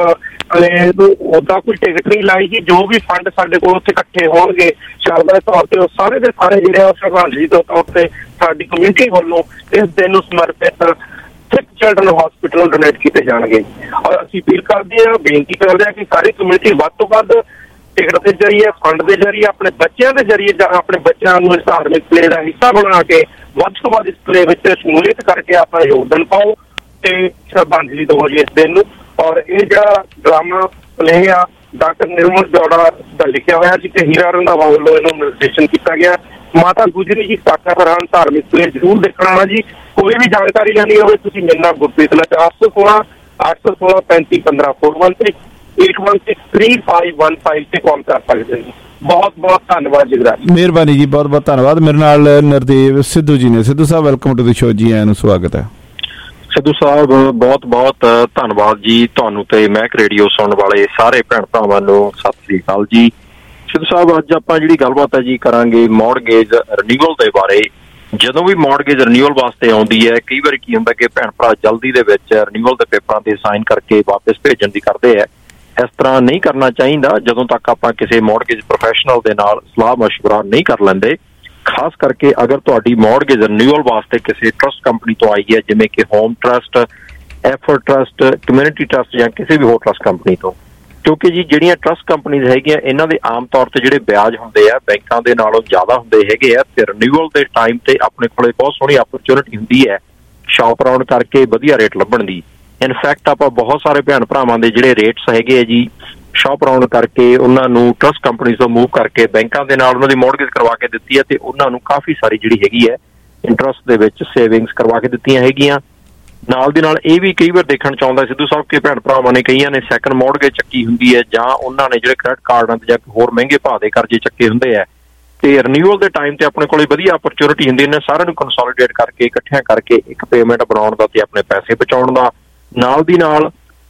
ਉਹਦਾ ਕੋਈ ਟਿਕਟ ਨਹੀਂ ਲਾਈ ਜੀ। ਜੋ ਵੀ ਫੰਡ ਸਾਡੇ ਕੋਲ ਉੱਥੇ ਇਕੱਠੇ ਹੋਣਗੇ ਸ਼ਰਧਾ ਦੇ ਤੌਰ ਤੇ ਉਹ ਸਾਰੇ ਦੇ ਸਾਰੇ ਜਿਹੜੇ ਆ ਸ਼ਰਧਾਂਜਲੀ ਦੇ ਤੌਰ ਤੇ ਸਾਡੀ ਕਮਿਊਨਿਟੀ ਵੱਲੋਂ ਇਸ ਦਿਨ ਨੂੰ ਸਮਰਪਿਤ ਸਿੱਖ ਚਿਲਡਰਨ ਹਸਪੀਟਲ ਨੂੰ ਡੋਨੇਟ ਕੀਤੇ ਜਾਣਗੇ। ਔਰ ਅਸੀਂ ਅਪੀਲ ਕਰਦੇ ਹਾਂ, ਬੇਨਤੀ ਕਰਦੇ ਹਾਂ ਕਿ ਸਾਰੀ ਕਮਿਊਨਿਟੀ ਵੱਧ ਤੋਂ ਵੱਧ ਟਿਕਟ ਦੇ ਜ਼ਰੀਏ, ਫੰਡ ਦੇ ਜ਼ਰੀਏ, ਆਪਣੇ ਬੱਚਿਆਂ ਦੇ ਜ਼ਰੀਏ ਜਾਂ ਆਪਣੇ ਬੱਚਿਆਂ ਨੂੰ ਇਸ ਧਾਰਮਿਕ ਪਲੇ ਦਾ ਹਿੱਸਾ ਬਣਾ ਕੇ ਵੱਧ ਤੋਂ ਵੱਧ ਇਸ ਪਲੇ ਵਿੱਚ ਸ਼ਮੂਲੀਅਤ ਕਰਕੇ ਆਪਣਾ ਯੋਗਦਾਨ ਪਾਓ ਤੇ ਸ਼ਰਧਾਂਜਲੀ ਦਿਓ ਜੀ ਇਸ ਦਿਨ ਨੂੰ। ਔਰ ਇਹ ਜਿਹੜਾ ਡਰਾਮਾ ਪਲੇ ਆ ਡਾਕਟਰ ਨਿਰਮਲ ਜੋੜਾ ਦਾ ਲਿਖਿਆ ਹੋਇਆ ਜੀ ਤੇ ਹੀਰਾ ਰੰਧਾਵਾ ਵੱਲੋਂ ਇਹਨੂੰ ਨਿਰਦੇਸ਼ਨ ਕੀਤਾ ਗਿਆ। ਮਾਤਾ ਗੁਜਰੀ ਜੀ ਸਾਕਾ ਸਰਹੰਦ ਧਾਰਮਿਕ ਪਲੇ ਜ਼ਰੂਰ ਦੇਖਣ ਆਉਣਾ ਜੀ। ਕੋਈ ਵੀ ਜਾਣਕਾਰੀ ਲੈਣੀ ਹੋਵੇ ਤੁਸੀਂ ਮੇਰੇ ਨਾਲ ਗੁਰਪ੍ਰੀਤ ਨਾਲ ਚਾਰ ਸੌ ਸੋਲਾਂ ਅੱਠ ਸੌ ਸੋਲਾਂ ਪੈਂਤੀ ਪੰਦਰਾਂ four one six eight one six three five one five ਤੇ ਕਾਲ ਕਰ ਸਕਦੇ ਜੀ। ਬਹੁਤ ਬਹੁਤ ਧੰਨਵਾਦ ਜਗਰਾਜ। ਮਿਹਰਬਾਨੀ ਜੀ, ਬਹੁਤ ਬਹੁਤ ਧੰਨਵਾਦ। ਮੇਰੇ ਨਾਲ ਨਰਦੇਵ ਸਿੱਧੂ ਜੀ ਨੇ। ਸਿੱਧੂ ਸਾਹਿਬ ਵੈਲਕਮ ਟੂ ਦ ਸ਼ੋ ਜੀ, ਆਇਆਂ ਨੂੰ ਸਵਾਗਤ ਹੈ। ਸਿੱਧੂ ਸਾਹਿਬ ਬਹੁਤ ਬਹੁਤ ਧੰਨਵਾਦ ਜੀ ਤੁਹਾਨੂੰ ਤੇ ਮਹਿਕ ਰੇਡੀਓ ਸੁਣਨ ਵਾਲੇ ਸਾਰੇ ਭੈਣ ਭਰਾਵਾਂ ਨੂੰ ਸਤਿ ਸ੍ਰੀ ਅਕਾਲ ਜੀ। ਸਿੱਧੂ ਸਾਹਿਬ ਅੱਜ ਆਪਾਂ ਜਿਹੜੀ ਗੱਲਬਾਤ ਹੈ ਜੀ ਕਰਾਂਗੇ ਮੌਰਗੇਜ ਰਿਨਿਊਅਲ ਦੇ ਬਾਰੇ। ਜਦੋਂ ਵੀ ਮੌਰਗੇਜ ਰਿਨਿਊਅਲ ਵਾਸਤੇ ਆਉਂਦੀ ਹੈ ਕਈ ਵਾਰੀ ਕੀ ਹੁੰਦਾ ਕਿ ਭੈਣ ਭਰਾ ਜਲਦੀ ਦੇ ਵਿੱਚ ਰਿਨਿਊਅਲ ਦੇ ਪੇਪਰਾਂ ਤੇ ਸਾਈਨ ਕਰਕੇ ਵਾਪਸ ਭੇਜਣ ਦੀ ਕਰਦੇ ਹੈ। ਇਸ ਤਰ੍ਹਾਂ ਨਹੀਂ ਕਰਨਾ ਚਾਹੀਦਾ ਜਦੋਂ ਤੱਕ ਆਪਾਂ ਕਿਸੇ ਮੌਰਗੇਜ ਪ੍ਰੋਫੈਸ਼ਨਲ ਦੇ ਨਾਲ ਸਲਾਹ ਮਸ਼ਵਰਾ ਨਹੀਂ ਕਰ ਲੈਂਦੇ। ਖਾਸ ਕਰਕੇ ਅਗਰ ਤੁਹਾਡੀ ਮੌਰਗੇਜ ਰਿਨਿਊਅਲ ਵਾਸਤੇ ਕਿਸੇ ਟਰਸਟ ਕੰਪਨੀ ਤੋਂ ਆਈ ਹੈ ਜਿਵੇਂ ਕਿ home trust, effort trust, community trust ਜਾਂ ਕਿਸੇ ਵੀ ਹੋਰ ਟਰਸਟ ਕੰਪਨੀ ਤੋਂ। ਕਿਉਂਕਿ ਜੀ ਜਿਹੜੀਆਂ ਟਰਸਟ ਕੰਪਨੀਜ਼ ਹੈਗੀਆਂ ਇਹਨਾਂ ਦੇ ਆਮ ਤੌਰ ਤੇ ਜਿਹੜੇ ਵਿਆਜ ਹੁੰਦੇ ਆ ਬੈਂਕਾਂ ਦੇ ਨਾਲੋਂ ਜ਼ਿਆਦਾ ਹੁੰਦੇ ਹੈਗੇ ਆ ਤੇ ਰਿਨਿਊਅਲ ਦੇ ਟਾਈਮ ਤੇ ਆਪਣੇ ਕੋਲੇ ਬਹੁਤ ਸੋਹਣੀ ਆਪਰਚੁਨਿਟੀ ਹੁੰਦੀ ਹੈ ਸ਼ਾਪ ਅਰਾਊਂਡ ਕਰਕੇ ਵਧੀਆ ਰੇਟ ਲੱਭਣ ਦੀ। ਇਨਫੈਕਟ ਆਪਾਂ ਬਹੁਤ ਸਾਰੇ ਭੈਣ ਭਰਾਵਾਂ ਦੇ ਜਿਹੜੇ ਰੇਟਸ ਹੈਗੇ ਆ ਜੀ ਸ਼ਾਪ ਅਰਾਊਂਡ ਕਰਕੇ ਉਹਨਾਂ ਨੂੰ ਟਰਸਟ ਕੰਪਨੀ ਤੋਂ ਮੂਵ ਕਰਕੇ ਬੈਂਕਾਂ ਦੇ ਨਾਲ ਉਹਨਾਂ ਦੀ ਮੌਰਗੇਜ ਕਰਵਾ ਕੇ ਦਿੱਤੀ ਹੈ ਤੇ ਉਹਨਾਂ ਨੂੰ ਕਾਫੀ ਸਾਰੀ ਜਿਹੜੀ ਹੈਗੀ ਹੈ ਇੰਟਰਸਟ ਦੇ ਵਿੱਚ ਸੇਵਿੰਗਸ ਕਰਵਾ ਕੇ ਦਿੱਤੀਆਂ ਹੈਗੀਆਂ। ਨਾਲ ਦੀ ਨਾਲ ਇਹ ਵੀ ਕਈ ਵਾਰ ਦੇਖਣ ਚ ਆਉਂਦਾ ਸਿੱਧੂ ਸਾਹਿਬ ਕਿ ਭੈਣ ਭਰਾਵਾਂ ਨੇ ਕਈਆਂ ਨੇ ਸੈਕੰਡ ਮੌਰਗੇਜ ਚੱਕੀ ਹੁੰਦੀ ਹੈ ਜਾਂ ਉਹਨਾਂ ਨੇ ਜਿਹੜੇ ਕ੍ਰੈਡਿਟ ਕਾਰਡਾਂ ਤੇ ਜਾਂ ਹੋਰ ਮਹਿੰਗੇ ਭਾਅ ਦੇ ਕਰਜ਼ੇ ਚੱਕੇ ਹੁੰਦੇ ਆ ਤੇ ਰਿਨਿਊਅਲ ਦੇ ਟਾਈਮ ਤੇ ਆਪਣੇ ਕੋਲ ਵਧੀਆ ਅਪਰਚੁਨਿਟੀ ਹੁੰਦੀ ਇਹਨਾਂ ਸਾਰਿਆਂ ਨੂੰ ਕੰਸੋਲੀਡੇਟ ਕਰਕੇ ਇਕੱਠਿਆਂ ਕਰਕੇ ਇੱਕ ਪੇਮੈਂਟ ਬਣਾਉਣ ਦਾ ਤੇ ਆਪਣੇ ਪੈਸੇ ਬਚਾਉਣ ਦਾ। ਨਾਲ ਦੀ ਨਾਲ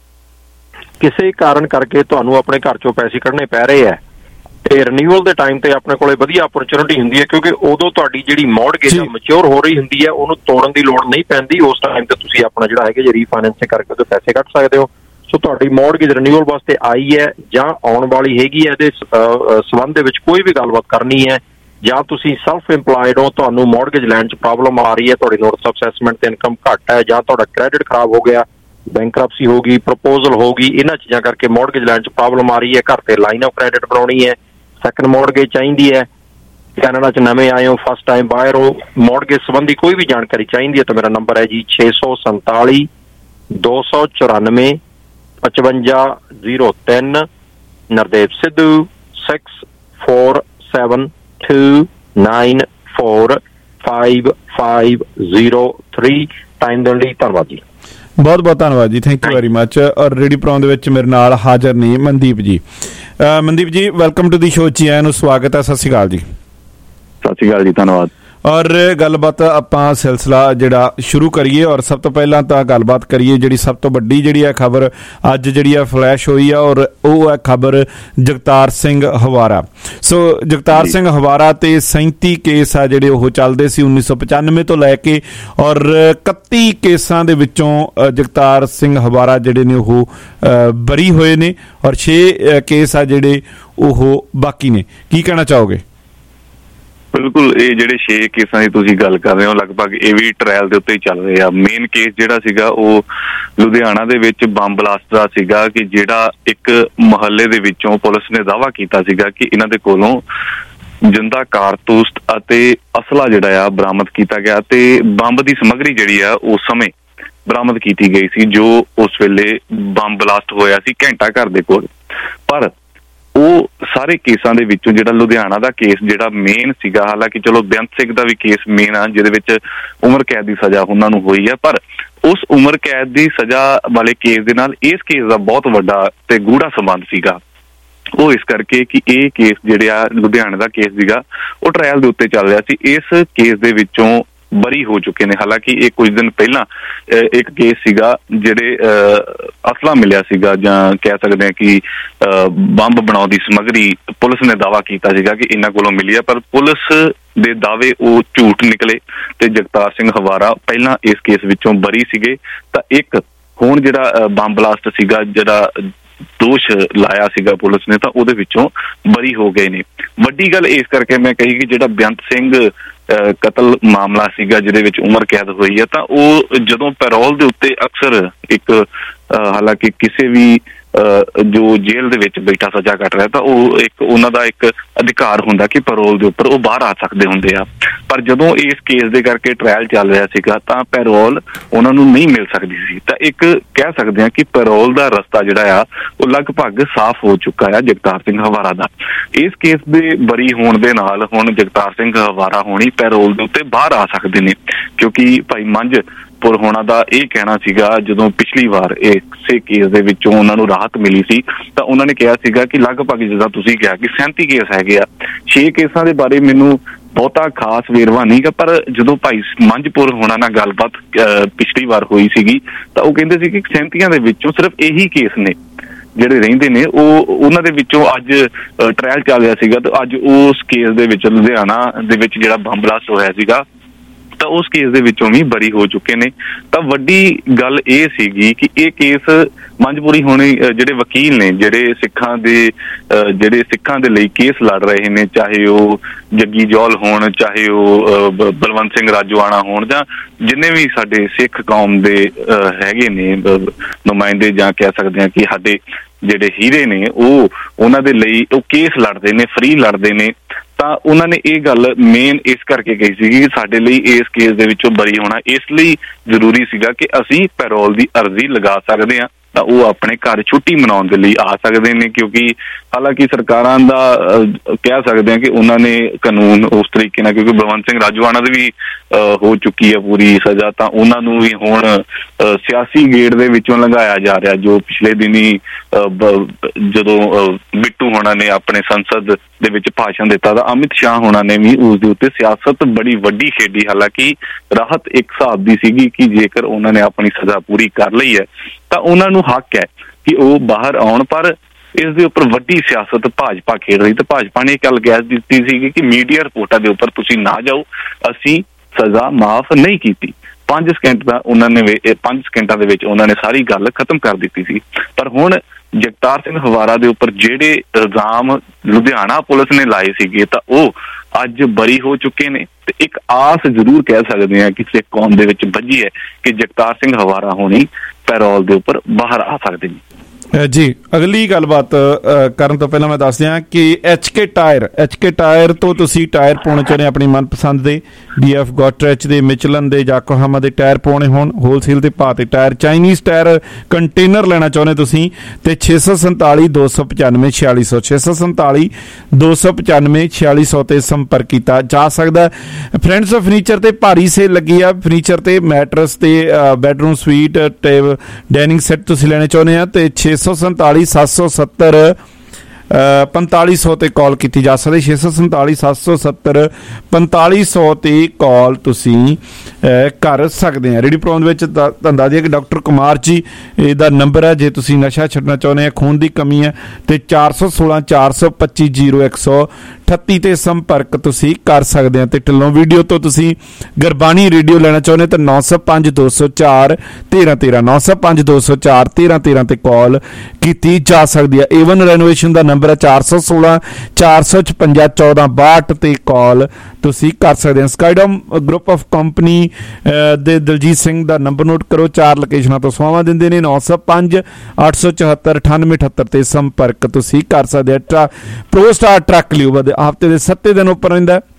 ਕਿਸੇ ਕਾਰਨ ਕਰਕੇ ਤੁਹਾਨੂੰ ਆਪਣੇ ਘਰ ਚੋਂ ਪੈਸੇ ਕੱਢਣੇ ਪੈ ਰਹੇ ਹੈ ਤੇ ਰਿਨਿਊਅਲ ਦੇ ਟਾਈਮ ਤੇ ਆਪਣੇ ਕੋਲੇ ਵਧੀਆ ਅਪਰਚੁਨਿਟੀ ਹੁੰਦੀ ਹੈ ਕਿਉਂਕਿ ਉਦੋਂ ਤੁਹਾਡੀ ਜਿਹੜੀ ਮੌਰਗੇਜ ਮੈਚਿਓਰ ਹੋ ਰਹੀ ਹੁੰਦੀ ਹੈ ਉਹਨੂੰ ਤੋੜਨ ਦੀ ਲੋੜ ਨਹੀਂ ਪੈਂਦੀ। ਉਸ ਟਾਈਮ ਤੇ ਤੁਸੀਂ ਆਪਣਾ ਜਿਹੜਾ ਹੈਗਾ ਜੀ ਰੀਫਾਈਨੈਂਸਿੰਗ ਕਰਕੇ ਉਹਦੇ ਪੈਸੇ ਕੱਢ ਸਕਦੇ ਹੋ। ਸੋ ਤੁਹਾਡੀ ਮੌਰਗੇਜ ਰਿਨਿਊਅਲ ਵਾਸਤੇ ਆਈ ਹੈ ਜਾਂ ਆਉਣ ਵਾਲੀ ਹੈਗੀ ਹੈ ਇਹਦੇ ਸੰਬੰਧ ਦੇ ਵਿੱਚ ਕੋਈ ਵੀ ਗੱਲਬਾਤ ਕਰਨੀ ਹੈ ਜਾਂ ਤੁਸੀਂ ਸੈਲਫ ਇੰਪਲਾਇਡ ਹੋ ਤੁਹਾਨੂੰ ਮੌਰਗੇਜ ਲੈਣ 'ਚ ਪ੍ਰੋਬਲਮ ਆ ਰਹੀ ਹੈ, ਤੁਹਾਡੀ ਨੋਟਿਸ ਆਫ ਅਸੈਸਮੈਂਟ ਤੇ ਇਨਕਮ ਘੱਟ ਹੈ ਜਾਂ ਤੁਹਾਡਾ ਕ੍ਰੈਡਿਟ ਖਰਾਬ ਹੋ ਗਿਆ, ਬੈਂਕਰਪਸੀ ਹੋ ਗਈ, ਪ੍ਰਪੋਜ਼ਲ ਹੋ ਗਈ, ਇਹਨਾਂ ਚੀਜ਼ਾਂ ਕਰਕੇ ਮੌਰਗੇਜ ਲੈਣ 'ਚ ਪ੍ਰੋਬਲਮ ਆ ਰਹੀ ਹੈ, ਘਰ ਤੇ ਲਾਈਨ ਆਫ ਕ੍ਰੈਡਿਟ ਬਣਾਉਣੀ ਹੈ, ਸੈਕੰਡ ਮੌਰਗੇਜ ਚਾਹੀਦੀ ਹੈ, ਕੈਨੇਡਾ 'ਚ ਨਵੇਂ ਆਏ ਹੋ, ਫਸਟ ਟਾਈਮ ਬਾਇਰ ਹੋ, ਮੌਰਗੇਜ ਸੰਬੰਧੀ ਕੋਈ ਵੀ ਜਾਣਕਾਰੀ ਚਾਹੀਦੀ ਹੈ ਤਾਂ ਮੇਰਾ ਨੰਬਰ ਹੈ ਜੀ ਛੇ ਸੌ ਸੰਤਾਲੀ ਦੋ ਸੌ ਚੁਰਾਨਵੇਂ ਪਚਵੰਜਾ ਜ਼ੀਰੋ ਤਿੰਨ। Nardev Sidhu six four seven two nine four five five zero three. Time ਦੇਣ ਲਈ ਧੰਨਵਾਦ ਜੀ। ਬਹੁਤ ਬਹੁਤ ਧੰਨਵਾਦ ਜੀ, ਥੈਂਕ ਯੂ ਵੈਰੀ ਮਚ। ਔਰ ਰੇਡੀਓ ਪ੍ਰੋਗਰਾਮ ਦੇ ਵਿੱਚ ਮੇਰੇ ਨਾਲ ਹਾਜ਼ਰ ਨੇ ਮਨਦੀਪ ਜੀ। ਮਨਦੀਪ ਜੀ ਵੈਲਕਮ ਟੂ ਦੀ ਸ਼ੋ ਜੀ, ਆਇਆਂ ਨੂੰ ਸਵਾਗਤ ਹੈ। ਸਤਿ ਸ਼੍ਰੀ ਅਕਾਲ ਜੀ। ਸਤਿ ਸ਼੍ਰੀ ਅਕਾਲ ਜੀ, ਧੰਨਵਾਦ। ਔਰ ਗੱਲਬਾਤ ਆਪਾਂ ਸਿਲਸਿਲਾ ਜਿਹੜਾ ਸ਼ੁਰੂ ਕਰੀਏ ਔਰ ਸਭ ਤੋਂ ਪਹਿਲਾਂ ਤਾਂ ਗੱਲਬਾਤ ਕਰੀਏ ਜਿਹੜੀ ਸਭ ਤੋਂ ਵੱਡੀ ਜਿਹੜੀ ਹੈ ਖਬਰ ਅੱਜ ਜਿਹੜੀ ਹੈ ਫਲੈਸ਼ ਹੋਈ ਆ ਔਰ ਉਹ ਹੈ ਖਬਰ ਜਗਤਾਰ ਸਿੰਘ ਹਵਾਰਾ। ਸੋ ਜਗਤਾਰ ਸਿੰਘ ਹਵਾਰਾ ਤੇ ਸੈਂਤੀ ਕੇਸ ਆ ਜਿਹੜੇ ਉਹ ਚੱਲਦੇ ਸੀ ਉੱਨੀ ਸੌ ਪਚਾਨਵੇਂ ਤੋਂ ਲੈ ਕੇ ਔਰ ਇਕੱਤੀ ਕੇਸਾਂ ਦੇ ਵਿੱਚੋਂ ਜਗਤਾਰ ਸਿੰਘ ਹਵਾਰਾ ਜਿਹੜੇ ਨੇ ਉਹ ਬਰੀ ਹੋਏ ਨੇ ਔਰ ਛੇ ਕੇਸ ਆ ਜਿਹੜੇ ਉਹ ਬਾਕੀ ਨੇ। ਕੀ ਕਹਿਣਾ ਚਾਹੋਗੇ? ਬਿਲਕੁਲ, ਇਹ ਜਿਹੜੇ ਛੇ ਕੇਸਾਂ ਦੀ ਤੁਸੀਂ ਗੱਲ ਕਰ ਰਹੇ ਹੋ ਲਗਭਗ ਇਹ ਵੀ ਟ੍ਰਾਇਲ ਦੇ ਉੱਤੇ ਹੀ ਚੱਲ ਰਹੇ ਆ। ਮੇਨ ਕੇਸ ਜਿਹੜਾ ਸੀਗਾ ਉਹ ਲੁਧਿਆਣਾ ਦੇ ਵਿੱਚ ਬੰਬ ਬਲਾਸਟ ਦਾ ਸੀਗਾ ਕਿ ਜਿਹੜਾ ਇੱਕ ਮੁਹੱਲੇ ਦੇ ਵਿੱਚੋਂ ਪੁਲਿਸ ਨੇ ਦਾਅਵਾ ਕੀਤਾ ਸੀਗਾ ਕਿ ਇਹਨਾਂ ਦੇ ਕੋਲੋਂ ਜਿੰਦਾ ਕਾਰਤੂਸ ਅਤੇ ਅਸਲਾ ਜਿਹੜਾ ਆ ਬਰਾਮਦ ਕੀਤਾ ਗਿਆ ਤੇ ਬੰਬ ਦੀ ਸਮੱਗਰੀ ਜਿਹੜੀ ਆ ਉਸ ਸਮੇਂ ਬਰਾਮਦ ਕੀਤੀ ਗਈ ਸੀ, ਜੋ ਉਸ ਵੇਲੇ ਬੰਬ ਬਲਾਸਟ ਹੋਇਆ ਸੀ ਘੰਟਾ ਘਰ ਦੇ ਕੋਲ। ਪਰ ਉਹ ਸਾਰੇ ਕੇਸਾਂ ਦੇ ਵਿੱਚੋਂ ਜਿਹੜਾ ਲੁਧਿਆਣਾ ਦਾ ਕੇਸ ਜਿਹੜਾ ਮੇਨ ਸੀਗਾ, ਹਾਲਾਂਕਿ ਚਲੋ ਬੇਅੰਤ ਸਿੰਘ ਦਾ ਵੀ ਕੇਸ ਮੇਨ ਆ ਜਿਹਦੇ ਵਿੱਚ ਉਮਰ ਕੈਦ ਦੀ ਸਜ਼ਾ ਉਹਨਾਂ ਨੂੰ ਹੋਈ ਹੈ, ਪਰ ਉਸ ਉਮਰ ਕੈਦ ਦੀ ਸਜ਼ਾ ਵਾਲੇ ਕੇਸ ਦੇ ਨਾਲ ਇਸ ਕੇਸ ਦਾ ਬਹੁਤ ਵੱਡਾ ਤੇ ਗੂੜਾ ਸੰਬੰਧ ਸੀਗਾ। ਉਹ ਇਸ ਕਰਕੇ ਕਿ ਇਹ ਕੇਸ ਜਿਹੜੇ ਆ ਲੁਧਿਆਣੇ ਦਾ ਕੇਸ ਸੀਗਾ ਉਹ ਟ੍ਰਾਇਲ ਦੇ ਉੱਤੇ ਚੱਲ ਰਿਹਾ ਸੀ। ਇਸ ਕੇਸ ਦੇ ਵਿੱਚੋਂ ਬਰੀ ਹੋ ਚੁੱਕੇ ਨੇ। ਹਾਲਾਂਕਿ ਇਹ ਕੁਝ ਦਿਨ ਪਹਿਲਾਂ ਇੱਕ ਕੇਸ ਸੀਗਾ ਜਿਹੜੇ ਅਸਲਾ ਮਿਲਿਆ ਸੀਗਾ, ਜਾਂ ਕਹਿ ਸਕਦੇ ਹਾਂ ਕਿ ਬੰਬ ਬਣਾਉਣ ਦੀ ਸਮੱਗਰੀ ਪੁਲਿਸ ਨੇ ਦਾਅਵਾ ਕੀਤਾ ਸੀਗਾ ਕਿ ਇਹਨਾਂ ਕੋਲੋਂ ਮਿਲੀ ਹੈ, ਪਰ ਪੁਲਿਸ ਦੇ ਦਾਅਵੇ ਉਹ ਝੂਠ ਨਿਕਲੇ ਤੇ ਜਗਤਾਰ ਸਿੰਘ ਹਵਾਰਾ ਪਹਿਲਾਂ ਇਸ ਕੇਸ ਵਿੱਚੋਂ ਬਰੀ ਸੀਗੇ। ਤਾਂ ਇੱਕ ਹੁਣ ਜਿਹੜਾ ਬੰਬ ਬਲਾਸਟ ਸੀਗਾ, ਜਿਹੜਾ ਦੋਸ਼ ਲਾਇਆ ਸੀਗਾ ਪੁਲਿਸ ਨੇ, ਤਾਂ ਉਹਦੇ ਵਿੱਚੋਂ ਬਰੀ ਹੋ ਗਏ ਨੇ। ਵੱਡੀ ਗੱਲ ਇਸ ਕਰਕੇ ਮੈਂ ਕਹੀ ਕਿ ਜਿਹੜਾ ਬੇਅੰਤ ਸਿੰਘ ਕਤਲ ਮਾਮਲਾ ਸੀਗਾ ਜਿਹਦੇ ਵਿੱਚ ਉਮਰ ਕੈਦ ਹੋਈ ਹੈ, ਤਾਂ ਉਹ ਜਦੋਂ ਪੈਰੋਲ ਦੇ ਉੱਤੇ ਅਕਸਰ ਇੱਕ ਹਾਲਾਂਕਿ ਕਿਸੇ ਵੀ ਜੋ ਜੇਲ੍ਹ ਦੇ ਵਿੱਚ ਬੈਠਾ ਸਜ਼ਾ ਕੱਟ ਰਿਹਾ ਤਾਂ ਉਹ ਇੱਕ ਉਹਨਾਂ ਦਾ ਇੱਕ ਅਧਿਕਾਰ ਹੁੰਦਾ ਕਿ ਪੈਰੋਲ ਦੇ ਉੱਪਰ ਉਹ ਬਾਹਰ ਆ ਸਕਦੇ ਹੁੰਦੇ ਆ। ਪਰ ਜਦੋਂ ਇਸ ਕੇਸ ਦੇ ਕਰਕੇ ਟ੍ਰਾਇਲ ਚੱਲ ਰਿਹਾ ਸੀਗਾ ਤਾਂ ਪੈਰੋਲ ਉਹਨਾਂ ਨੂੰ ਨਹੀਂ ਮਿਲ ਸਕਦੀ ਸੀ। ਤਾਂ ਇੱਕ ਕਹਿ ਸਕਦੇ ਹਾਂ ਕਿ ਪੈਰੋਲ ਦਾ ਰਸਤਾ ਜਿਹੜਾ ਆ ਉਹ ਲਗਭਗ ਸਾਫ਼ ਹੋ ਚੁੱਕਾ ਆ ਜਗਤਾਰ ਸਿੰਘ ਹਵਾਰਾ ਦਾ। ਇਸ ਕੇਸ ਦੇ ਬਰੀ ਹੋਣ ਦੇ ਨਾਲ ਹੁਣ ਜਗਤਾਰ ਸਿੰਘ ਹਵਾਰਾ ਹੋਣੀ ਪੈਰੋਲ ਦੇ ਉੱਤੇ ਬਾਹਰ ਆ ਸਕਦੇ ਨੇ, ਕਿਉਂਕਿ ਭਾਈ ਮੰਝ ਪੁਰ ਹੋਣਾ ਦਾ ਇਹ ਕਹਿਣਾ ਸੀਗਾ ਜਦੋਂ ਪਿਛਲੀ ਵਾਰ ਇਸੇ ਕੇਸ ਦੇ ਵਿੱਚੋਂ ਉਹਨਾਂ ਨੂੰ ਰਾਹਤ ਮਿਲੀ ਸੀ ਤਾਂ ਉਹਨਾਂ ਨੇ ਕਿਹਾ ਸੀਗਾ ਕਿ ਲਗਭਗ ਜਿੱਦਾਂ ਤੁਸੀਂ ਕਿਹਾ ਕਿ ਸੈਂਤੀ ਕੇਸ ਹੈਗੇ ਆ। ਛੇ ਕੇਸਾਂ ਦੇ ਬਾਰੇ ਮੈਨੂੰ ਬਹੁਤਾ ਖਾਸ ਵੇਰਵਾ ਨਹੀਂ ਗਾ, ਪਰ ਜਦੋਂ ਭਾਈ ਮੰਝਪੁਰ ਹੋਣਾ ਨਾਲ ਗੱਲਬਾਤ ਪਿਛਲੀ ਵਾਰ ਹੋਈ ਸੀਗੀ ਤਾਂ ਉਹ ਕਹਿੰਦੇ ਸੀ ਕਿ ਸੈਂਤੀਆਂ ਦੇ ਵਿੱਚੋਂ ਸਿਰਫ ਇਹੀ ਕੇਸ ਨੇ ਜਿਹੜੇ ਰਹਿੰਦੇ ਨੇ, ਉਹ ਉਹਨਾਂ ਦੇ ਵਿੱਚੋਂ ਅੱਜ ਟ੍ਰਾਇਲ ਚੱਲ ਰਿਹਾ ਸੀਗਾ ਤੇ ਅੱਜ ਉਸ ਕੇਸ ਦੇ ਵਿੱਚ ਲੁਧਿਆਣਾ ਦੇ ਵਿੱਚ ਜਿਹੜਾ ਬੰਬ ਬਲਾਸਟ ਹੋਇਆ ਸੀਗਾ ਤਾਂ ਉਸ ਕੇਸ ਦੇ ਵਿੱਚੋਂ ਵੀ ਬਰੀ ਹੋ ਚੁੱਕੇ ਨੇ। ਤਾਂ ਵੱਡੀ ਗੱਲ ਇਹ ਸੀਗੀ ਕਿ ਇਹ ਕੇਸ ਮੰਝਪੁਰੀ ਹੋਣੇ ਜਿਹੜੇ ਵਕੀਲ ਨੇ ਜਿਹੜੇ ਸਿੱਖਾਂ ਦੇ ਜਿਹੜੇ ਸਿੱਖਾਂ ਦੇ ਲਈ ਕੇਸ ਲੜ ਰਹੇ ਨੇ, ਚਾਹੇ ਉਹ ਜੱਗੀ ਜੌਲ ਹੋਣ, ਚਾਹੇ ਉਹ ਬਲਵੰਤ ਸਿੰਘ ਰਾਜੋਆਣਾ ਹੋਣ, ਜਾਂ ਜਿੰਨੇ ਵੀ ਸਾਡੇ ਸਿੱਖ ਕੌਮ ਦੇ ਹੈਗੇ ਨੇ ਨੁਮਾਇੰਦੇ, ਜਾਂ ਕਹਿ ਸਕਦੇ ਹਾਂ ਕਿ ਸਾਡੇ ਜਿਹੜੇ ਹੀਰੇ ਨੇ ਉਹ ਉਹਨਾਂ ਦੇ ਲਈ ਉਹ ਕੇਸ ਲੜਦੇ ਨੇ, ਫ੍ਰੀ ਲੜਦੇ ਨੇ। ਤਾਂ ਉਹਨਾਂ ਨੇ ਇਹ ਗੱਲ ਮੇਨ ਇਸ ਕਰਕੇ ਕਹੀ ਸੀਗੀ ਕਿ ਸਾਡੇ ਲਈ ਇਸ ਕੇਸ ਦੇ ਵਿੱਚੋਂ ਬਰੀ ਹੋਣਾ ਇਸ ਲਈ ਜ਼ਰੂਰੀ ਸੀਗਾ ਕਿ ਅਸੀਂ ਪੈਰੋਲ ਦੀ ਅਰਜ਼ੀ ਲਗਾ ਸਕਦੇ ਹਾਂ ਤਾਂ ਉਹ ਆਪਣੇ ਘਰ ਛੁੱਟੀ ਮਨਾਉਣ ਦੇ ਲਈ ਆ ਸਕਦੇ ਨੇ, ਕਿਉਂਕਿ ਹਾਲਾਂਕਿ ਸਰਕਾਰਾਂ ਦਾ ਕਹਿ ਸਕਦੇ ਹਾਂ ਕਿ ਉਹਨਾਂ ਨੇ ਕਾਨੂੰਨ ਉਸ ਤਰੀਕੇ ਨਾਲ, ਕਿਉਂਕਿ ਬਲਵੰਤ ਸਿੰਘ ਰਾਜੋਆਣਾ ਦੀ ਵੀ ਹੋ ਚੁੱਕੀ ਹੈ ਪੂਰੀ ਸਜ਼ਾ, ਤਾਂ ਉਹਨਾਂ ਨੂੰ ਵੀ ਹੁਣ ਸਿਆਸੀ ਗੇੜ ਦੇ ਵਿੱਚੋਂ ਲੰਘਾਇਆ ਜਾ ਰਿਹਾ। ਜੋ ਪਿਛਲੇ ਦਿਨੀ ਜਦੋਂ ਬਿੱਟੂ ਹੋਣਾ ਨੇ ਆਪਣੇ ਸੰਸਦ ਦੇ ਵਿੱਚ ਭਾਸ਼ਣ ਦਿੱਤਾ ਤਾਂ ਅਮਿਤ ਸ਼ਾਹ ਹੋਣਾ ਨੇ ਵੀ ਉਸ ਦੇ ਉੱਤੇ ਸਿਆਸਤ ਬੜੀ ਵੱਡੀ ਖੇਡੀ। ਹਾਲਾਂਕਿ ਰਾਹਤ ਇੱਕ ਹਿਸਾਬ ਦੀ ਸੀਗੀ ਕਿ ਜੇਕਰ ਉਹਨਾਂ ਨੇ ਆਪਣੀ ਸਜ਼ਾ ਪੂਰੀ ਕਰ ਲਈ ਹੈ ਤਾਂ ਉਹਨਾਂ ਨੂੰ ਹੱਕ ਹੈ ਕਿ ਉਹ ਬਾਹਰ ਆਉਣ, ਪਰ ਇਸ ਦੇ ਉੱਪਰ ਵੱਡੀ ਸਿਆਸਤ ਭਾਜਪਾ ਖੇਡ ਰਹੀ। ਤੇ ਭਾਜਪਾ ਨੇ ਇੱਕ ਗੱਲ ਕਹਿ ਦਿੱਤੀ ਸੀ ਕਿ ਮੀਡੀਆ ਰਿਪੋਰਟਾਂ ਦੇ ਉੱਪਰ ਤੁਸੀਂ ਨਾ ਜਾਓ, ਅਸੀਂ ਸਜ਼ਾ ਮਾਫ਼ ਨਹੀਂ ਕੀਤੀ। ਪੰਜ ਸਕਿੰਟ ਦਾ ਉਹਨਾਂ ਨੇ ਪੰਜ ਸਕਿੰਟਾਂ ਦੇ ਵਿੱਚ ਉਹਨਾਂ ਨੇ ਸਾਰੀ ਗੱਲ ਖਤਮ ਕਰ ਦਿੱਤੀ ਸੀ। ਪਰ ਹੁਣ ਜਗਤਾਰ ਸਿੰਘ ਹਵਾਰਾ ਦੇ ਉੱਪਰ ਜਿਹੜੇ ਇਲਜ਼ਾਮ ਲੁਧਿਆਣਾ ਪੁਲਿਸ ਨੇ ਲਾਏ ਸੀਗੇ ਤਾਂ ਉਹ ਅੱਜ ਬਰੀ ਹੋ ਚੁੱਕੇ ਨੇ। ਤੇ ਇੱਕ ਆਸ ਜ਼ਰੂਰ ਕਹਿ ਸਕਦੇ ਹਾਂ ਕਿ ਸਿੱਖ ਕੌਮ ਦੇ ਵਿੱਚ ਬੱਝੀ ਹੈ ਕਿ ਜਗਤਾਰ ਸਿੰਘ ਹਵਾਰਾ ਹੋਣੀ ਪੈਰੋਲ ਦੇ ਉੱਪਰ ਬਾਹਰ ਆ ਸਕਦੇ ਨੇ। ਜੀ ਅਗਲੀ ਗੱਲਬਾਤ ਕਰਨ ਤੋਂ ਪਹਿਲਾਂ ਮੈਂ ਦੱਸ ਦਿਆਂ ਕਿ H K tyre H K tyre ਤੋਂ ਤੁਸੀਂ ਟਾਇਰ ਪਾਉਣੇ ਚਾਹੁੰਦੇ ਆਪਣੀ ਮਨਪਸੰਦ ਦੇ ਡੀ ਐਫ ਗੋਟਰੈਚ ਦੇ, ਮਿਚਲਨ ਦੇ, ਯਾਕੋਹਾਮਾ ਦੇ ਟਾਇਰ ਪਾਉਣੇ ਹੋਣ ਹੋਲਸੇਲ ਦੇ ਭਾਅ ਤੇ ਟਾਇਰ, ਚਾਈਨੀਜ਼ ਟਾਇਰ ਕੰਟੇਨਰ ਲੈਣਾ ਚਾਹੁੰਦੇ ਤੁਸੀਂ ਤੇ ਛੇ ਸੌ ਸੰਤਾਲੀ ਦੋ ਸੌ ਪਚਾਨਵੇਂ ਛਿਆਲੀ ਸੌ ਛੇ ਸੌ ਸੰਤਾਲੀ ਦੋ ਸੌ ਪਚਾਨਵੇਂ ਛਿਆਲੀ ਸੌ ਤੇ ਸੰਪਰਕ ਕੀਤਾ ਜਾ ਸਕਦਾ। ਫਰੈਂਡਸ ਆਫ ਫਰਨੀਚਰ ਤੇ ਭਾਰੀ ਸੇਲ ਲੱਗੀ ਆ। ਫਰਨੀਚਰ ਤੇ ਮੈਟਰਸ ਤੇ ਬੈਡਰੂਮ ਸਵੀਟ ਤੇ ਡਾਈਨਿੰਗ ਸੈੱਟ ਤੁਸੀਂ ਲੈਣੇ ਚਾਹੁੰਦੇ ਆ ਤੇ ਛੇ ਸੌ ਸੰਤਾਲੀ ਸੱਤ ਸੌ ਸੱਤਰ ਪੰਤਾਲੀ ਸੌ ਤੇ ਕਾਲ ਕੀਤੀ ਜਾ ਸਕਦੀ। ਛੇ ਸੌ ਸੰਤਾਲੀ ਸੱਤ ਸੌ ਸੱਤਰ ਪੰਤਾਲੀ ਸੌ ਤੇ ਕਾਲ ਤੁਸੀਂ ਕਰ ਸਕਦੇ ਆ। ਰੇਡੀ ਪ੍ਰੋਗਰਾਮ ਦੇ ਵਿੱਚ ਤੁਹਾਨੂੰ ਦੱਸ ਦਈਏ ਕਿ ਡਾਕਟਰ ਕੁਮਾਰ ਜੀ ਇਹਦਾ ਨੰਬਰ ਹੈ ਜੇ ਤੁਸੀਂ ਨਸ਼ਾ ਛੱਡਣਾ ਚਾਹੁੰਦੇ ਆ, ਖੂਨ ਦੀ ਕਮੀ ਹੈ ਤੇ ਚਾਰ ਸੌ ਸੋਲਾਂ ਚਾਰ ਸੌ ਪੱਚੀ ਜੀਰੋ ਇੱਕ ਸੌ ਅਠੱਤੀ ਤੇ ਸੰਪਰਕ ਤੁਸੀਂ ਕਰ ਸਕਦੇ ਆ। ਤੇ ਢਿੱਲੋਂ ਵੀਡੀਓ ਤੋਂ ਤੁਸੀਂ ਗੁਰਬਾਣੀ ਰੇਡੀਓ ਲੈਣਾ ਚਾਹੁੰਦੇ ਤਾਂ ਨੌ ਸੌ ਪੰਜ ਦੋ ਸੌ ਚਾਰ ਤੇਰਾਂ ਤੇਰਾਂ ਨੌ ਸੌ ਪੰਜ ਦੋ ਸੌ ਚਾਰ ਤੇਰਾਂ ਤੇਰਾਂ ਤੇ ਕਾਲ ਕੀਤੀ ਜਾ ਸਕਦੀ ਹੈ। ਏਵਨ ਰੈਨੋਵੇਸ਼ਨ ਦਾ ਨੰਬਰ ਹੈ ਚਾਰ ਸੌ ਸੋਲਾਂ ਚਾਰ ਸੌ ਛਪੰਜਾ ਚੌਦਾਂ ਬਾਹਠ ਤੇ ਕਾਲ ਤੁਸੀਂ ਕਰ ਸਕਦੇ ਹੋ। ਸਕਾਈਡਮ ਗਰੁੱਪ ਆਫ ਕੰਪਨੀ ਦੇ ਦਲਜੀਤ ਸਿੰਘ ਦਾ ਨੰਬਰ ਨੋਟ ਕਰੋ, ਚਾਰ ਲੋਕੇਸ਼ਨਾਂ ਤੋਂ ਸੇਵਾਵਾਂ ਦਿੰਦੇ ਨੇ। ਨੌ ਸੌ ਪੰਜ ਅੱਠ ਸੌ ਚੁਹੱਤਰ ਅਠਾਨਵੇਂ ਅਠੱਤਰ ਤੇ ਸੰਪਰਕ ਤੁਸੀਂ ਕਰ ਸਕਦੇ ਹੋ। ਪ੍ਰੋ ਸਟਾਰ ਟਰੱਕ ਲਿਊ ਹਫ਼ਤੇ ਦੇ ਸੱਤੇ ਦਿਨ ਉੱਪਰ ਰਹਿੰਦਾ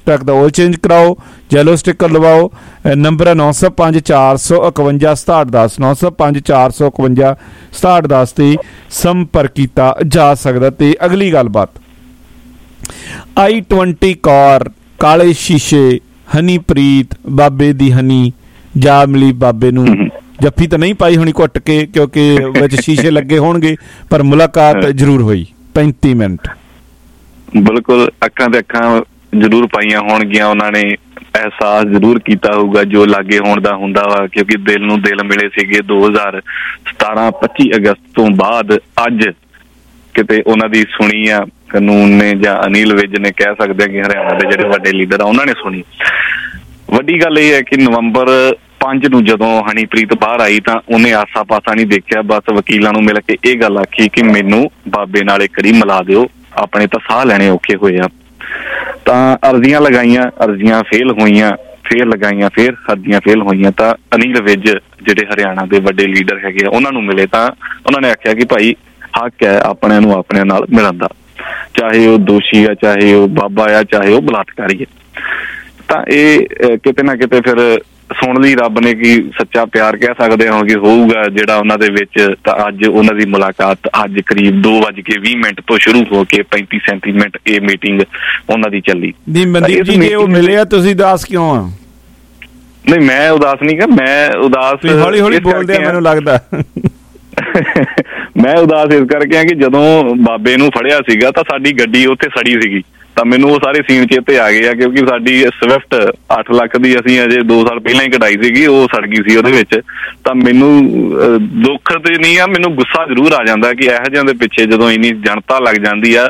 ट्रक का ऑयल चेंज कराओ, येलो स्टिकर लवाओ। नंबर है नौ सौ पाँच चार सौ इकवंजा सताहठ दस, नौ सौ पाँच चार सौ इकवंजा सताहठ दस ते संपर्क किया जा सकता। ते अगली गलबात आई ट्वेंटी कार काले शीशे हनीप्रीत बाबे दी हनी जा मिली बाबे नू, जफ्फी तो नहीं पाई होनी घुट के क्योंकि विच शीशे लगे होणगे, पर मुलाकात जरूर हुई पैंती मिनट। बिल्कुल अखां ते अखां जरूर पाइया होणगियां, उन्होंने एहसास जरूर किया होगा जो लागे होण दा हुंदा वा, क्योंकि दिल नूं दिल मिले सीगे दो हज़ार सतारह पच्ची अगस्त तो बाद अज किते उन्हां दी सुनी आ कानून ने जां अनिल विज ने कह सकते हैं कि हरियाणा के जिहड़े वड्डे लीडर आ उन्होंने सुनी। वड्डी गल यह है कि नवंबर पांच नूं जदों हनीप्रीत बाहर आई तां उन्हें आसा पासा नहीं देखिया, बस वकीलां नूं मिल के यह गल आखी कि मैनूं बाबे नाल इक वारी मिला दिओ, अपने तां साह लैणे औखे होए आ। तां अर्जियां लगाइयां, अर्जियां फेल होईयां, फिर लगाइयां, फिर अर्जियां फेल होईयां। तां अनिल विज जिहड़े हरियाणा के वड्डे लीडर हैगे उन्हां नूं मिले तां उन्होंने आख्या कि भाई हक है अपने नूं अपने नाल मिलण दा, चाहे वह दोषी है, चाहे वह बाबा है, चाहे वह बलात्कारी है। तां इह किते ना किते फिर सुन ली रब ने कि सच्चा प्यार कह सकते हो कि होऊगा जिहड़ा उन्हां दे विच। तां अज उन्हां दी मुलाकात अज करीब दो बज के बीस मिनट तो शुरू हो के पैंती सैंती मिनट ये मीटिंग उन्हां दी चली। मनदीप जी जे ओह मिले तुसीं उदास क्यों आ? नहीं मैं उदास नहीं कर, मैं उदास हौली हौली बोलदे मैनूं लगदा मैं उदास इस करके कि जदों बाबे नूं फड़िया सीगा तां साडी गड्डी उत्थे सड़ी सीगी, ਤਾਂ ਮੈਨੂੰ ਉਹ ਸਾਰੇ ਸੀਨ ਚੇਤੇ ਆ ਗਏ ਆ, ਕਿਉਂਕਿ ਸਾਡੀ ਸਵਿਫਟ ਅੱਠ ਲੱਖ ਦੀ ਅਸੀਂ ਅਜੇ ਦੋ ਸਾਲ ਪਹਿਲਾਂ ਹੀ ਕਢਾਈ ਸੀਗੀ, ਉਹ ਸੜ ਗਈ ਸੀ ਉਹਦੇ ਵਿੱਚ। ਤਾਂ ਮੈਨੂੰ ਦੁੱਖ ਤੇ ਨਹੀਂ ਆ, ਮੈਨੂੰ ਗੁੱਸਾ ਜ਼ਰੂਰ ਆ ਜਾਂਦਾ ਕਿ ਇਹੋ ਜਿਹਿਆਂ ਦੇ ਪਿੱਛੇ ਜਦੋਂ ਇੰਨੀ ਜਨਤਾ ਲੱਗ ਜਾਂਦੀ ਆ,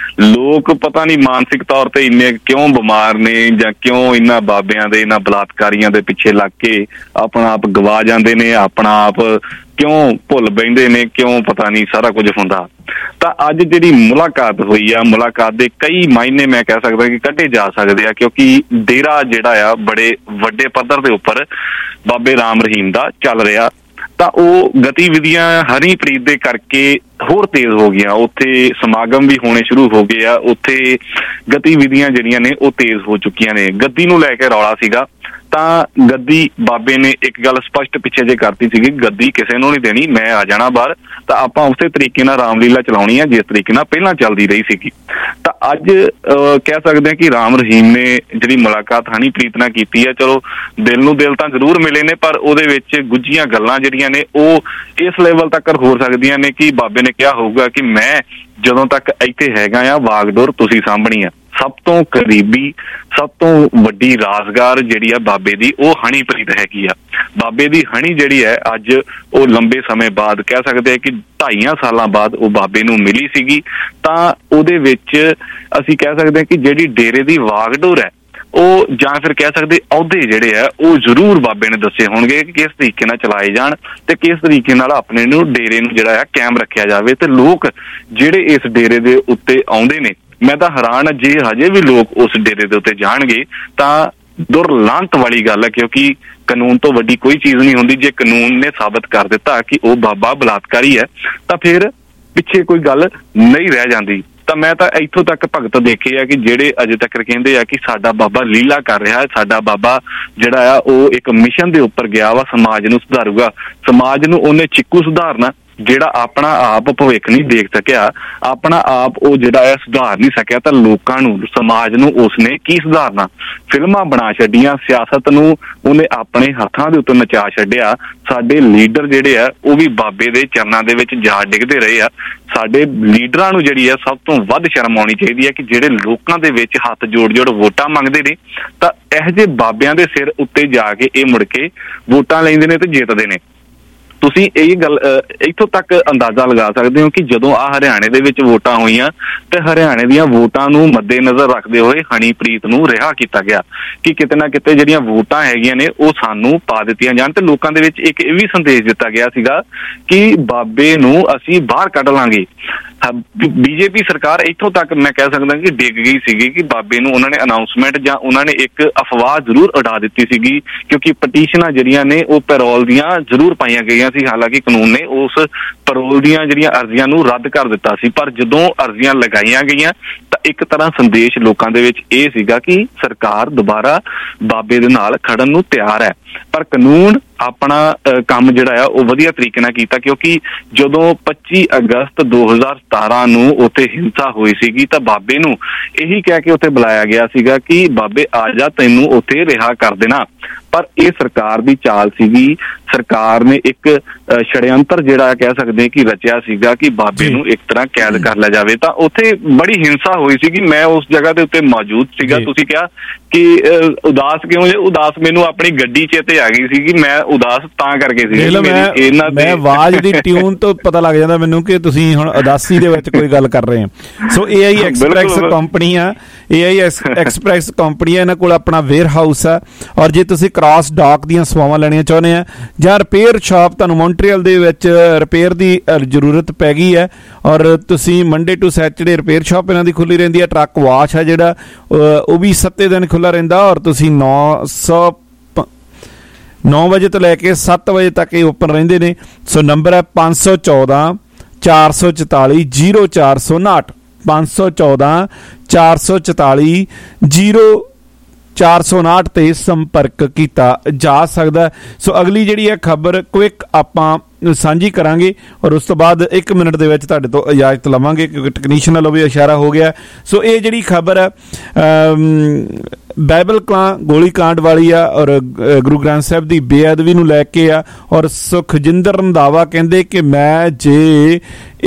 ਲੋਕ ਪਤਾ ਨਹੀਂ ਮਾਨਸਿਕ ਤੌਰ ਤੇ ਇੰਨੇ ਕਿਉਂ ਬਿਮਾਰ ਨੇ ਜਾਂ ਕਿਉਂ ਇਹਨਾਂ ਬਾਬਿਆਂ ਦੇ ਇਹਨਾਂ ਬਲਾਤਕਾਰੀਆਂ ਦੇ ਪਿੱਛੇ ਲੱਗ ਕੇ ਆਪਣਾ ਆਪ ਗਵਾ ਜਾਂਦੇ ਨੇ, ਆਪਣਾ ਆਪ ਕਿਉਂ ਭੁੱਲ ਬੈਂਦੇ ਨੇ, ਕਿਉਂ ਪਤਾ ਨਹੀਂ ਸਾਰਾ ਕੁਝ ਹੁੰਦਾ। ਤਾਂ ਅੱਜ ਜਿਹੜੀ ਮੁਲਾਕਾਤ ਹੋਈ ਆ, ਮੁਲਾਕਾਤ ਦੇ ਕਈ ਮਾਇਨੇ ਮੈਂ ਕਹਿ ਸਕਦਾ ਕਿ ਕੱਢੇ ਜਾ ਸਕਦੇ ਆ, ਕਿਉਂਕਿ ਡੇਰਾ ਜਿਹੜਾ ਆ ਬੜੇ ਵੱਡੇ ਪੱਧਰ ਦੇ ਉੱਪਰ ਬਾਬੇ ਰਾਮ ਰਹੀਮ ਦਾ ਚੱਲ ਰਿਹਾ। ਤਾਂ ਉਹ ਗਤੀਵਿਧੀਆਂ ਹਨੀਪ੍ਰੀਤ ਦੇ ਕਰਕੇ ਹੋਰ ਤੇਜ਼ ਹੋ ਗਈਆਂ, ਉੱਥੇ ਸਮਾਗਮ ਵੀ ਹੋਣੇ ਸ਼ੁਰੂ ਹੋ ਗਏ ਆ, ਉੱਥੇ ਗਤੀਵਿਧੀਆਂ ਜਿਹੜੀਆਂ ਨੇ ਉਹ ਤੇਜ਼ ਹੋ ਚੁੱਕੀਆਂ ਨੇ। ਗੱਦੀ ਨੂੰ ਲੈ ਕੇ ਰੌਲਾ ਸੀਗਾ, ਤਾਂ ਗੱਦੀ ਬਾਬੇ ਨੇ ਇੱਕ ਗੱਲ ਸਪਸ਼ਟ ਪਿੱਛੇ ਜੇ ਕਰਤੀ ਸੀਗੀ, ਗੱਦੀ ਕਿਸੇ ਨੂੰ ਨਹੀਂ ਦੇਣੀ, ਮੈਂ ਆ ਜਾਣਾ ਬਾਹਰ, ਤਾਂ ਆਪਾਂ ਉਸੇ ਤਰੀਕੇ ਨਾਲ ਰਾਮਲੀਲਾ ਚਲਾਉਣੀ ਆ ਜਿਸ ਤਰੀਕੇ ਨਾਲ ਪਹਿਲਾਂ ਚੱਲਦੀ ਰਹੀ ਸੀਗੀ। ਤਾਂ ਅੱਜ ਕਹਿ ਸਕਦੇ ਹਾਂ ਕਿ ਰਾਮ ਰਹੀਮ ਨੇ ਜਿਹੜੀ ਮੁਲਾਕਾਤ ਹਨੀਪ੍ਰੀਤ ਨਾਲ ਕੀਤੀ ਹੈ, ਚਲੋ ਦਿਲ ਨੂੰ ਦਿਲ ਤਾਂ ਜ਼ਰੂਰ ਮਿਲੇ ਨੇ, ਪਰ ਉਹਦੇ ਵਿੱਚ ਗੁੱਝੀਆਂ ਗੱਲਾਂ ਜਿਹੜੀਆਂ ਨੇ ਉਹ ਇਸ ਲੈਵਲ ਤੱਕ ਹੋ ਸਕਦੀਆਂ ਨੇ ਕਿ ਬਾਬੇ ਨੇ ਕਿਹਾ ਹੋਊਗਾ ਕਿ ਮੈਂ ਜਦੋਂ ਤੱਕ ਇੱਥੇ ਹੈਗਾ ਆ ਵਾਗਡੋਰ ਤੁਸੀਂ ਸਾਂਭਣੀ ਆ। ਸਭ ਤੋਂ ਕਰੀਬੀ, ਸਭ ਤੋਂ ਵੱਡੀ ਰਾਜ਼ਗਾਰ ਜਿਹੜੀ ਆ ਬਾਬੇ ਦੀ ਉਹ ਹਨੀਪ੍ਰੀਤ ਹੈਗੀ ਆ। ਬਾਬੇ ਦੀ ਹਣੀ ਜਿਹੜੀ ਹੈ ਅੱਜ ਉਹ ਲੰਬੇ ਸਮੇਂ ਬਾਅਦ ਕਹਿ ਸਕਦੇ ਆ ਕਿ ਢਾਈਆਂ ਸਾਲਾਂ ਬਾਅਦ ਉਹ ਬਾਬੇ ਨੂੰ ਮਿਲੀ ਸੀਗੀ। ਤਾਂ ਉਹਦੇ ਵਿੱਚ ਅਸੀਂ ਕਹਿ ਸਕਦੇ ਹਾਂ ਕਿ ਜਿਹੜੀ ਡੇਰੇ ਦੀ ਵਾਗਡੋਰ ਹੈ ਉਹ ਜਾਂ ਫਿਰ ਕਹਿ ਸਕਦੇ ਅਹੁਦੇ ਜਿਹੜੇ ਆ ਉਹ ਜ਼ਰੂਰ ਬਾਬੇ ਨੇ ਦੱਸੇ ਹੋਣਗੇ ਕਿ ਕਿਸ ਤਰੀਕੇ ਨਾਲ ਚਲਾਏ ਜਾਣ ਤੇ ਕਿਸ ਤਰੀਕੇ ਨਾਲ ਆਪਣੇ ਨੂੰ ਡੇਰੇ ਨੂੰ ਜਿਹੜਾ ਆ ਕਾਇਮ ਰੱਖਿਆ ਜਾਵੇ। ਤੇ ਲੋਕ ਜਿਹੜੇ ਇਸ ਡੇਰੇ ਦੇ ਉੱਤੇ ਆਉਂਦੇ ਨੇ, ਮੈਂ ਤਾਂ ਹੈਰਾਨ ਜੇ ਹਜੇ ਵੀ ਲੋਕ ਉਸ ਡੇਰੇ ਦੇ ਉੱਤੇ ਜਾਣਗੇ ਤਾਂ ਦੁਰਲਾਂਤ ਵਾਲੀ ਗੱਲ ਹੈ, ਕਿਉਂਕਿ ਕਾਨੂੰਨ ਤੋਂ ਵੱਡੀ ਕੋਈ ਚੀਜ਼ ਨਹੀਂ ਹੁੰਦੀ। ਜੇ ਕਾਨੂੰਨ ਨੇ ਸਾਬਤ ਕਰ ਦਿੱਤਾ ਕਿ ਉਹ ਬਾਬਾ ਬਲਾਤਕਾਰੀ ਹੈ ਤਾਂ ਫਿਰ ਪਿੱਛੇ ਕੋਈ ਗੱਲ ਨਹੀਂ ਰਹਿ ਜਾਂਦੀ। ਤਾਂ ਮੈਂ ਤਾਂ ਇੱਥੋਂ ਤੱਕ ਭਗਤ ਦੇਖੇ ਆ ਕਿ ਜਿਹੜੇ ਅਜੇ ਤੱਕ ਕਹਿੰਦੇ ਆ ਕਿ ਸਾਡਾ ਬਾਬਾ ਲੀਲਾ ਕਰ ਰਿਹਾ ਹੈ, ਸਾਡਾ ਬਾਬਾ ਜਿਹੜਾ ਆ ਉਹ ਇੱਕ ਮਿਸ਼ਨ ਦੇ ਉੱਪਰ ਗਿਆ ਵਾ, ਸਮਾਜ ਨੂੰ ਸੁਧਾਰੂਗਾ। ਸਮਾਜ ਨੂੰ ਉਹਨੇ ਚਿੱਕੂ ਸੁਧਾਰਨਾ ਜਿਹੜਾ ਆਪਣਾ ਆਪ ਭਵਿੱਖ ਨਹੀਂ ਦੇਖ ਸਕਿਆ, ਆਪਣਾ ਆਪ ਉਹ ਜਿਹੜਾ ਹੈ ਸੁਧਾਰ ਨਹੀਂ ਸਕਿਆ, ਤਾਂ ਲੋਕਾਂ ਨੂੰ, ਸਮਾਜ ਨੂੰ ਉਸਨੇ ਕੀ ਸੁਧਾਰਨਾ। ਫਿਲਮਾਂ ਬਣਾ ਛੱਡੀਆਂ, ਸਿਆਸਤ ਨੂੰ ਉਹਨੇ ਆਪਣੇ ਹੱਥਾਂ ਦੇ ਉੱਤੇ ਨਚਾ ਛੱਡਿਆ। ਸਾਡੇ ਲੀਡਰ ਜਿਹੜੇ ਆ ਉਹ ਵੀ ਬਾਬੇ ਦੇ ਚਰਨਾਂ ਦੇ ਵਿੱਚ ਜਾ ਡਿੱਗਦੇ ਰਹੇ ਆ। ਸਾਡੇ ਲੀਡਰਾਂ ਨੂੰ ਜਿਹੜੀ ਆ ਸਭ ਤੋਂ ਵੱਧ ਸ਼ਰਮ ਆਉਣੀ ਚਾਹੀਦੀ ਹੈ ਕਿ ਜਿਹੜੇ ਲੋਕਾਂ ਦੇ ਵਿੱਚ ਹੱਥ ਜੋੜ ਜੋੜ ਵੋਟਾਂ ਮੰਗਦੇ ਨੇ, ਤਾਂ ਇਹੋ ਜਿਹੇ ਬਾਬਿਆਂ ਦੇ ਸਿਰ ਉੱਤੇ ਜਾ ਕੇ ਇਹ ਮੁੜ ਕੇ ਵੋਟਾਂ ਲੈਂਦੇ ਨੇ ਤੇ ਜਿੱਤਦੇ ਨੇ। ਤੁਸੀਂ ਇਹ ਗੱਲ ਇੱਥੋਂ ਤੱਕ ਅੰਦਾਜ਼ਾ ਲਗਾ ਸਕਦੇ ਹੋ ਕਿ ਜਦੋਂ ਆ ਹਰਿਆਣੇ ਦੇ ਵਿੱਚ ਵੋਟਾਂ ਹੋਈਆਂ ਤੇ ਹਰਿਆਣੇ ਦੀਆਂ ਵੋਟਾਂ ਨੂੰ ਮੱਦੇਨਜ਼ਰ ਰੱਖਦੇ ਹੋਏ ਹਨੀਪ੍ਰੀਤ ਨੂੰ ਰਿਹਾ ਕੀਤਾ ਗਿਆ ਕਿ ਕਿਤੇ ਨਾ ਕਿਤੇ ਜਿਹੜੀਆਂ ਵੋਟਾਂ ਹੈਗੀਆਂ ਨੇ ਉਹ ਸਾਨੂੰ ਪਾ ਦਿੱਤੀਆਂ ਜਾਣ। ਤੇ ਲੋਕਾਂ ਦੇ ਵਿੱਚ ਇੱਕ ਇਹ ਵੀ ਸੰਦੇਸ਼ ਦਿੱਤਾ ਗਿਆ ਸੀਗਾ ਕਿ ਬਾਬੇ ਨੂੰ ਅਸੀਂ ਬਾਹਰ ਕੱਢ ਲਾਂਗੇ। ਬੀਜੇਪੀ ਸਰਕਾਰ ਇੱਥੋਂ ਤੱਕ ਮੈਂ ਕਹਿ ਸਕਦਾ ਕਿ ਡਿੱਗ ਗਈ ਸੀਗੀ ਕਿ ਬਾਬੇ ਨੂੰ ਉਹਨਾਂ ਨੇ ਅਨਾਊਂਸਮੈਂਟ ਜਾਂ ਉਹਨਾਂ ਨੇ ਇੱਕ ਅਫਵਾਹ ਜ਼ਰੂਰ ਉਡਾ ਦਿੱਤੀ ਸੀਗੀ, ਕਿਉਂਕਿ ਪਟੀਸ਼ਨਾਂ ਜਿਹੜੀਆਂ ਨੇ ਉਹ ਪੈਰੋਲ ਦੀਆਂ ਜ਼ਰੂਰ ਪਾਈਆਂ ਗਈਆਂ ਸੀ। ਹਾਲਾਂਕਿ ਕਾਨੂੰਨ ਨੇ ਉਸ ਪੈਰੋਲ ਦੀਆਂ ਜਿਹੜੀਆਂ ਅਰਜ਼ੀਆਂ ਨੂੰ ਰੱਦ ਕਰ ਦਿੱਤਾ ਸੀ, ਪਰ ਜਦੋਂ ਅਰਜ਼ੀਆਂ ਲਗਾਈਆਂ ਗਈਆਂ ਤਾਂ ਇੱਕ ਤਰ੍ਹਾਂ ਸੰਦੇਸ਼ ਲੋਕਾਂ ਦੇ ਵਿੱਚ ਇਹ ਸੀਗਾ ਕਿ ਸਰਕਾਰ ਦੁਬਾਰਾ ਬਾਬੇ ਦੇ ਨਾਲ ਖੜਨ ਨੂੰ ਤਿਆਰ ਹੈ। ਪਰ ਕਾਨੂੰਨ ਆਪਣਾ ਕੰਮ ਜਿਹੜਾ ਆ ਉਹ ਵਧੀਆ ਤਰੀਕੇ ਨਾਲ ਕੀਤਾ, ਕਿਉਂਕਿ ਜਦੋਂ ਪੱਚੀ ਅਗਸਤ ਦੋ ਹਜ਼ਾਰ ਸਤਾਰਾਂ ਨੂੰ ਉੱਥੇ ਹਿੰਸਾ ਹੋਈ ਸੀਗੀ ਤਾਂ ਬਾਬੇ ਨੂੰ ਇਹੀ ਕਹਿ ਕੇ ਉੱਥੇ ਬੁਲਾਇਆ ਗਿਆ ਸੀਗਾ ਕਿ ਬਾਬੇ ਆ ਜਾ, ਤੈਨੂੰ ਉੱਥੇ ਰਿਹਾ ਕਰ ਦੇਣਾ। ਪਰ ਇਹ ਸਰਕਾਰ ਦੀ ਚਾਲ ਸੀਗੀ। ਸਰਕਾਰ ਨੇ ਇੱਕ ਛੜਯੰਤਰ ਜਿਹੜਾ ਕਹਿ ਸਕਦੇ ਕਿ ਰਚਿਆ ਸੀਗਾ ਕਿ ਬਾਬੇ ਨੂੰ ਇੱਕ ਤਰ੍ਹਾਂ ਕੈਦ ਕਰ ਲਿਆ ਜਾਵੇ। ਤਾਂ ਉੱਥੇ ਬੜੀ ਹਿੰਸਾ ਹੋਈ ਸੀਗੀ। ਮੈਂ ਉਸ ਜਗ੍ਹਾ ਦੇ ਉੱਤੇ ਮੌਜੂਦ ਸੀਗਾ। ਤੁਸੀਂ ਕਿਹਾ ਕਿ ਉਦਾਸ ਕਿਉਂ ਜੇ? ਉਦਾਸ ਮੈਨੂੰ ਆਪਣੀ ਗੱਡੀ ਚੇਤੇ ਆ ਗਈ ਸੀਗੀ। ਮੈਂ ਉਦਾਸ ਤਾਂ ਕਰਕੇ ਸੀ ਇਹਨਾਂ ਮੈਂ ਆਵਾਜ਼ ਦੀ ਟਿਊਨ ਤੋਂ ਪਤਾ ਲੱਗ ਜਾਂਦਾ ਮੈਨੂੰ ਕਿ ਤੁਸੀਂ ਹੁਣ ਉਦਾਸੀ ਦੇ ਵਿੱਚ ਕੋਈ ਗੱਲ ਕਰ ਰਹੇ ਹੋ। ਸੋ ਏ ਆਈ ਐਕਸਪ੍ਰੈਸ ਕੰਪਨੀ ਆ, ਏ ਆਈ ਐਕਸਪ੍ਰੈਸ ਕੰਪਨੀ ਆ, ਇਹਨਾਂ ਕੋਲ ਆਪਣਾ ਵੇਅਰ ਹਾਊਸ ਆ। ਔਰ ਜੇ ਤੁਸੀਂ ਕ੍ਰਾਸ ਡਾਕ ਦੀਆਂ ਸੇਵਾਵਾਂ ਲੈਣੀਆਂ ਚਾਹੁੰਦੇ ਆ ਜਾਂ ਰਿਪੇਅਰ ਸ਼ਾਪ ਤੁਹਾਨੂੰ ਮੌਂਟਰੀਅਲ ਦੇ ਵਿੱਚ ਰਿਪੇਅਰ ਦੀ ਜ਼ਰੂਰਤ ਪੈ ਗਈ ਹੈ ਔਰ ਤੁਸੀਂ Monday to Saturday repair shop ਇਹਨਾਂ ਦੀ ਖੁੱਲੀ ਰਹਿੰਦੀ ਹੈ। ਟਰੱਕ ਵਾਸ਼ ਹੈ ਜਿਹੜਾ ਉਹ ਵੀ ਸੱਤੇ ਦਿਨ ਖੁੱਲ੍ਹਾ ਰਹਿੰਦਾ ਔਰ ਤੁਸੀਂ ਨੌ ਸੌ ਨੌ ਵਜੇ ਤੋਂ ਲੈ ਕੇ ਸੱਤ ਵਜੇ ਤੱਕ ਇਹ ਓਪਨ ਰਹਿੰਦੇ ਨੇ। ਸੋ ਨੰਬਰ ਹੈ ਪੰਜ ਸੌ ਚੌਦਾਂ ਚਾਰ ਸੌ ਚੁਤਾਲੀ ਜੀਰੋ ਚਾਰ ਸੌ ਉਨਾਹਠ ਪੰਜ ਸੌ ਚੌਦਾਂ ਚਾਰ ਸੌ ਚੁਤਾਲੀ ਜੀਰੋ ਚਾਰ ਸੌ ਉਨਾਹਠ ਤੇ ਸੰਪਰਕ ਕੀਤਾ ਜਾ ਸਕਦਾ। ਸੋ ਅਗਲੀ ਜਿਹੜੀ ਹੈ ਖਬਰ ਕੁਇਕ ਆਪਾਂ ਸਾਂਝੀ ਕਰਾਂਗੇ ਔਰ ਉਸ ਤੋਂ ਬਾਅਦ ਇੱਕ ਮਿੰਟ ਦੇ ਵਿੱਚ ਤੁਹਾਡੇ ਤੋਂ ਇਜਾਜ਼ਤ ਲਵਾਂਗੇ ਕਿਉਂਕਿ ਟੈਕਨੀਸ਼ੀਅਨ ਵੱਲੋਂ ਵੀ ਇਸ਼ਾਰਾ ਹੋ ਗਿਆ। ਸੋ ਇਹ ਜਿਹੜੀ ਖਬਰ ਹੈ ਬਾਈਬਲ ਕਲਾਂ ਗੋਲੀ ਕਾਂਡ ਵਾਲੀ ਆ ਔਰ ਗੁਰੂ ਗ੍ਰੰਥ ਸਾਹਿਬ ਦੀ ਬੇਅਦਬੀ ਨੂੰ ਲੈ ਕੇ ਆ ਔਰ ਸੁਖਜਿੰਦਰ ਰੰਧਾਵਾ ਕਹਿੰਦੇ ਕਿ ਮੈਂ ਜੇ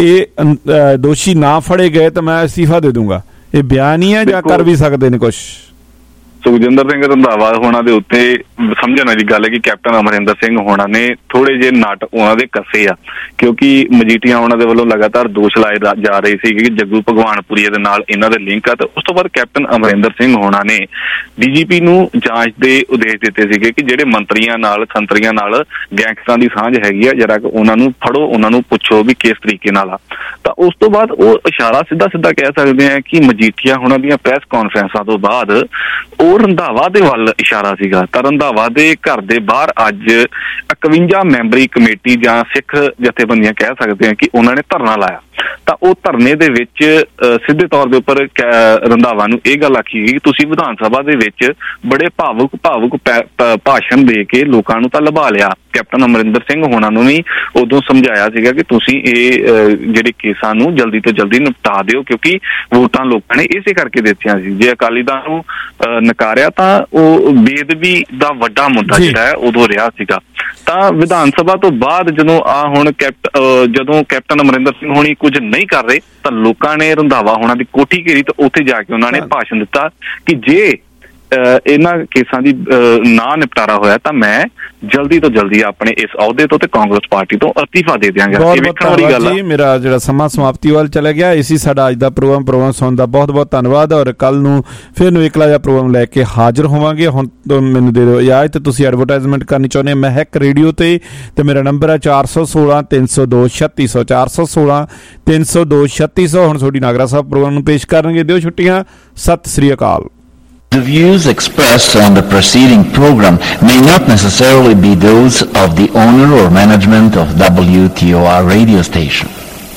ਇਹ ਦੋਸ਼ੀ ਨਾ ਫੜੇ ਗਏ ਤਾਂ ਮੈਂ ਅਸਤੀਫਾ ਦੇ ਦੂੰਗਾ। ਇਹ ਬਿਆਨ ਹੀ ਹੈ ਜਾਂ ਕਰ ਵੀ ਸਕਦੇ ਨੇ ਕੁਛ? ਸੁਖਜਿੰਦਰ ਸਿੰਘ ਰੰਧਾਵਾ ਹੋਣਾ ਦੇ ਉੱਤੇ ਸਮਝਣ ਵਾਲੀ ਗੱਲ ਹੈ ਕਿ ਕੈਪਟਨ ਅਮਰਿੰਦਰ ਸਿੰਘ ਹੋਣਾ ਨੇ ਥੋੜੇ ਜਿਹੇ ਨੱਟ ਉਹਨਾਂ ਦੇ ਕੱਸੇ ਆ, ਕਿਉਂਕਿ ਮਜੀਠੀਆ ਉਹਨਾਂ ਦੇ ਵੱਲੋਂ ਲਗਾਤਾਰ ਦੋਸ਼ ਲਾਏ ਜਾ ਰਹੇ ਸੀ ਕਿ ਜੱਗੂ ਭਗਵਾਨਪੁਰੀਆ ਦੇ ਨਾਲ ਇਹਨਾਂ ਦੇ ਲਿੰਕ ਆ। ਤੇ ਉਸ ਤੋਂ ਬਾਅਦ ਕੈਪਟਨ ਅਮਰਿੰਦਰ ਸਿੰਘ ਹੋਣਾ ਨੇ ਡੀ ਜੀ ਪੀ ਨੂੰ ਜਾਂਚ ਦੇ ਉਦੇਸ਼ ਦਿੱਤੇ ਸੀਗੇ ਕਿ ਜਿਹੜੇ ਮੰਤਰੀਆਂ ਨਾਲ ਸੰਤਰੀਆਂ ਨਾਲ ਗੈਂਗਸਟਰਾਂ ਦੀ ਸਾਂਝ ਹੈਗੀ ਆ ਜਰਾ ਉਹਨਾਂ ਨੂੰ ਫੜੋ, ਉਹਨਾਂ ਨੂੰ ਪੁੱਛੋ ਵੀ ਕਿਸ ਤਰੀਕੇ ਨਾਲ ਆ। ਤਾਂ ਉਸ ਤੋਂ ਬਾਅਦ ਉਹ ਇਸ਼ਾਰਾ ਸਿੱਧਾ ਸਿੱਧਾ ਕਹਿ ਸਕਦੇ ਆ ਕਿ ਮਜੀਠੀਆ ਹੋਣਾ ਦੀਆਂ ਪ੍ਰੈਸ ਕਾਨਫਰੰਸਾਂ ਤੋਂ ਬਾਅਦ ਉਹ ਰੰਧਾਵਾ ਦੇ ਵੱਲ ਇਸ਼ਾਰਾ ਸੀਗਾ। ਤਾਂ ਰੰਧਾਵਾ ਦੇ ਘਰ ਦੇ ਬਾਹਰ ਅੱਜ ਇਕਵੰਜਾ ਮੈਂਬਰੀ ਕਮੇਟੀ ਜਾਂ ਸਿੱਖ ਜਥੇਬੰਦੀਆਂ ਕਹਿ ਸਕਦੇ ਆ ਕਿ ਉਹਨਾਂ ਨੇ ਧਰਨਾ ਲਾਇਆ। ਤਾਂ ਉਹ ਧਰਨੇ ਦੇ ਵਿੱਚ ਸਿੱਧੇ ਤੌਰ ਦੇ ਉੱਪਰ ਰੰਧਾਵਾ ਨੂੰ ਇਹ ਗੱਲ ਆਖੀ ਗਈ ਕਿ ਤੁਸੀਂ ਵਿਧਾਨ ਸਭਾ ਦੇ ਵਿੱਚ ਬੜੇ ਭਾਵੁਕ ਭਾਵੁਕ ਭਾਸ਼ਣ ਦੇ ਕੇ ਲੋਕਾਂ ਨੂੰ ਤਾਂ ਲਭਾ ਲਿਆ। ਕੈਪਟਨ ਅਮਰਿੰਦਰ ਸਿੰਘ ਹੋਣਾ ਨੂੰ ਵੀ ਉਦੋਂ ਸਮਝਾਇਆ ਸੀਗਾ ਕਿ ਤੁਸੀਂ ਇਹ ਜਿਹੜੇ ਕੇਸਾਂ ਨੂੰ ਜਲਦੀ ਤੋਂ ਜਲਦੀ ਨਿਪਟਾ ਦਿਓ ਕਿਉਂਕਿ ਵੋਟਾਂ ਲੋਕਾਂ ਨੇ ਇਸੇ ਕਰਕੇ ਦਿੱਤੀਆਂ ਸੀ। ਜੇ ਅਕਾਲੀ ਦਲ ਨੂੰ ਨਕਾਰਿਆ ਤਾਂ ਉਹ ਬੇਅਦਬੀ ਦਾ ਵੱਡਾ ਮੁੱਦਾ ਜਿਹੜਾ ਹੈ ਉਦੋਂ ਰਿਹਾ ਸੀਗਾ। ਤਾਂ ਵਿਧਾਨ ਸਭਾ ਤੋਂ ਬਾਅਦ ਜਦੋਂ ਆ ਹੁਣ ਕੈਪਟ ਜਦੋਂ ਕੈਪਟਨ ਅਮਰਿੰਦਰ ਸਿੰਘ ਹੋਣੀ ਕੁਝ ਨਹੀਂ ਕਰ ਰਹੇ ਤਾਂ ਲੋਕਾਂ ਨੇ ਰੰਧਾਵਾ ਹੋਣਾ ਦੀ ਕੋਠੀ ਘੇਰੀ ਤੇ ਉੱਥੇ ਜਾ ਕੇ ਉਹਨਾਂ ਨੇ ਭਾਸ਼ਣ ਦਿੱਤਾ ਕਿ ਜੇ ਇਹਨਾਂ ਕੇਸਾਂ ਦੀ ਨਾ ਨਿਪਟਾਰਾ ਹੋਇਆ ਤਾਂ ਮੈਂ ਜਲਦੀ ਤੋਂ ਜਲਦੀ ਆਪਣੇ ਇਸ ਅਹੁਦੇ ਤੋਂ ਤੇ ਕਾਂਗਰਸ ਪਾਰਟੀ ਤੋਂ ਅਸਤੀਫਾ ਦੇ ਦਿਆਂਗਾ। ਇਹ ਵੇਖਣ ਵਾਲੀ ਗੱਲ ਹੈ। ਮੇਰਾ ਜਿਹੜਾ ਸਮਾਂ ਸਮਾਪਤੀ ਵੱਲ ਚਲਾ ਗਿਆ, ਇਸੀ ਸਾਡਾ ਅੱਜ ਦਾ ਪ੍ਰੋਗਰਾਮ ਪ੍ਰੋਗਰਾਮ ਸੁਣਨ ਦਾ ਬਹੁਤ ਬਹੁਤ ਧੰਨਵਾਦ ਔਰ ਕੱਲ ਨੂੰ ਫਿਰ ਨੂੰ ਇਕਲਾ ਜਿਹਾ ਪ੍ਰੋਗਰਾਮ ਲੈ ਕੇ ਹਾਜ਼ਰ ਹੋਵਾਂਗੇ। ਹੁਣ ਤੋਂ ਮੈਨੂੰ ਦੇ ਦਿਓ ਇਜਾਜ਼ਤ। ਤੁਸੀਂ ਐਡਵਰਟਾਈਜ਼ਮੈਂਟ ਕਰਨੀ ਚਾਹੁੰਦੇ ਮਹਿਕ ਰੇਡੀਓ ਤੇ ਤੇ ਮੇਰਾ ਨੰਬਰ ਹੈ ਚਾਰ ਸੌ ਸੋਲਾਂ ਤਿੰਨ ਸੌ ਦੋ ਛੱਤੀ ਸੌ ਚਾਰ ਸੌ ਸੋਲਾਂ ਤਿੰਨ ਸੌ ਦੋ ਛੱਤੀ ਸੌ। ਹੁਣ ਤੁਹਾਡੀ ਨਾਗਰਾ ਸਾਹਿਬ ਪ੍ਰੋਗਰਾਮ ਨੂੰ ਪੇਸ਼ ਕਰਨਗੇ। ਦਿਓ ਛੁੱਟੀਆਂ। ਸਤਿ ਸ੍ਰੀ ਅਕਾਲ। The views expressed on the preceding program may not necessarily be those of the owner or management of W T O R radio station.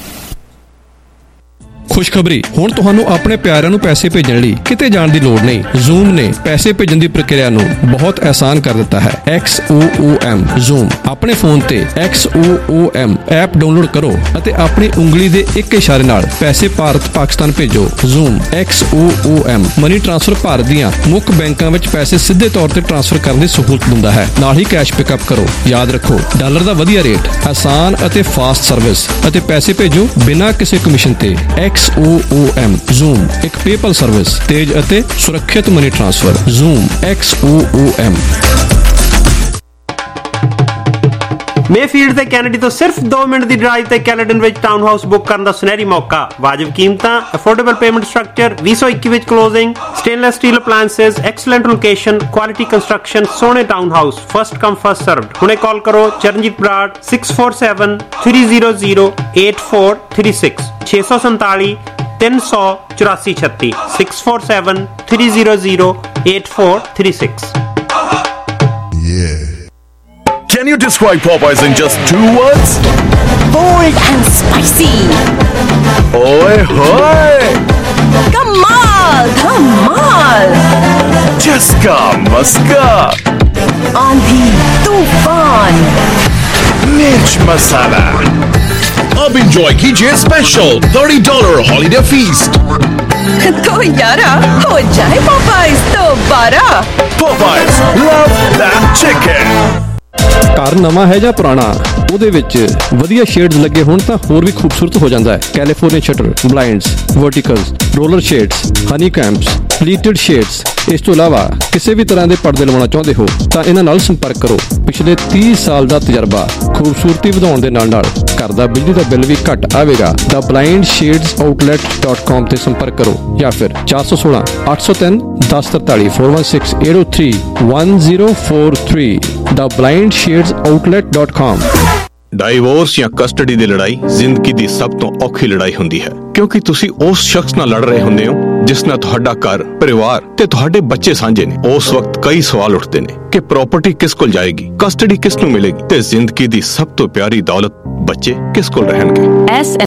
ਖੁਸ਼ਖਬਰੀ, ਹੁਣ ਤੁਹਾਨੂੰ ਆਪਣੇ ਪਿਆਰਿਆਂ ਨੂੰ ਪੈਸੇ ਭੇਜਣ ਲਈ ਕਿਤੇ ਜਾਣ ਦੀ ਲੋੜ ਨਹੀਂ। ਜ਼ੂਮ ਨੇ ਪੈਸੇ ਭੇਜਣ ਦੀ ਪ੍ਰਕਿਰਿਆ ਨੂੰ ਬਹੁਤ ਆਸਾਨ ਕਰ ਦਿੱਤਾ ਹੈ। X O O M Zoom ਆਪਣੇ ਫੋਨ ਤੇ X O O M app download ਕਰੋ ਅਤੇ ਆਪਣੀ ਉਂਗਲੀ ਦੇ ਇੱਕ ਇਸ਼ਾਰੇ ਨਾਲ ਪੈਸੇ ਭਾਰਤ ਪਾਕਿਸਤਾਨ ਭੇਜੋ। Zoom X O O M money transfer Bharat ਦੀਆਂ ਮੁੱਖ ਬੈਂਕਾਂ ਵਿੱਚ ਪੈਸੇ ਸਿੱਧੇ ਤੌਰ ਤੇ ਟ੍ਰਾਂਸਫਰ ਕਰਨ ਦੀ ਸਹੂਲਤ ਦਿੰਦਾ ਹੈ। ਨਾਲ ਹੀ ਕੈਸ਼ ਪਿਕਅਪ ਕਰੋ। ਯਾਦ ਰੱਖੋ, ਡਾਲਰ ਦਾ ਵਧੀਆ ਰੇਟ, ਆਸਾਨ ਅਤੇ ਫਾਸਟ ਸਰਵਿਸ ਅਤੇ ਪੈਸੇ ਭੇਜੋ ਬਿਨਾਂ ਕਿਸੇ ਕਮਿਸ਼ਨ ਤੇ। X O O M Zoom ਇੱਕ ਪੇਪਲ ਸਰਵਿਸ, ਤੇਜ਼ ਅਤੇ ਸੁਰੱਖਿਅਤ money transfer. Zoom X O O M. Mayfield ਤੇ ਕੈਨੇਡੀ ਤੋਂ ਸਿਰਫ ਦੋ ਮਿੰਟ ਦੀ ਡਰਾਈਵ ਤੇ ਕੈਲੇਡਨ ਵਿੱਚ ਟਾਊਨ ਹਾਊਸ ਬੁੱਕ ਕਰਨ ਦਾ ਸੁਨਹਿਰੀ ਮੌਕਾ। ਵਾਜਬ ਕੀਮਤਾਂ, ਅਫੋਰਡੇਬਲ ਪੇਮੈਂਟ ਸਟਰਕਚਰ, ਵੀਹ ਸੌ ਇੱਕੀ ਵਿੱਚ closing, stainless steel appliances, excellent location, quality construction, ਸੋਹਣੇ town house, first come first served. ਹੁਣੇ ਕਾਲ ਕਰੋ Charanjit Brar six four seven three zero zero eight four three six ਛੇ ਸੌ ਸੰਤਾਲੀ ਤਿੰਨ ਸੌ ਚੁਰਾਸੀ ਛੱਤੀ six four seven three zero zero eight four three six. Can you describe Popeyes in just two words? Bold and spicy. Oi hoy! Come on! इसका मस्का, आंधी तूफान, मिर्च मसाला। अब इंजॉय कीजिए special thirty dollar holiday feast. तो यारा हो जाए पॉपाइज दोबारा। Popeyes, love that chicken। ਘਰ ਨਵਾਂ ਹੈ ਜਾਂ ਪੁਰਾਣਾ, ਉਹਦੇ ਵਿੱਚ ਵਧੀਆ ਸ਼ੇਡਸ ਲੱਗੇ ਹੋਣ ਤਾਂ ਹੋਰ ਵੀ ਖੂਬਸੂਰਤ ਹੋ ਜਾਂਦਾ ਹੈ। California shutter, blinds, verticals, roller shades, honeycombs, pleated shades. ਇਸ ਤੋਂ ਇਲਾਵਾ ਕਿਸੇ ਵੀ ਤਰ੍ਹਾਂ ਦੇ ਪਰਦੇ ਲਵਾਉਣਾ ਚਾਹੁੰਦੇ ਹੋ ਤਾਂ ਇਹਨਾਂ ਨਾਲ ਸੰਪਰਕ ਕਰੋ। ਪਿਛਲੇ ਤੀਹ ਸਾਲ ਦਾ ਤਜਰਬਾ, ਖੂਬਸੂਰਤੀ ਵਧਾਉਣ ਦੇ ਨਾਲ ਨਾਲ ਘਰ ਦਾ ਬਿਜਲੀ ਦਾ ਬਿੱਲ ਵੀ ਘੱਟ ਆਵੇਗਾ। The blind shades outlet dot com ਤੇ ਸੰਪਰਕ ਕਰੋ ਜਾਂ ਫਿਰ ਚਾਰ ਸੌ ਸੋਲਾਂ ਅੱਠ ਸੌ ਤਿੰਨ ਦਸ ਤਰਤਾਲੀ four one six eight zero three one zero four three the blind shades outlet dot com. Divorce ਜਾਂ ਕਸਟਡੀ ਦੀ ਲੜਾਈ ਜ਼ਿੰਦਗੀ ਦੀ ਸਭ ਤੋਂ ਔਖੀ ਲੜਾਈ ਹੁੰਦੀ ਹੈ, ਕਿਉਂਕਿ ਤੁਸੀਂ ਉਸ ਸ਼ਖਸ ਨਾਲ ਲੜ ਰਹੇ ਹੁੰਦੇ ਹੋ ਜਿਸ ਨਾਲ ਤੁਹਾਡਾ ਘਰ, ਪਰਿਵਾਰ ਤੇ ਤੁਹਾਡੇ ਬੱਚੇ ਸਾਂਝੇ ਨੇ। ਉਸ ਵਕਤ ਕਈ ਸਵਾਲ ਉੱਠਦੇ ਨੇ ਕਿ ਪ੍ਰਾਪਰਟੀ ਕਿਸ ਕੋਲ ਜਾਏਗੀ, ਕਸਟਡੀ ਕਿਸ ਨੂੰ ਮਿਲੇਗੀ ਤੇ ਜ਼ਿੰਦਗੀ ਦੀ ਸਭ ਤੋਂ ਪਿਆਰੀ ਦੌਲਤ ਬੱਚੇ ਕਿਸ ਕੋਲ ਰਹਿਣਗੇ।